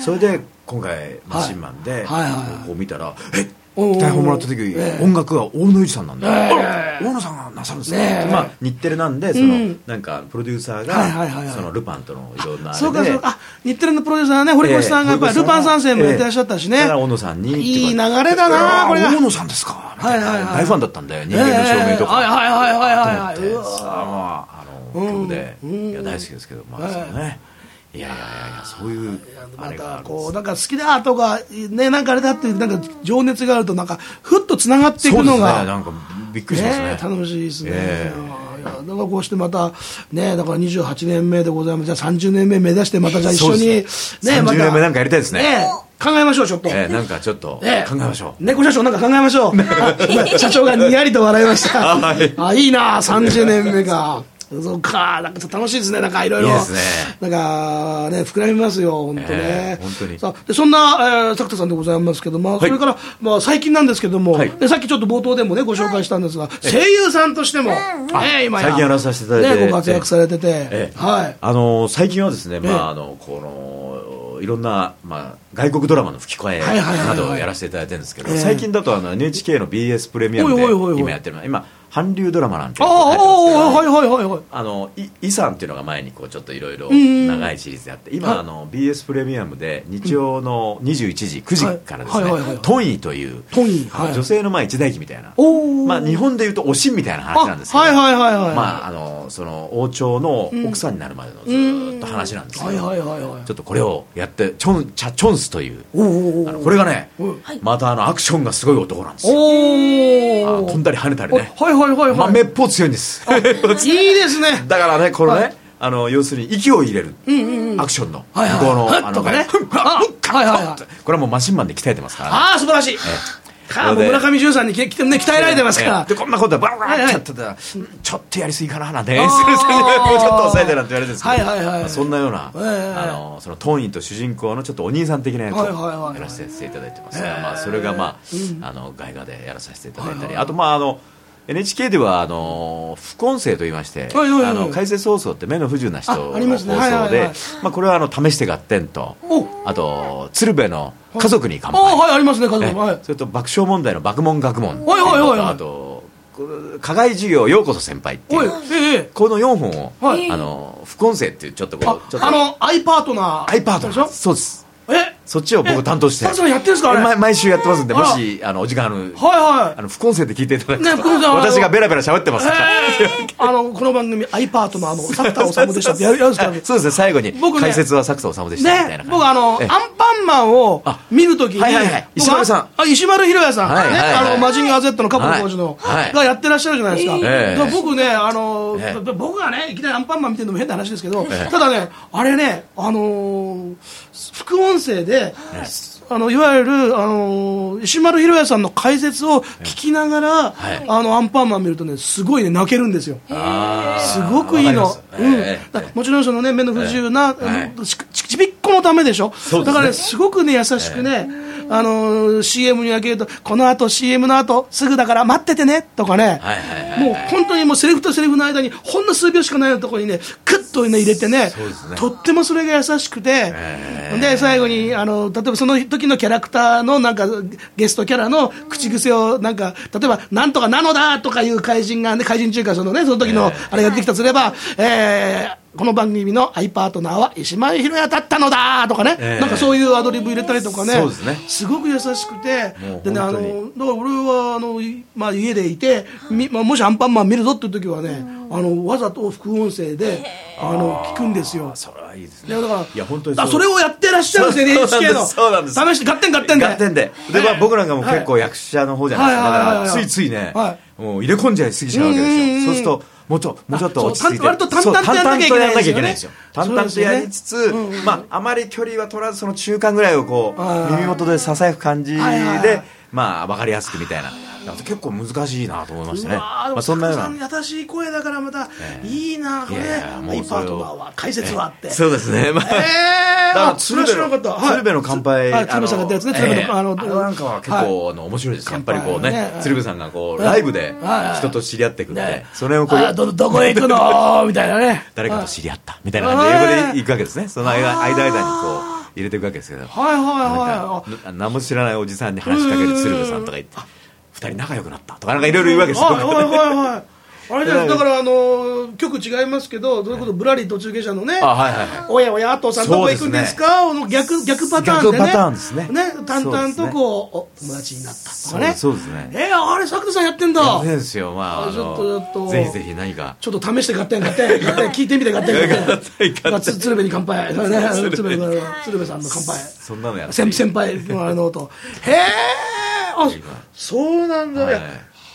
それで今回マシンマンで、はいはいはい、こう見たら「えっ台本もらった時、えー、音楽は大野裕二さんなんだ、えー、大野さんがなさるんですか、ねまあ、日テレなんでその、うん、なんかプロデューサーが、はいはいはいはい、そのルパンとのいろんなあれでそうかそうかあ日テレのプロデューサーはね堀越さんがやっぱりルパン三世もやってらっしゃったしね、えー、 だから大野さんにいい流れだなこれが大野さんですかみたいな、はいはいはい、大ファンだったんだよ人間の証明とか、 はいはいはいはいはいと思ってさああの曲で、うん、いや大好きですけどまあそうねいやいやいやそういうまたこうなんか好きだとかねなんかあれだってなんか情熱があるとなんかふっとつながっていくのが、 ね、なんかびっくりしますね、 ね、楽しいですね、えー、いやだからこうしてまたねだからにじゅうはちねんめでございますじゃあさんじゅうねんめ目指してまたじゃあ一緒にねさんじゅうねんめなんかやりたいですね、 ね考えましょうちょっと、 えー、なんかちょっと考えましょう、 ね、猫社長なんか考えましょう社長がにやりと笑いましたあいいなさんじゅうねんめかそうか、なんかちょっと楽しいですね、なんかいろいろ。 いいですね。 なんかね、膨らみますよ、本当ね。 えー、本当に。 さあでそんな、えー、作田さんでございますけど、まあ、はい、それから、まあ、最近なんですけども、はい、でさっきちょっと冒頭でもね、ご紹介したんですが、はい、声優さんとしても、 ね、今や最近やらさせていただいて、 ね、ご活躍されてて、 えーはい、あのー、最近はですね、まあ、あの、この、いろんな、まあ、外国ドラマの吹き替えなどをやらせていただいてるんですけど、最近だとあの エヌエイチケー の ビーエス プレミアムで今やってるのは、今韓流ドラマなんていうのが入ってますけど、あのイさんっていうのが前にこうちょっといろいろ長いシリーズであって、今あの ビーエス プレミアムで日曜のにじゅういちじくじからですね、トンイという女性のまあ一代記みたいな、まあ日本でいうとおしんみたいな話なんですけど、まああのその王朝の奥さんになるまでのずっと話なんですけど、ちょっとこれをやってチョンチャチョンスというあのこれがね、またあのアクションがすごい男なんですよ。飛んだり跳ねたりね。 はいはいはい、 まあ、めっぽう強いんです。 いいですね。 だからね、このね、はい、あの要するに息を入れる、うんうんうん、アクションの、はいはい、向こうのあのね、はいはいはい、これはもうマシンマンで鍛えてますから、ね、 ああ素晴らしい。か村上淳さんにきき、ね、鍛えられてますから、 でこんなことでバラバラってやってたら、ちょっとやりすぎかななんて演出する先生もうちょっと抑えてなんて言われてるんですけど、はいはいはい、まあ、そんなような、えー、あのそのトンイと主人公のちょっとお兄さん的なやつをやらせていただいてますが、はいはいはい、まあ、それが、まあうん、あの外画でやらさせていただいたり、はいはい、あとまああのエヌエイチケー ではあの副音声といいまして、はいはいはい、あの解説放送って目の不自由な人の放送で、まあこれはあの試して合点と、あと鶴瓶の家族に乾杯、 はい、はいありますね、家族、はい、 それと爆笑問題の爆問学問、 はいはいはいはい、 あと課外授業ようこそ先輩っていう、ええ、このよんほんを、はい、あの副音声っていうちょっとこうちょっとあのアイパートナーアイパートナーそうです。 えそっちを僕担当してさんやってるんですか、あれ毎毎週やってますんで、もしあのお時間ある、はいはい、あの副音声で聞いていただくと、ね、私がベラベラ喋ってますから、 えー、あのこの番組アイパートナーの作田治でしたってやるんですか、ね、 そうですね、最後に、ね、解説は作田治でしたみたいな感じ、 ね、僕あのアンパンマンを見るときに、はいはいはい、 石丸さんあ石丸ひろやさん、はいはいはい、ね、あのマジンガー Z のカップル工事の、はい、がやってらっしゃるじゃないですか、えー、僕ねあの、えー、僕がねいきなりアンパンマン見てるのも変な話ですけど、えー、ただねあれねあのー、副音声で、えーあのいわゆる、あの石丸ひろやさんの解説を聞きながら、はい、あのアンパンマン見るとねすごいね泣けるんですよ。すごくいいの、うん、だもちろんその、ね、目の不自由な、はい、ち, ちびっこのためでしょ、ね、だから、ね、すごくね優しくね、あの シーエム に開けるとこの後 シーエム の後すぐだから待っててねとかね、はいはいはい、もう本当にもうセリフとセリフの間にほんの数秒しかないようなところにねクッと、ね、入れて ね, ねとってもそれが優しくて、で最後にあの例えばその時のキャラクターのなんかゲストキャラの口癖をなんか例えばなんとかなのだとかいう怪人が、ね、怪人中華そのねその時のあれができたとすれば、えーこの番組のアイパートナーは石丸ひろやだったのだとかね、えー、なんかそういうアドリブ入れたりとか ね, そうですねすごく優しくて、でねあのだから俺はあの、まあ、家でいて、みまあ、もしアンパンマン見るぞっていう時はね、あのわざと副音声であの聞くんですよ。 それはいいですね。 だからいや本当にそ, それをやってらっしゃるんですよ エヌエイチケー のそうなんです。 試して合点合点で合点でで、まあ、僕なんかも結構役者の方じゃないですか、だからついついね、はい、もう入れ込んじゃいすぎちゃうわけですよ。そうするともうちょ、もうちょっと落ち着いて割と淡々とやらなきゃいけないんですよね。 淡々とやりつつ、うんうん、まあ、あまり距離は取らずその中間ぐらいをこう耳元でささやく感じで、はいはいはい、まあ分かりやすくみたいな。結構難しいなと思いましたね。まあ、そんなような優しい声だからまたいいなこれ、ね、アイパートナーは解説はあって、 そうですね、まあ、 えー、だから鶴瓶の、鶴瓶の乾杯、 はい、鶴瓶さんがやったやつね、鶴瓶のあのなんかは結構、はい、あの面白いです。やっぱりこうね、ね鶴瓶さんがこうライブで人と知り合ってくって、ね、それをこうど, どこへ行くのみたいなね、 誰かと知り合ったみたいな感じで英語で行くわけですね。その間間にこう入れていくわけですけど、 はいはいはいはい、 何も知らないおじさんに話しかける鶴瓶さんとか言って。二人仲良くなったとかなんかいろいろ言うわけですよ。 はいはいはいはい。あれですだからあの曲違いますけど、それこそぶらり途中下車のね、あ、はいはいはい、おやおやあとさんどこ行くんですか、ね、逆逆パターンでね、逆パターンですね。ね、淡々とこう、ね、友達になったとかね。 そうですね。 えー、あれ作田さんやってんだ。 やってんですよ。まあ、あちょっとちょっとぜひぜひ何かちょっと試して買ってん買ってん買ってん聞いてみて買ってん買ってん。鶴瓶に乾杯。それね鶴瓶鶴瓶さんの乾杯。 そんなのやって。 先先輩のあの音。へえ。あ、そうなんだ。はい、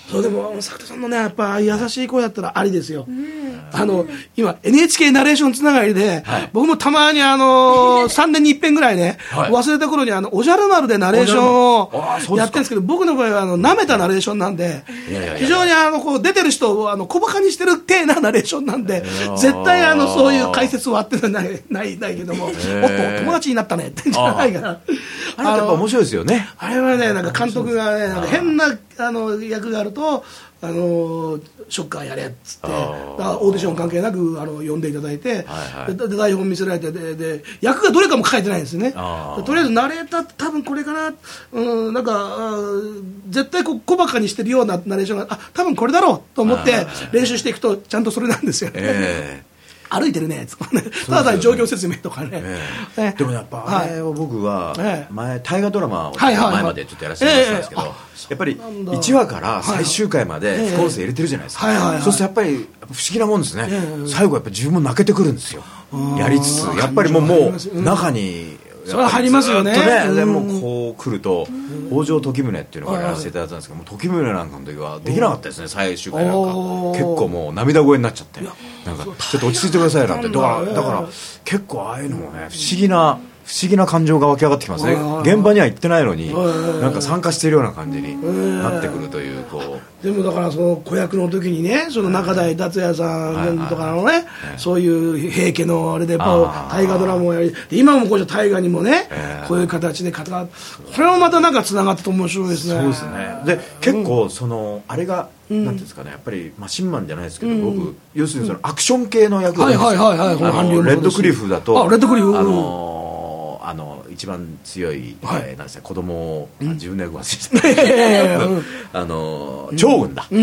そうでも作田さんのねやっぱ優しい声だったらありですよ。あの今 エヌエイチケー ナレーションつながりで、はい、僕もたまにあのさんねんに一遍ぐらいね、はい、忘れた頃にあのおじゃる丸でナレーションをやってるんですけど、僕の場合はあの舐めたナレーションなんで、非常にあのこう出てる人をあの小馬鹿にしてる体なナレーションなんで、絶対あのそういう解説はあってないないないけども、おっと友達になったねってじゃないから。 あれやっぱ面白いですよね。 あれはねなんか監督がねなんか変なあの役があるとあのショッカーやれっつってだからオーディション関係なくあの呼んでいただいて、はいはい、でで台本見せられてでで役がどれかも書いてないんですよね。とりあえずナレーターって多分これかな、うん、なんか絶対こう小馬鹿にしてるようなナレーションがあ多分これだろうと思って練習していくとちゃんとそれなんですよね。えー歩いてるねただ単に状況説明とかね、えーえー、でもやっぱあれを僕は前大河ドラマを前までちょっとやらせてもらってたんですけど、やっぱりいちわから最終回まで副音声入れてるじゃないですか。そうするとやっぱり不思議なもんですね。最後やっぱ自分も泣けてくるんですよ、やりつつやっぱりもうもう中にそれは入りますよね。 でもこう来ると北条時宗っていうのをやらせていただいたんですけど、もう時宗なんかの時はできなかったですね。最終回なんか結構もう涙声になっちゃって、なんかちょっと落ち着いてくださいなんて。だからだから結構ああいうのもね不思議な不思議な感情が湧き上がってきますね。現場には行ってないのになんか参加しているような感じになってくるという、こうでもだからその子役の時にね、その中台達也さんとかのね、そういう平家のあれで大河ドラマをやり、今もこう大河にもねこういう形で語る、これもまたなんかつながってて面白いですね。 そうですね。で結構そのあれがなんていうんですかね、やっぱりマシンマンじゃないですけど、僕要するにそのアクション系の役がレッドクリフだとレッドクリフあのあの一番強い、はいえー、なんですか子供を、うん、自分で役忘れてたあの趙雲だ、うん、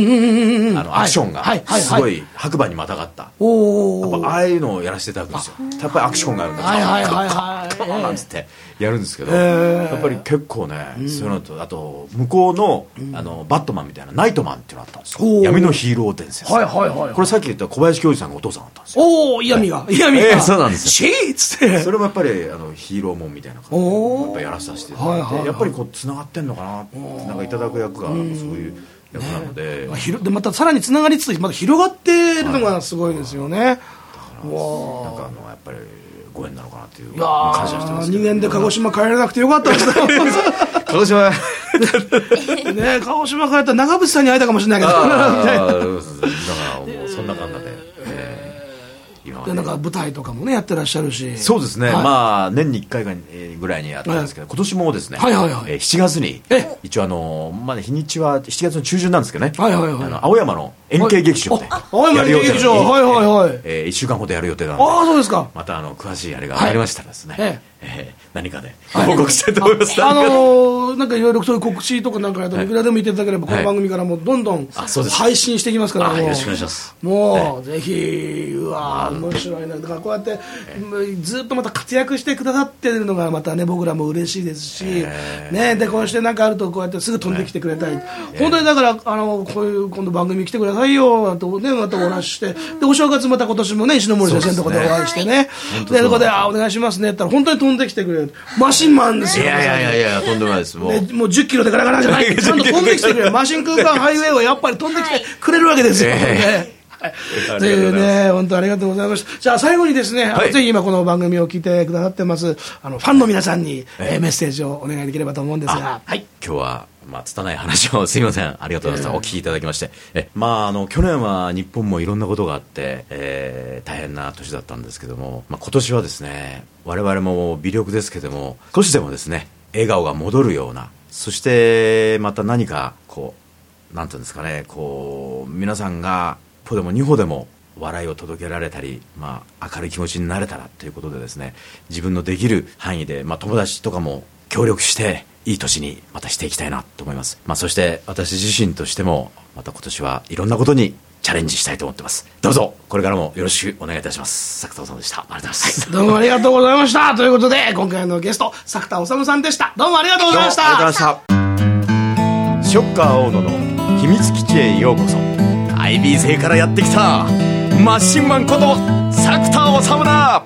あのアクションがすごい白馬にまたがった、おやっぱああいうのをやらせていただくんですよ。やっぱりアクションがあるんではいはいはいはいなんつってやるんですけど、やっぱり結構ね、うん、そういうのとあと向こう の, あのバットマンみたいなナイトマンっていうのがあったんですよ。闇のヒーロー伝説、はいはいはいはい、これさっき言った小林教授さんがお父さんだったんですよ。 おお嫌味が嫌味が、 えー、そうなんですよ。 シーッつってそれもやっぱりあのヒーローもんみたいな感じでやっぱりやらさせていただいて、はいはいはい、やっぱりこうつながってんのかな、なんかいただく役がそういう役なので、 ね、でまたさらにつながりつつまた広がっているのがすごいですよね。はい、だからなんかあのやっぱりご縁なのかなっていう感謝してますけど、 にねんで鹿児島帰れなくてよかったです鹿児島ね、鹿児島帰ったら長渕さんに会えたかもしれないけどだからもうそんな感じで、えーでなんか舞台とかもねやってらっしゃるし。 そうですね、はい、まあ年にいっかいぐらいにやったんですけど、はい、今年もですね、はいはいはい、えー、しちがつに一応あの、まあ、日にちはしちがつの中旬なんですけどね、はいはいはい、あの青山の円形劇場でやる予定なのに、いっしゅうかんほどやる予定なので、 あそうですか。 またあの詳しいあれがありましたらですね、はい、えー、何かで報告したいと思います。 あのー、なんかいろいろそういう告知とかなんかやったらいくらでも言っていただければ、この番組からもうどんどん配信していきますから、 よろしくお願いします。 もうぜひうわ面白いな。だからこうやってずっとまた活躍してくださってるのがまたね僕らも嬉しいですし、ね、でこうしてなんかあるとこうやってすぐ飛んできてくれたり、本当にだからあのこういう今度番組来てくださいよとねまたお話しして、でお正月また今年もね石ノ森先生のところでお会いしてね、でそこであお願いしますねって言ったら本当に飛んできてくれるマシンマンですよ。 いやいやいやいやとんでもないです。もうもうじゅっキロでガラガラじゃないちゃんと飛んできてくれるマシン空間ハイウェイをやっぱり飛んできてくれるわけですよ、ねというね、本当ありがとうございました。じゃあ最後にですね、はい、ぜひ今この番組を聞いてくださってますあのファンの皆さんに、えー、メッセージをお願いできればと思うんですが、はい、 今日はまあ拙い話をすみませんありがとうございました、えー、お聞きいただきまして、えまああの去年は日本もいろんなことがあって、えー、大変な年だったんですけども、まあ、今年はですね我々も微力ですけども少しでもですね笑顔が戻るような、そしてまた何かこうなんていうんですかね、こう皆さんが一歩でも二歩でも笑いを届けられたり、まあ、明るい気持ちになれたらということでですね、自分のできる範囲で、まあ、友達とかも協力していい年にまたしていきたいなと思います。まあ、そして私自身としてもまた今年はいろんなことにチャレンジしたいと思ってます。どうぞこれからもよろしくお願いいたします。作田治でした。ありがとうございます、 はい、どうもありがとうございましたということで今回のゲスト作田治さんでした。どうもありがとうございました。 ありがとうございました。ショッカー大野の秘密基地へようこそ。アイビー 星からやってきたマシンマンこと作田治だ。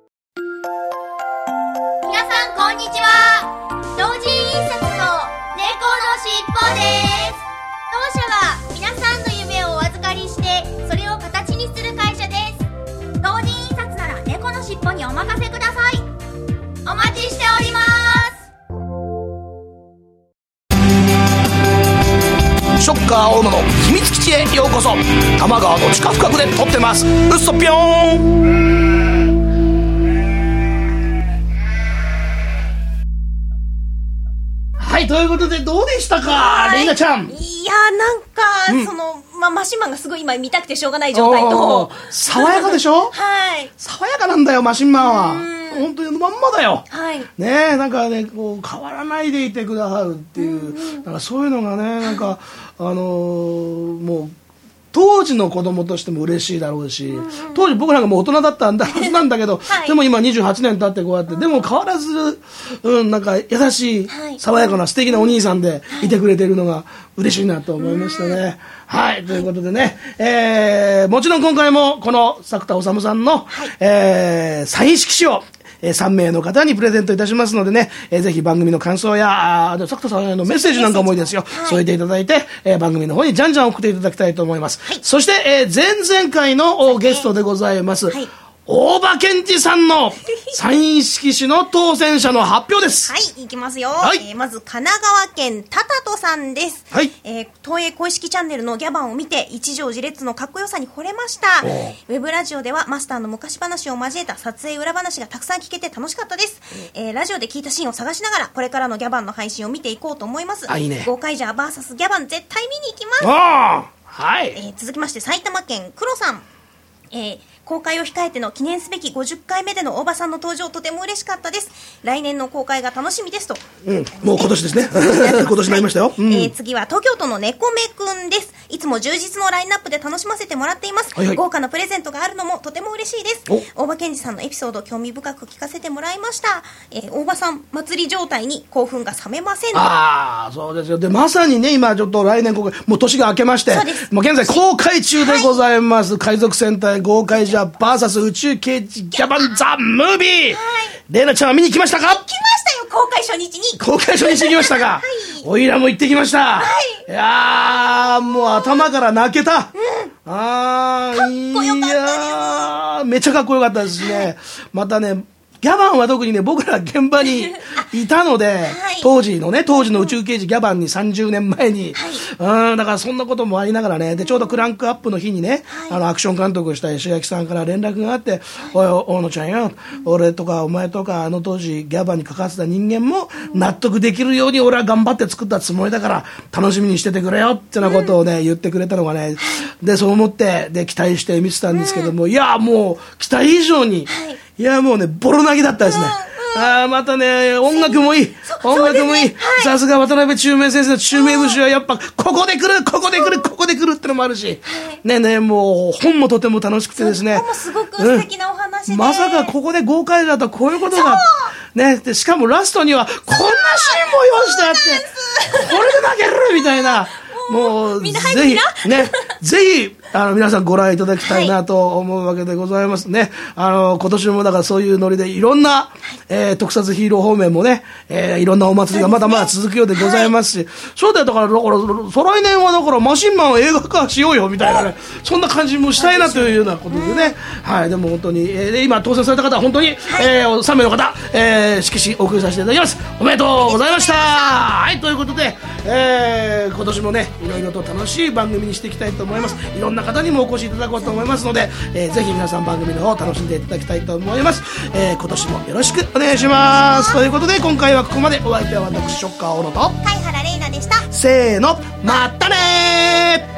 皆さんこんにちは。同人印刷の猫です。当社は皆さんの夢をお預かりしてそれを形にする会社です。同人印刷なら猫のしっぽにお任せください。お待ちしております。 ショッカー大野の秘密基地へようこそ。多摩川の地下深くで撮ってます。うっそぴょーん。はい、ということでどうでしたか、レイナちゃん。 いやーなんか、うん、その、まあ、マシンマンがすごい今見たくてしょうがない状態と爽やかでしょはい爽やかなんだよマシンマンは。本当にまんまだよ、はい、ねえなんかねこう変わらないでいてくださるっていう、うんうん、だからそういうのがねなんかあのー、もう当時の子供としても嬉しいだろうし、うんうん、当時僕なんかもう大人だったんだはずなんだけど、はい、でも今にじゅうはちねん経ってこうやってでも変わらず、うん、なんか優しい、はい、爽やかな素敵なお兄さんでいてくれているのが嬉しいなと思いましたね。はい、ということでね、えー、もちろん今回もこの作田治さんの、はいえー、サイン色紙をさんめいの方にプレゼントいたしますのでね、えー、ぜひ番組の感想や作田さんへのメッセージなんかもいいですよ、はい、添えていただいて、えー、番組の方にじゃんじゃん送っていただきたいと思います、はい、そして、えー、前々回のゲストでございます、はい大場健二さんのサイン色紙の当選者の発表です。 はい、いきますよ。はいえー、まず神奈川県タタトさんです。はい。えー、東映公式チャンネルのギャバンを見て一条自烈のかっこよさに惚れました。ウェブラジオではマスターの昔話を交えた撮影裏話がたくさん聞けて楽しかったです。えー、ラジオで聞いたシーンを探しながらこれからのギャバンの配信を見ていこうと思います。あ、いいね。ゴーカイジャー ブイエス ギャバン絶対見に行きます。あはい。えー、続きまして埼玉県黒さん。えー公開を控えての記念すべきごじゅっかいめでの大場さんの登場とても嬉しかったです。来年の公開が楽しみですと、 うん、もう今年ですね今年になりましたよ、はいうんえー、 次は東京都の猫目くんです。いつも充実のラインナップで楽しませてもらっています、はいはい、豪華なプレゼントがあるのもとても嬉しいです。大場健二さんのエピソード興味深く聞かせてもらいました、えー、大場さん祭り状態に興奮が冷めません。 ああそうですよ。でまさにね今ちょっと来年公開もう年が明けましてもう現在公開中でございます、はい、海賊戦隊ゴーカイジャー ブイエス 宇宙刑事ギャバンザ・ムービー、はい、レイナちゃんは見に来ましたか？ 行きましたよ公開初日に公開初日に行きましたか、はい、おいらも行ってきました、はい、いやーもう頭から泣けた、うん、あーかっこよかったです。 めっちゃかっこよかったですね、はい、またねギャバンは特にね僕ら現場にいたので、はい、当時のね当時の宇宙刑事ギャバンにさんじゅうねんまえに、はい、うんだからそんなこともありながらねでちょうどクランクアップの日にね、はい、あのアクション監督をした石垣さんから連絡があって、はい、おい大野ちゃんよ、うん、俺とかお前とかあの当時ギャバンに関わってた人間も納得できるように俺は頑張って作ったつもりだから楽しみにしててくれよってなことをね、うん、言ってくれたのがねでそう思ってで期待して見てたんですけども、うん、いやもう期待以上に、はいいやもうねボロ泣きだったですね、うんうん、あまたね音楽もいい音楽もいい、ねはい、さすが渡辺中明先生の中明節はやっぱここで来るここで来るここで来るってのもあるし、はい、ねえねえもう本もとても楽しくてですね本もすごく素敵なお話で、 うん、まさかここで豪快だとこういうことがねでしかもラストにはこんなシーンも用意してあってこれで泣けるみたいなもうぜひねぜひあの皆さんご覧いただきたいなと思うわけでございますね、はい、あの今年もだからそういうノリでいろんな、はいえー、特撮ヒーロー方面もね、えー、いろんなお祭りがまだまだ続くようでございますし、はい、そうだよだからだから再来年はだからマシンマンを映画化しようよみたいなねそんな感じもしたいなというようなことでね、はい、でも本当に、えー、今当選された方は本当に、はいえー、さんめいの方、えー、色紙お送りさせていただきます。おめでとうございました。はいということで、えー、今年もねいろいろと楽しい番組にしていきたいと思います。いろんな方にもお越しいただこうと思いますので、えー、ぜひ皆さん番組の方楽しんでいただきたいと思います、えー、今年もよろしくお願いしますということで今回はここまで。お相手は私ショッカー大野と貝原玲奈でした。 せーのまたねー。